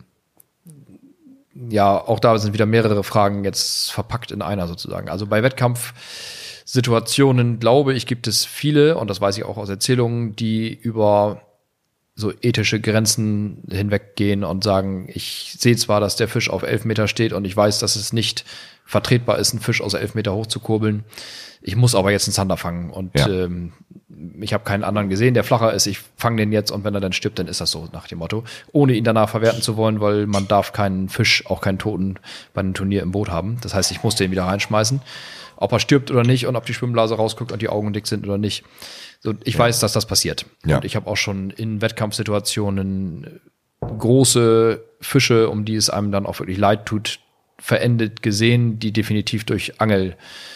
[SPEAKER 2] ja, auch da sind wieder mehrere Fragen jetzt verpackt in einer sozusagen. Also bei Wettkampfsituationen, glaube ich, gibt es viele, und das weiß ich auch aus Erzählungen, die über so ethische Grenzen hinweggehen und sagen, ich sehe zwar, dass der Fisch auf elf Meter steht und ich weiß, dass es nicht vertretbar ist, einen Fisch aus elf Meter hochzukurbeln. Ich muss aber jetzt einen Zander fangen und
[SPEAKER 1] Ja.
[SPEAKER 2] ähm, ich habe keinen anderen gesehen, der flacher ist. Ich fange den jetzt und wenn er dann stirbt, dann ist das so nach dem Motto. Ohne ihn danach verwerten zu wollen, weil man darf keinen Fisch, auch keinen Toten bei einem Turnier im Boot haben. Das heißt, ich muss den wieder reinschmeißen. Ob er stirbt oder nicht und ob die Schwimmblase rausguckt und die Augen dick sind oder nicht. So, ich weiß, dass das passiert.
[SPEAKER 1] Ja.
[SPEAKER 2] Und ich habe auch schon in Wettkampfsituationen große Fische, um die es einem dann auch wirklich leid tut, verendet gesehen, die definitiv durch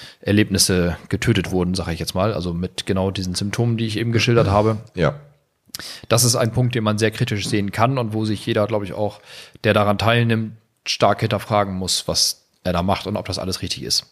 [SPEAKER 2] Angelerlebnisse getötet wurden, sage ich jetzt mal. Also mit genau diesen Symptomen, die ich eben geschildert habe.
[SPEAKER 1] ja.
[SPEAKER 2] Das ist ein Punkt, den man sehr kritisch sehen kann und wo sich jeder, glaube ich, auch, der daran teilnimmt, stark hinterfragen muss, was er da macht und ob das alles richtig ist.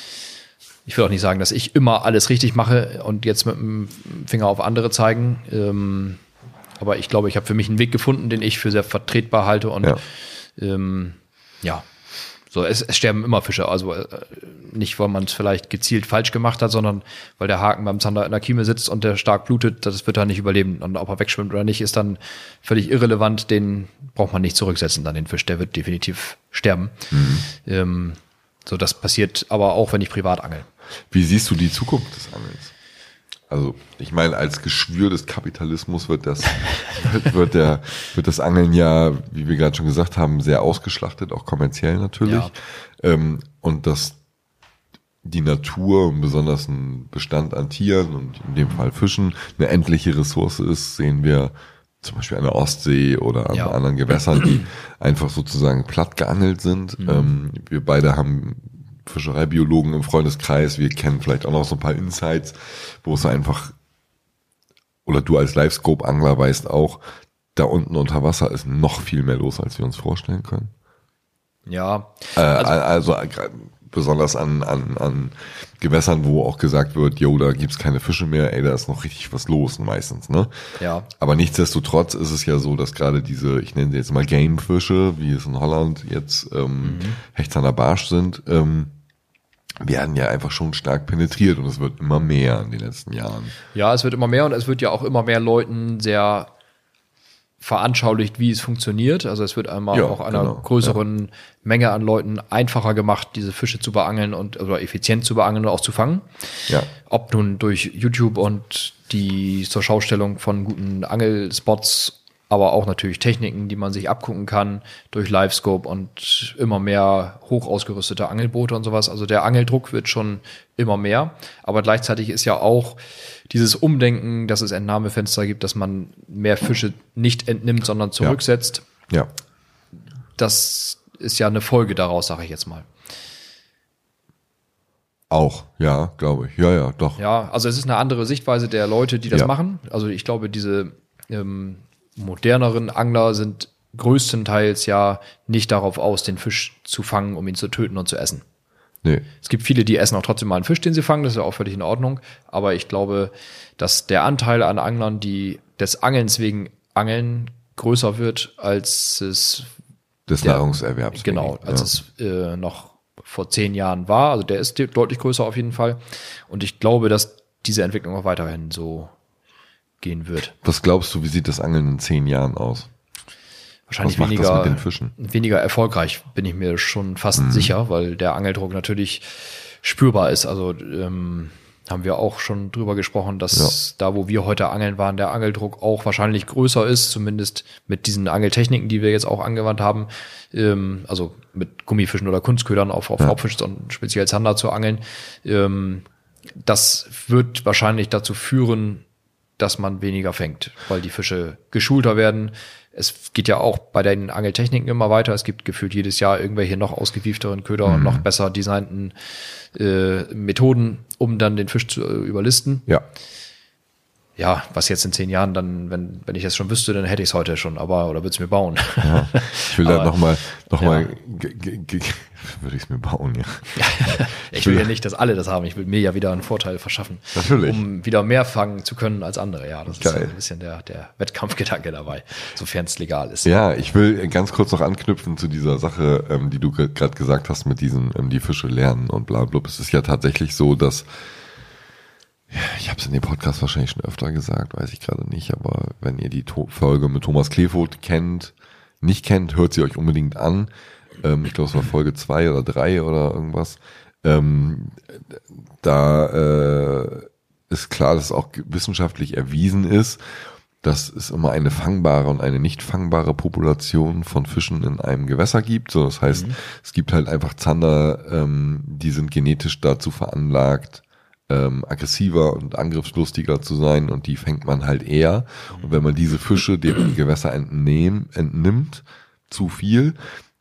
[SPEAKER 2] Ich will auch nicht sagen, dass ich immer alles richtig mache und jetzt mit dem Finger auf andere zeigen. Ähm, aber ich glaube, ich habe für mich einen Weg gefunden, den ich für sehr vertretbar halte. Und ja, ähm, ja. So, es, es sterben immer Fische. Also äh, nicht, weil man es vielleicht gezielt falsch gemacht hat, sondern weil der Haken beim Zander in der Kieme sitzt und der stark blutet, das wird er nicht überleben. Und ob er wegschwimmt oder nicht, ist dann völlig irrelevant. Den braucht man nicht zurücksetzen, dann den Fisch. Der wird definitiv sterben. Mhm. Ähm, so, das passiert aber auch, wenn ich privat angel.
[SPEAKER 1] Wie siehst du die Zukunft des Angelns? Also, ich meine, als Geschwür des Kapitalismus wird das, wird, wird der, wird das Angeln ja, wie wir gerade schon gesagt haben, sehr ausgeschlachtet, auch kommerziell natürlich. Ja. Ähm, und dass die Natur und besonders ein Bestand an Tieren und in dem Fall Fischen eine endliche Ressource ist, sehen wir zum Beispiel an der Ostsee oder an ja. anderen Gewässern, die einfach sozusagen platt geangelt sind. Mhm. Ähm, wir beide haben Fischereibiologen im Freundeskreis, wir kennen vielleicht auch noch so ein paar Insights, wo es einfach, oder du als Livescope-Angler weißt auch, da unten unter Wasser ist noch viel mehr los, als wir uns vorstellen können.
[SPEAKER 2] Ja.
[SPEAKER 1] Äh, also, also besonders an, an, an Gewässern, wo auch gesagt wird, jo, da gibt's keine Fische mehr, ey, da ist noch richtig was los meistens, ne?
[SPEAKER 2] Ja.
[SPEAKER 1] Aber nichtsdestotrotz ist es ja so, dass gerade diese, ich nenne sie jetzt mal Gamefische, wie es in Holland jetzt ähm, mhm. Hecht an der Barsch sind, ähm, werden ja einfach schon stark penetriert und es wird immer mehr in den letzten Jahren.
[SPEAKER 2] Ja, es wird immer mehr und es wird ja auch immer mehr Leuten sehr veranschaulicht, wie es funktioniert. Also es wird einmal ja, auch einer genau, größeren ja. Menge an Leuten einfacher gemacht, diese Fische zu beangeln und oder effizient zu beangeln und auch zu fangen.
[SPEAKER 1] Ja.
[SPEAKER 2] Ob nun durch YouTube und die zur Schaustellung von guten Angelspots, aber auch natürlich Techniken, die man sich abgucken kann durch Livescope und immer mehr hoch ausgerüstete Angelboote und sowas. Also der Angeldruck wird schon immer mehr, aber gleichzeitig ist ja auch dieses Umdenken, dass es Entnahmefenster gibt, dass man mehr Fische nicht entnimmt, sondern zurücksetzt.
[SPEAKER 1] Ja. ja.
[SPEAKER 2] Das ist ja eine Folge daraus, sage ich jetzt mal.
[SPEAKER 1] Auch, ja, glaube ich. Ja, ja, doch.
[SPEAKER 2] Ja, also es ist eine andere Sichtweise der Leute, die das
[SPEAKER 1] ja.
[SPEAKER 2] machen. Also ich glaube, diese ähm, moderneren Angler sind größtenteils ja nicht darauf aus, den Fisch zu fangen, um ihn zu töten und zu essen.
[SPEAKER 1] Nee.
[SPEAKER 2] Es gibt viele, die essen auch trotzdem mal einen Fisch, den sie fangen, das ist ja auch völlig in Ordnung. Aber ich glaube, dass der Anteil an Anglern, die des Angelns wegen angeln, größer wird, als es
[SPEAKER 1] des der, Nahrungserwerbs.
[SPEAKER 2] Genau, als ja. es äh, noch vor zehn Jahren war. Also der ist deutlich größer auf jeden Fall. Und ich glaube, dass diese Entwicklung auch weiterhin so gehen wird.
[SPEAKER 1] Was glaubst du, wie sieht das Angeln in zehn Jahren aus?
[SPEAKER 2] Wahrscheinlich weniger, weniger erfolgreich, bin ich mir schon fast mhm. sicher, weil der Angeldruck natürlich spürbar ist. Also ähm, haben wir auch schon drüber gesprochen, dass ja. da, wo wir heute angeln waren, der Angeldruck auch wahrscheinlich größer ist, zumindest mit diesen Angeltechniken, die wir jetzt auch angewandt haben. Ähm, also mit Gummifischen oder Kunstködern auf, auf ja. Hauptfisch und speziell Zander zu angeln. Ähm, das wird wahrscheinlich dazu führen, dass man weniger fängt, weil die Fische geschulter werden. Es geht ja auch bei den Angeltechniken immer weiter. Es gibt gefühlt jedes Jahr irgendwelche noch ausgewiefteren Köder mhm. und noch besser designten äh, Methoden, um dann den Fisch zu äh, überlisten.
[SPEAKER 1] Ja.
[SPEAKER 2] Ja, was jetzt in zehn Jahren dann, wenn wenn ich es schon wüsste, dann hätte ich es heute schon, aber oder würde es mir bauen.
[SPEAKER 1] Ja, ich will da nochmal, noch mal, ja. würde ich es mir bauen, ja.
[SPEAKER 2] Ich will ja nicht, dass alle das haben. Ich will mir ja wieder einen Vorteil verschaffen.
[SPEAKER 1] Natürlich.
[SPEAKER 2] Um wieder mehr fangen zu können als andere. Ja, das
[SPEAKER 1] Geil.
[SPEAKER 2] ist ein bisschen der, der Wettkampfgedanke dabei, sofern es legal ist.
[SPEAKER 1] Ja, ich will ganz kurz noch anknüpfen zu dieser Sache, ähm, die du gerade gesagt hast mit diesen, ähm, die Fische lernen und bla bla. Es ist ja tatsächlich so, dass ich habe es in dem Podcast wahrscheinlich schon öfter gesagt, weiß ich gerade nicht, aber wenn ihr die to- Folge mit Thomas Kleefoth kennt, nicht kennt, hört sie euch unbedingt an. Ähm, ich glaube, es war Folge zwei oder drei oder irgendwas. Ähm, da äh, ist klar, dass es auch wissenschaftlich erwiesen ist, dass es immer eine fangbare und eine nicht fangbare Population von Fischen in einem Gewässer gibt. So, das heißt, mhm. es gibt halt einfach Zander, ähm, die sind genetisch dazu veranlagt, Ähm, aggressiver und angriffslustiger zu sein und die fängt man halt eher. Und wenn man diese Fische dem Gewässer entnehmen, entnimmt, zu viel,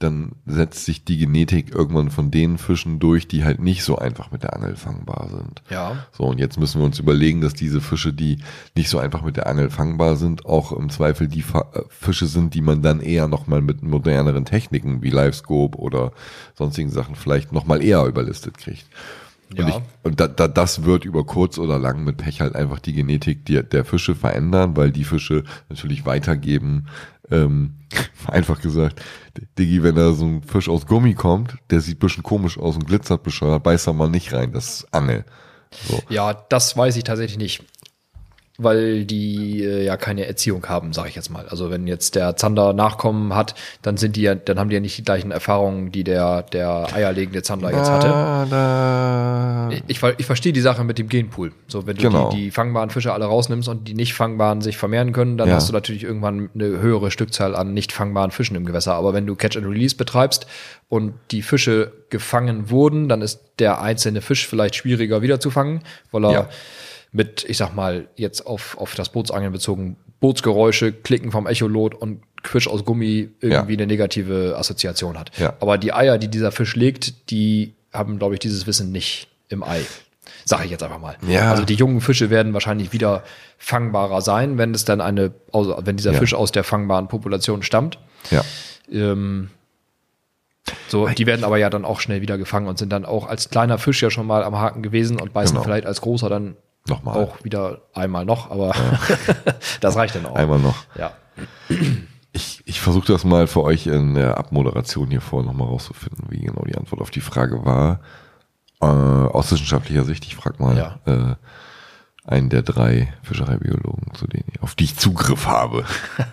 [SPEAKER 1] dann setzt sich die Genetik irgendwann von den Fischen durch, die halt nicht so einfach mit der Angel fangbar sind.
[SPEAKER 2] Ja.
[SPEAKER 1] So, und jetzt müssen wir uns überlegen, dass diese Fische, die nicht so einfach mit der Angel fangbar sind, auch im Zweifel die Fische sind, die man dann eher nochmal mit moderneren Techniken wie Livescope oder sonstigen Sachen vielleicht nochmal eher überlistet kriegt. Und,
[SPEAKER 2] Ja.
[SPEAKER 1] ich, und da, da, das wird über kurz oder lang mit Pech halt einfach die Genetik der, der Fische verändern, weil die Fische natürlich weitergeben. Ähm, einfach gesagt, Diggi, wenn da so ein Fisch aus Gummi kommt, der sieht ein bisschen komisch aus und glitzert bescheuert, beißt da mal nicht rein, das ist Angel. So.
[SPEAKER 2] Ja, das weiß ich tatsächlich nicht. Weil die äh, ja keine Erziehung haben, sage ich jetzt mal. Also wenn jetzt der Zander Nachkommen hat, dann sind die ja, dann haben die ja nicht die gleichen Erfahrungen, die der der eierlegende Zander jetzt hatte.
[SPEAKER 1] Da, da.
[SPEAKER 2] Ich, ich, ich verstehe die Sache mit dem Genpool. So, wenn du
[SPEAKER 1] Genau.
[SPEAKER 2] die, die fangbaren Fische alle rausnimmst und die nicht fangbaren sich vermehren können, dann
[SPEAKER 1] Ja.
[SPEAKER 2] hast du natürlich irgendwann eine höhere Stückzahl an nicht fangbaren Fischen im Gewässer. Aber wenn du Catch and Release betreibst und die Fische gefangen wurden, dann ist der einzelne Fisch vielleicht schwieriger wiederzufangen, weil er
[SPEAKER 1] Ja.
[SPEAKER 2] mit, ich sag mal, jetzt auf, auf das Bootsangeln bezogen, Bootsgeräusche, Klicken vom Echolot und Fisch aus Gummi irgendwie
[SPEAKER 1] Ja.
[SPEAKER 2] eine negative Assoziation hat.
[SPEAKER 1] Ja.
[SPEAKER 2] Aber die Eier, die dieser Fisch legt, die haben, glaube ich, dieses Wissen nicht im Ei. Sag ich jetzt einfach mal.
[SPEAKER 1] Ja.
[SPEAKER 2] Also die jungen Fische werden wahrscheinlich wieder fangbarer sein, wenn es dann eine, also wenn dieser
[SPEAKER 1] Ja.
[SPEAKER 2] Fisch aus der fangbaren Population stammt.
[SPEAKER 1] Ja.
[SPEAKER 2] Ähm, so, die werden aber ja dann auch schnell wieder gefangen und sind dann auch als kleiner Fisch ja schon mal am Haken gewesen und beißen
[SPEAKER 1] Genau.
[SPEAKER 2] vielleicht als großer dann
[SPEAKER 1] Nochmal.
[SPEAKER 2] auch wieder einmal noch, aber das reicht dann auch.
[SPEAKER 1] Einmal noch.
[SPEAKER 2] Ja.
[SPEAKER 1] Ich, ich versuche das mal für euch in der Abmoderation hier vor nochmal rauszufinden, wie genau die Antwort auf die Frage war. Äh, aus wissenschaftlicher Sicht, ich frage mal
[SPEAKER 2] Ja.
[SPEAKER 1] äh, einen der drei Fischereibiologen, zu denen ich, auf die ich Zugriff habe.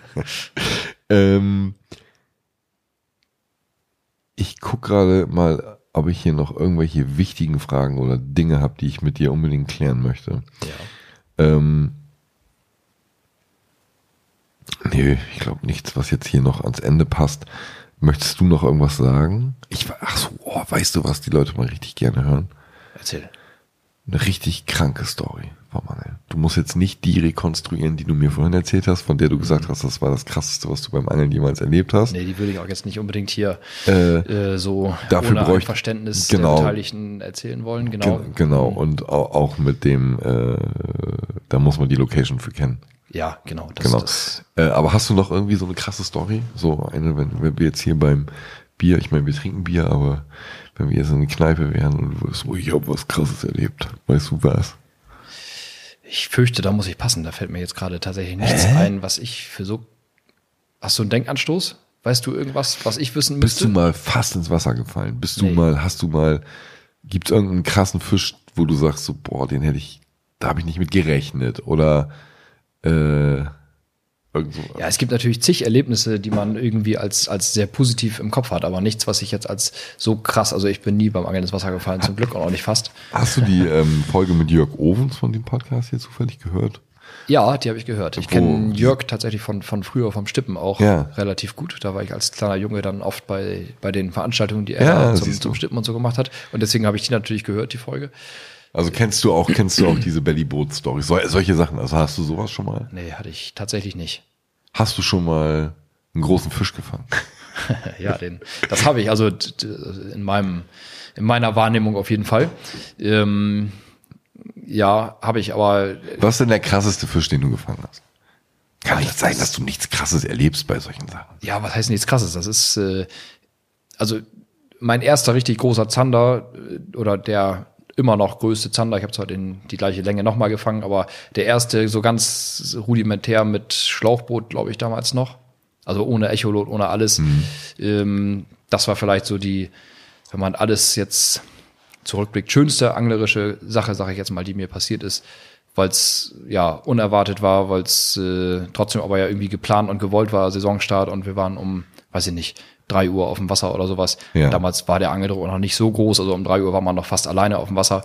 [SPEAKER 1] ähm, ich gucke gerade mal, ob ich hier noch irgendwelche wichtigen Fragen oder Dinge habe, die ich mit dir unbedingt klären möchte.
[SPEAKER 2] Ja.
[SPEAKER 1] Ähm, nee, ich glaube nichts, was jetzt hier noch ans Ende passt. Möchtest du noch irgendwas sagen? Ich, ach so, oh, weißt du, was die Leute mal richtig gerne hören?
[SPEAKER 2] Erzähl.
[SPEAKER 1] Eine richtig kranke Story vom Angeln. Du musst jetzt nicht die rekonstruieren, die du mir vorhin erzählt hast, von der du gesagt hast, das war das Krasseste, was du beim Angeln jemals erlebt hast.
[SPEAKER 2] Nee, die würde ich auch jetzt nicht unbedingt hier
[SPEAKER 1] Äh,
[SPEAKER 2] äh, so
[SPEAKER 1] dafür
[SPEAKER 2] ohne
[SPEAKER 1] bräuchte-
[SPEAKER 2] Verständnis
[SPEAKER 1] genau.
[SPEAKER 2] der Beteiligten erzählen wollen. Genau.
[SPEAKER 1] Gen- Genau, und au- auch mit dem, äh, da muss man die Location für kennen.
[SPEAKER 2] Ja, genau. Das,
[SPEAKER 1] Genau.
[SPEAKER 2] Das,
[SPEAKER 1] Äh, aber hast du noch irgendwie so eine krasse Story? So eine, wenn, wenn wir jetzt hier beim Bier, ich meine, wir trinken Bier, aber wenn wir jetzt in eine Kneipe wären und du wirst, oh, ich habe was Krasses erlebt. Weißt du was?
[SPEAKER 2] ich fürchte, da muss ich passen. Da fällt mir jetzt gerade tatsächlich nichts
[SPEAKER 1] Hä?
[SPEAKER 2] ein, was ich für so. Hast du einen Denkanstoß? Weißt du irgendwas, was ich wissen
[SPEAKER 1] Bist
[SPEAKER 2] müsste?
[SPEAKER 1] du mal fast ins Wasser gefallen? Bist du
[SPEAKER 2] Nee.
[SPEAKER 1] mal, hast du mal, gibt's irgendeinen krassen Fisch, wo du sagst so, boah, den hätte ich, da habe ich nicht mit gerechnet oder äh, irgend so.
[SPEAKER 2] Ja, es gibt natürlich zig Erlebnisse, die man irgendwie als, als sehr positiv im Kopf hat, aber nichts, was ich jetzt als so krass, also ich bin nie beim Angeln ins Wasser gefallen, zum Glück und auch nicht fast.
[SPEAKER 1] Hast du die ähm, Folge mit Jörg Ovens von dem Podcast hier zufällig gehört?
[SPEAKER 2] Ja, die habe ich gehört. Ich
[SPEAKER 1] Wo-
[SPEAKER 2] kenne Jörg tatsächlich von, von früher, vom Stippen auch
[SPEAKER 1] Ja.
[SPEAKER 2] relativ gut. Da war ich als kleiner Junge dann oft bei, bei den Veranstaltungen, die er
[SPEAKER 1] Ja,
[SPEAKER 2] zum,
[SPEAKER 1] siehst du.
[SPEAKER 2] zum Stippen und so gemacht hat. Und deswegen habe ich die natürlich gehört, die Folge.
[SPEAKER 1] Also kennst du auch, kennst du auch diese Bellyboot-Stories, so, solche Sachen, also hast du sowas schon mal?
[SPEAKER 2] Nee, hatte ich tatsächlich nicht.
[SPEAKER 1] Hast du schon mal einen großen Fisch gefangen?
[SPEAKER 2] Ja, den, das habe ich, also d- d- in meinem, in meiner Wahrnehmung auf jeden Fall. Ähm, ja, habe ich, aber
[SPEAKER 1] Was ist denn der krasseste Fisch, den du gefangen hast? Kann nicht sein, dass du nichts Krasses erlebst bei solchen Sachen.
[SPEAKER 2] ja, was heißt nichts Krasses? Das ist, äh, also mein erster richtig großer Zander äh, oder der immer noch größte Zander, ich habe zwar den, die gleiche Länge nochmal gefangen, aber der erste so ganz rudimentär mit Schlauchboot, glaube ich, damals noch. Also ohne Echolot, ohne alles. Ähm, das war vielleicht so die, wenn man alles jetzt zurückblickt, schönste anglerische Sache, sage ich jetzt mal, die mir passiert ist, weil es ja unerwartet war, weil es äh, trotzdem aber ja irgendwie geplant und gewollt war, Saisonstart, und wir waren um, weiß ich nicht, drei Uhr auf dem Wasser oder sowas.
[SPEAKER 1] Ja.
[SPEAKER 2] Damals war der Angeldruck noch nicht so groß, also um drei Uhr war man noch fast alleine auf dem Wasser.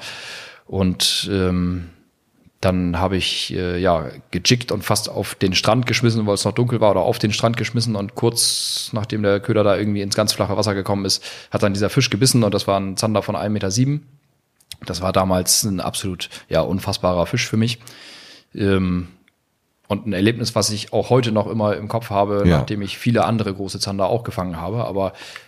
[SPEAKER 2] Und ähm, dann habe ich äh, ja gejickt und fast auf den Strand geschmissen, weil es noch dunkel war, oder auf den Strand geschmissen, und kurz nachdem der Köder da irgendwie ins ganz flache Wasser gekommen ist, hat dann dieser Fisch gebissen, und das war ein Zander von ein Meter sieben. Das war damals ein absolut ja unfassbarer Fisch für mich. Ähm, und ein Erlebnis, was ich auch heute noch immer im Kopf habe,
[SPEAKER 1] Ja.
[SPEAKER 2] nachdem ich viele andere große Zander auch gefangen habe. Aber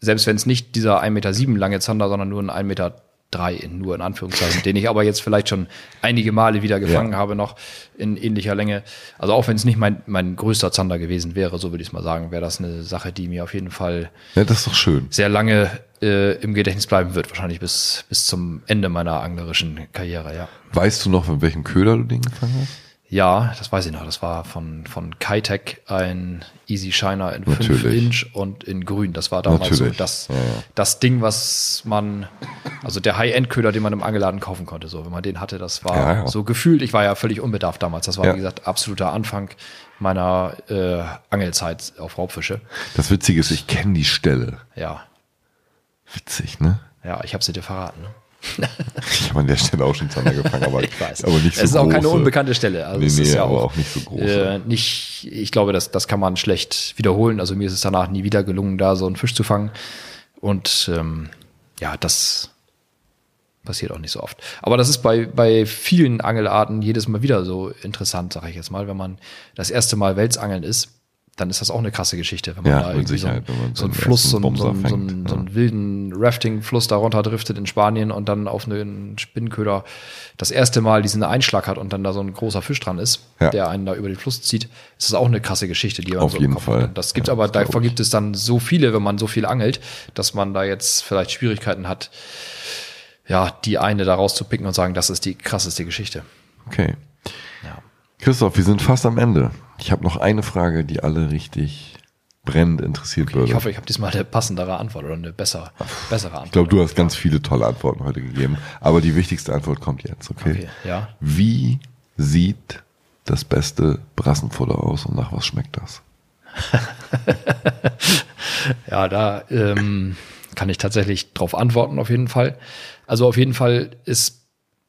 [SPEAKER 2] selbst wenn es nicht dieser ein Meter sieben lange Zander, sondern nur ein ein Meter drei in, nur in Anführungszeichen, den ich aber jetzt vielleicht schon einige Male wieder gefangen ja. habe, noch in ähnlicher Länge. Also auch wenn es nicht mein, mein größter Zander gewesen wäre, so würde ich es mal sagen, wäre das eine Sache, die mir auf jeden Fall
[SPEAKER 1] ja, das ist doch schön.
[SPEAKER 2] sehr lange äh, im Gedächtnis bleiben wird, wahrscheinlich bis, bis zum Ende meiner anglerischen Karriere, ja.
[SPEAKER 1] Weißt du noch, von welchem Köder du den gefangen hast?
[SPEAKER 2] Ja, das weiß ich noch. Das war von, von Kitec ein Easy Shiner in fünf
[SPEAKER 1] Natürlich.
[SPEAKER 2] Inch und in grün. Das war damals
[SPEAKER 1] Natürlich.
[SPEAKER 2] so das,
[SPEAKER 1] Ja, ja.
[SPEAKER 2] das Ding, was man, also der High-End-Köder, den man im Angeladen kaufen konnte. So, wenn man den hatte, das war
[SPEAKER 1] Ja, ja.
[SPEAKER 2] so gefühlt. Ich war ja völlig unbedarft damals. Das war,
[SPEAKER 1] Ja.
[SPEAKER 2] wie gesagt, absoluter Anfang meiner äh, Angelzeit auf Raubfische.
[SPEAKER 1] Das Witzige ist, ich kenne die Stelle.
[SPEAKER 2] Ja,
[SPEAKER 1] Witzig, ne?
[SPEAKER 2] ja, ich habe sie dir verraten. Ne?
[SPEAKER 1] Ich habe an der Stelle auch schon Zander gefangen, aber,
[SPEAKER 2] Ich weiß.
[SPEAKER 1] aber nicht so
[SPEAKER 2] es ist auch keine
[SPEAKER 1] große.
[SPEAKER 2] unbekannte Stelle. Also
[SPEAKER 1] Nee,
[SPEAKER 2] es ist
[SPEAKER 1] nee,
[SPEAKER 2] ja
[SPEAKER 1] aber
[SPEAKER 2] auch,
[SPEAKER 1] auch nicht so große.
[SPEAKER 2] Äh, nicht, ich glaube, das, das kann man schlecht wiederholen. Also mir ist es danach nie wieder gelungen, da so einen Fisch zu fangen. Und ähm, ja, das passiert auch nicht so oft. Aber das ist bei, bei vielen Angelarten jedes Mal wieder so interessant, sage ich jetzt mal. Wenn man das erste Mal Welsangeln ist, dann ist das auch eine krasse Geschichte, wenn man
[SPEAKER 1] Ja,
[SPEAKER 2] da
[SPEAKER 1] mit
[SPEAKER 2] irgendwie so,
[SPEAKER 1] Sicherheit,
[SPEAKER 2] einen-
[SPEAKER 1] wenn man
[SPEAKER 2] so
[SPEAKER 1] so
[SPEAKER 2] einen
[SPEAKER 1] einen
[SPEAKER 2] Fluss, so
[SPEAKER 1] ersten
[SPEAKER 2] einen, so, einen,
[SPEAKER 1] Bumser
[SPEAKER 2] so, einen,
[SPEAKER 1] fängt,
[SPEAKER 2] so
[SPEAKER 1] ja.
[SPEAKER 2] einen wilden Rafting-Fluss da runter driftet in Spanien und dann auf einen Spinnenköder das erste Mal diesen Einschlag hat und dann da so ein großer Fisch dran ist,
[SPEAKER 1] Ja.
[SPEAKER 2] der einen da über den Fluss zieht, ist das auch eine krasse Geschichte, die man
[SPEAKER 1] Auf
[SPEAKER 2] so im
[SPEAKER 1] jeden
[SPEAKER 2] Kopf
[SPEAKER 1] Fall.
[SPEAKER 2] hat. Das gibt
[SPEAKER 1] Ja,
[SPEAKER 2] aber,
[SPEAKER 1] das glaub
[SPEAKER 2] davor
[SPEAKER 1] ich.
[SPEAKER 2] gibt es dann so viele, wenn man so viel angelt, dass man da jetzt vielleicht Schwierigkeiten hat, ja, die eine da rauszupicken und sagen, das ist die krasseste Geschichte.
[SPEAKER 1] Okay.
[SPEAKER 2] Ja.
[SPEAKER 1] Christoph, wir sind fast am Ende. Ich habe noch eine Frage, die alle richtig brennend interessiert würde.
[SPEAKER 2] Ich hoffe, ich habe diesmal eine passendere Antwort oder eine besser, bessere Antwort.
[SPEAKER 1] Ich glaube, du hast ganz viele tolle Antworten heute gegeben, aber die wichtigste Antwort kommt jetzt, okay?
[SPEAKER 2] Okay, ja.
[SPEAKER 1] Wie sieht das beste Brassenfutter aus und nach was schmeckt das?
[SPEAKER 2] Ja, da ähm, kann ich tatsächlich drauf antworten, auf jeden Fall. Also auf jeden Fall ist,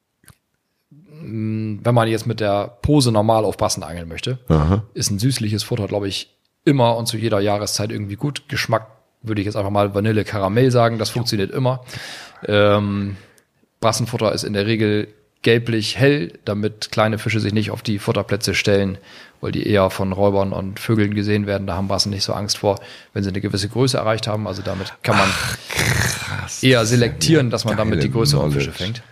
[SPEAKER 2] mh, wenn man jetzt mit der Pose normal auf Brassen angeln möchte,
[SPEAKER 1] Aha.
[SPEAKER 2] ist ein süßliches Futter, glaube ich, immer und zu jeder Jahreszeit irgendwie gut. Geschmack würde ich jetzt einfach mal Vanille, Karamell sagen, das funktioniert immer. Ähm, Brassenfutter ist in der Regel gelblich hell, damit kleine Fische sich nicht auf die Futterplätze stellen, weil die eher von Räubern und Vögeln gesehen werden. Da haben Brassen nicht so Angst vor, wenn sie eine gewisse Größe erreicht haben. Also damit kann man
[SPEAKER 1] Krass.
[SPEAKER 2] eher selektieren, dass man
[SPEAKER 1] Geile
[SPEAKER 2] damit die größeren
[SPEAKER 1] Knowledge.
[SPEAKER 2] Fische fängt.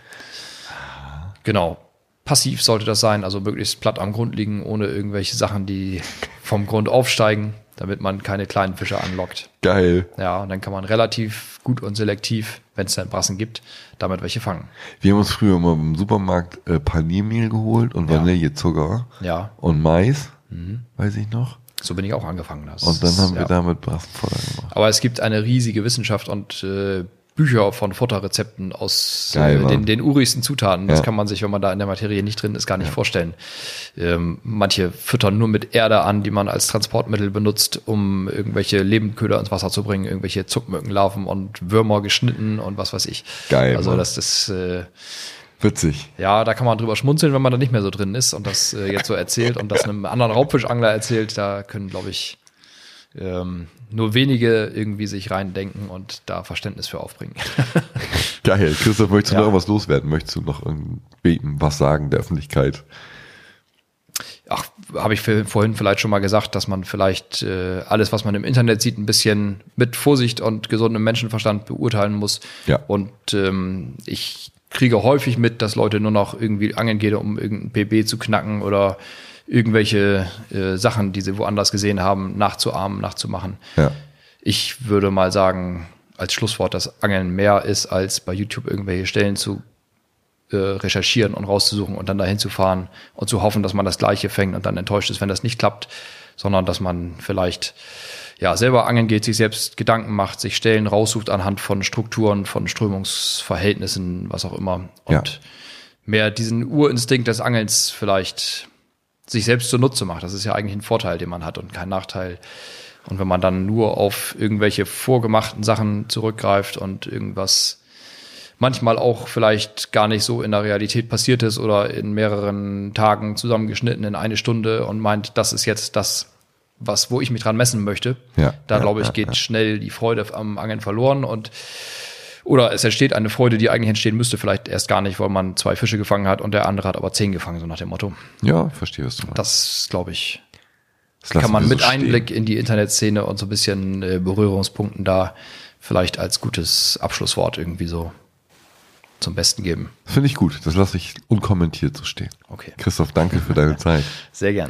[SPEAKER 2] Genau. Passiv sollte das sein, also möglichst platt am Grund liegen, ohne irgendwelche Sachen, die vom Grund aufsteigen, damit man keine kleinen Fische anlockt.
[SPEAKER 1] Geil.
[SPEAKER 2] Ja, und dann kann man relativ gut und selektiv, wenn es dann Brassen gibt, damit welche fangen.
[SPEAKER 1] Wir haben uns früher immer im Supermarkt äh, Paniermehl geholt und
[SPEAKER 2] Ja.
[SPEAKER 1] Vanillezucker
[SPEAKER 2] Ja,
[SPEAKER 1] und Mais, weiß ich noch.
[SPEAKER 2] so bin ich auch angefangen. Das
[SPEAKER 1] Und dann
[SPEAKER 2] ist,
[SPEAKER 1] haben wir
[SPEAKER 2] ja.
[SPEAKER 1] damit Brassenfutter gemacht.
[SPEAKER 2] Aber es gibt eine riesige Wissenschaft und äh, Bücher von Futterrezepten aus
[SPEAKER 1] Geil,
[SPEAKER 2] äh,
[SPEAKER 1] Mann.
[SPEAKER 2] den, den urigsten Zutaten. Das
[SPEAKER 1] Ja.
[SPEAKER 2] kann man sich, wenn man da in der Materie nicht drin ist, gar nicht vorstellen. Ähm, manche füttern nur mit Erde an, die man als Transportmittel benutzt, um irgendwelche Lebendköder ins Wasser zu bringen, irgendwelche Zuckmückenlarven und Würmer geschnitten und was weiß ich.
[SPEAKER 1] Geil,
[SPEAKER 2] Also
[SPEAKER 1] Mann.
[SPEAKER 2] das ist äh,
[SPEAKER 1] Witzig.
[SPEAKER 2] ja, da kann man drüber schmunzeln, wenn man da nicht mehr so drin ist und das äh, jetzt so erzählt und das einem anderen Raubfischangler erzählt. Da können, glaube ich, ähm, nur wenige irgendwie sich reindenken und da Verständnis für aufbringen.
[SPEAKER 1] Geil. Christoph, möchtest du
[SPEAKER 2] Ja.
[SPEAKER 1] noch irgendwas loswerden? Möchtest du noch irgendwie was sagen der Öffentlichkeit?
[SPEAKER 2] Ach, habe ich für, vorhin vielleicht schon mal gesagt, dass man vielleicht äh, alles, was man im Internet sieht, ein bisschen mit Vorsicht und gesundem Menschenverstand beurteilen muss.
[SPEAKER 1] Ja.
[SPEAKER 2] Und ähm, ich kriege häufig mit, dass Leute nur noch irgendwie angeln gehen, um irgendein P B zu knacken oder irgendwelche äh, Sachen, die sie woanders gesehen haben, nachzuahmen, nachzumachen.
[SPEAKER 1] Ja.
[SPEAKER 2] Ich würde mal sagen, als Schlusswort, dass Angeln mehr ist, als bei YouTube irgendwelche Stellen zu äh, recherchieren und rauszusuchen und dann dahin zu fahren und zu hoffen, dass man das Gleiche fängt und dann enttäuscht ist, wenn das nicht klappt, sondern dass man vielleicht ja selber angeln geht, sich selbst Gedanken macht, sich Stellen raussucht anhand von Strukturen, von Strömungsverhältnissen, was auch immer und
[SPEAKER 1] Ja.
[SPEAKER 2] mehr diesen Urinstinkt des Angelns vielleicht sich selbst zunutze macht. Das ist ja eigentlich ein Vorteil, den man hat und kein Nachteil. Und wenn man dann nur auf irgendwelche vorgemachten Sachen zurückgreift und irgendwas manchmal auch vielleicht gar nicht so in der Realität passiert ist oder in mehreren Tagen zusammengeschnitten in eine Stunde und meint, das ist jetzt das, was, wo ich mich dran messen möchte,
[SPEAKER 1] Ja,
[SPEAKER 2] da
[SPEAKER 1] ja,
[SPEAKER 2] glaube ich,
[SPEAKER 1] ja,
[SPEAKER 2] geht
[SPEAKER 1] ja.
[SPEAKER 2] schnell die Freude am Angeln verloren und oder es entsteht eine Freude, die eigentlich entstehen müsste, vielleicht erst gar nicht, weil man zwei Fische gefangen hat und der andere hat aber zehn gefangen, so nach dem Motto.
[SPEAKER 1] Ja, ich verstehe, was du meinst.
[SPEAKER 2] Das, glaube ich,
[SPEAKER 1] Das lassen
[SPEAKER 2] kann man
[SPEAKER 1] wir
[SPEAKER 2] mit
[SPEAKER 1] so stehen.
[SPEAKER 2] Einblick in die Internetszene und so ein bisschen äh, Berührungspunkten da vielleicht als gutes Abschlusswort irgendwie so zum Besten geben.
[SPEAKER 1] Finde ich gut. Das lasse ich unkommentiert so stehen.
[SPEAKER 2] Okay.
[SPEAKER 1] Christoph, danke für deine Zeit.
[SPEAKER 2] Sehr gern.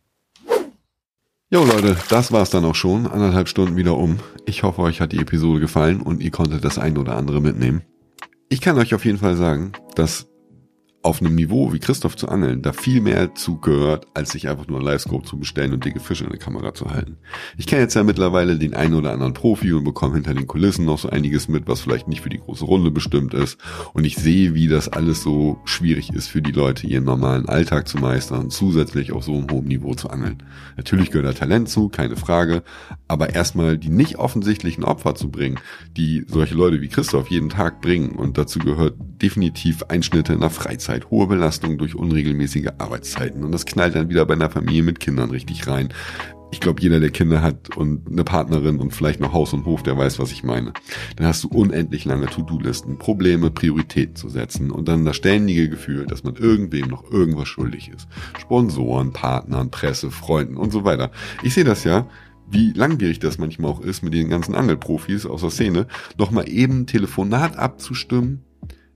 [SPEAKER 1] Jo Leute, das war's dann auch schon. Anderthalb Stunden wieder um. Ich hoffe, euch hat die Episode gefallen und ihr konntet das ein oder andere mitnehmen. Ich kann euch auf jeden Fall sagen, dass auf einem Niveau wie Christoph zu angeln, da viel mehr zugehört, als sich einfach nur ein Livescope zu bestellen und dicke Fische in der Kamera zu halten. Ich kenne jetzt ja mittlerweile den einen oder anderen Profi und bekomme hinter den Kulissen noch so einiges mit, was vielleicht nicht für die große Runde bestimmt ist. Und ich sehe, wie das alles so schwierig ist für die Leute, ihren normalen Alltag zu meistern, zusätzlich auf so einem hohen Niveau zu angeln. Natürlich gehört da Talent zu, keine Frage, aber erstmal die nicht offensichtlichen Opfer zu bringen, die solche Leute wie Christoph jeden Tag bringen, und dazu gehört definitiv Einschnitte in der Freizeit, hohe Belastung durch unregelmäßige Arbeitszeiten, und das knallt dann wieder bei einer Familie mit Kindern richtig rein. Ich glaube, jeder, der Kinder hat und eine Partnerin und vielleicht noch Haus und Hof, der weiß, was ich meine. Dann hast du unendlich lange To-Do-Listen, Probleme, Prioritäten zu setzen und dann das ständige Gefühl, dass man irgendwem noch irgendwas schuldig ist. Sponsoren, Partnern, Presse, Freunden und so weiter. Ich sehe das ja, wie langwierig das manchmal auch ist, mit den ganzen Angelprofis aus der Szene, noch mal eben ein Telefonat abzustimmen,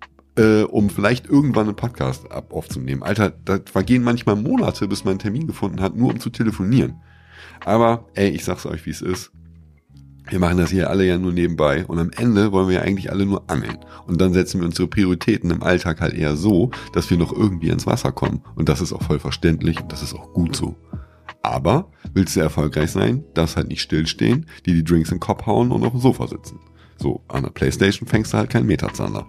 [SPEAKER 1] Äh, um vielleicht irgendwann einen Podcast ab aufzunehmen. Alter, da vergehen manchmal Monate, bis man einen Termin gefunden hat, nur um zu telefonieren. Aber, ey, ich sag's euch, wie es ist. Wir machen das hier alle ja nur nebenbei und am Ende wollen wir ja eigentlich alle nur angeln. Und dann setzen wir unsere Prioritäten im Alltag halt eher so, dass wir noch irgendwie ins Wasser kommen. Und das ist auch voll verständlich und das ist auch gut so. Aber willst du erfolgreich sein, darfst halt nicht stillstehen, dir die Drinks in den Kopf hauen und auf dem Sofa sitzen. So, an der Playstation fängst du halt keinen Meterzander.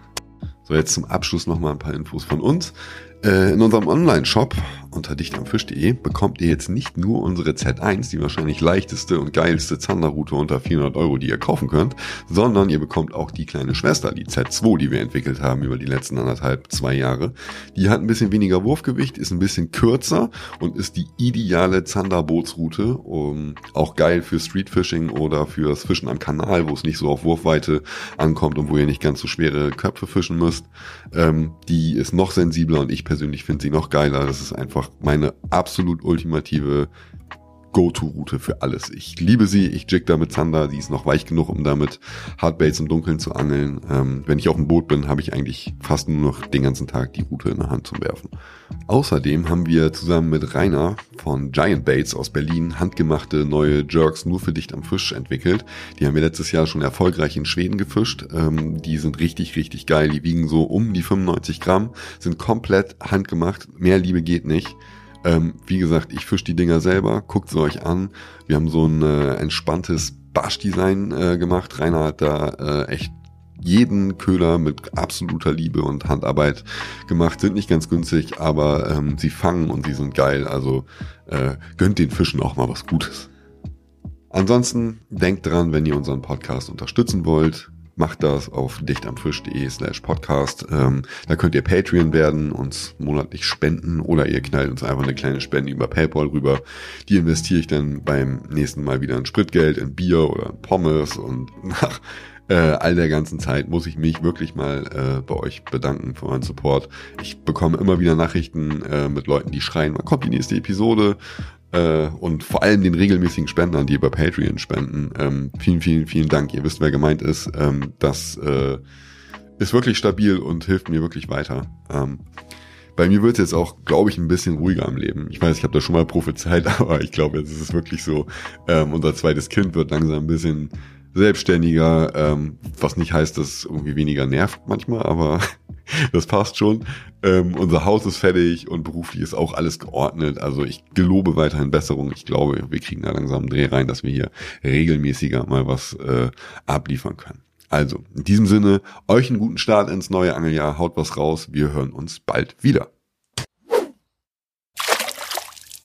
[SPEAKER 1] So, jetzt zum Abschluss nochmal ein paar Infos von uns. Äh, in unserem Online-Shop unter dichtamfisch punkt de bekommt ihr jetzt nicht nur unsere Z eins, die wahrscheinlich leichteste und geilste Zanderroute unter vierhundert Euro, die ihr kaufen könnt, sondern ihr bekommt auch die kleine Schwester, die Z zwei, die wir entwickelt haben über die letzten anderthalb, zwei Jahre. Die hat ein bisschen weniger Wurfgewicht, ist ein bisschen kürzer und ist die ideale Zanderbootsroute, um, auch geil für Streetfishing oder fürs Fischen am Kanal, wo es nicht so auf Wurfweite ankommt und wo ihr nicht ganz so schwere Köpfe fischen müsst. Ähm, die ist noch sensibler und ich persönlich finde sie noch geiler. Das ist einfach meine absolut ultimative Go-To-Route für alles. Ich liebe sie, ich jig da mit Zander, die ist noch weich genug, um damit Hardbaits im Dunkeln zu angeln. Ähm, wenn ich auf dem Boot bin, habe ich eigentlich fast nur noch den ganzen Tag die Route in der Hand zum Werfen. Außerdem haben wir zusammen mit Rainer von Giant Baits aus Berlin handgemachte neue Jerks nur für Dicht am Fisch entwickelt. Die haben wir letztes Jahr schon erfolgreich in Schweden gefischt. Ähm, die sind richtig, richtig geil. Die wiegen so um die fünfundneunzig Gramm, sind komplett handgemacht. Mehr Liebe geht nicht. Ähm, wie gesagt, ich fische die Dinger selber, guckt sie euch an. Wir haben so ein äh, entspanntes Barsch-Design äh, gemacht. Rainer hat da äh, echt jeden Köder mit absoluter Liebe und Handarbeit gemacht. Sind nicht ganz günstig, aber ähm, sie fangen und sie sind geil. Also äh, gönnt den Fischen auch mal was Gutes. Ansonsten denkt dran, wenn ihr unseren Podcast unterstützen wollt, macht das auf dichtamfisch punkt de slash podcast. Ähm, da könnt ihr Patreon werden, uns monatlich spenden oder ihr knallt uns einfach eine kleine Spende über PayPal rüber. Die investiere ich dann beim nächsten Mal wieder in Spritgeld, in Bier oder in Pommes, und nach äh, all der ganzen Zeit muss ich mich wirklich mal äh, bei euch bedanken für euren Support. Ich bekomme immer wieder Nachrichten äh, mit Leuten, die schreien, wann kommt die nächste Episode? Und vor allem den regelmäßigen Spendern, die über Patreon spenden. Ähm, vielen, vielen, vielen Dank. Ihr wisst, wer gemeint ist. Ähm, das äh, ist wirklich stabil und hilft mir wirklich weiter. Ähm, bei mir wird es jetzt auch, glaube ich, ein bisschen ruhiger im Leben. Ich weiß, ich habe da schon mal prophezeit, aber ich glaube, jetzt ist es wirklich so. Ähm, unser zweites Kind wird langsam ein bisschen selbstständiger, ähm, was nicht heißt, dass es irgendwie weniger nervt manchmal, aber das passt schon. Ähm, unser Haus ist fertig und beruflich ist auch alles geordnet. Also ich gelobe weiterhin Besserung. Ich glaube, wir kriegen da langsam einen Dreh rein, dass wir hier regelmäßiger mal was äh, abliefern können. Also, in diesem Sinne, euch einen guten Start ins neue Angeljahr. Haut was raus. Wir hören uns bald wieder.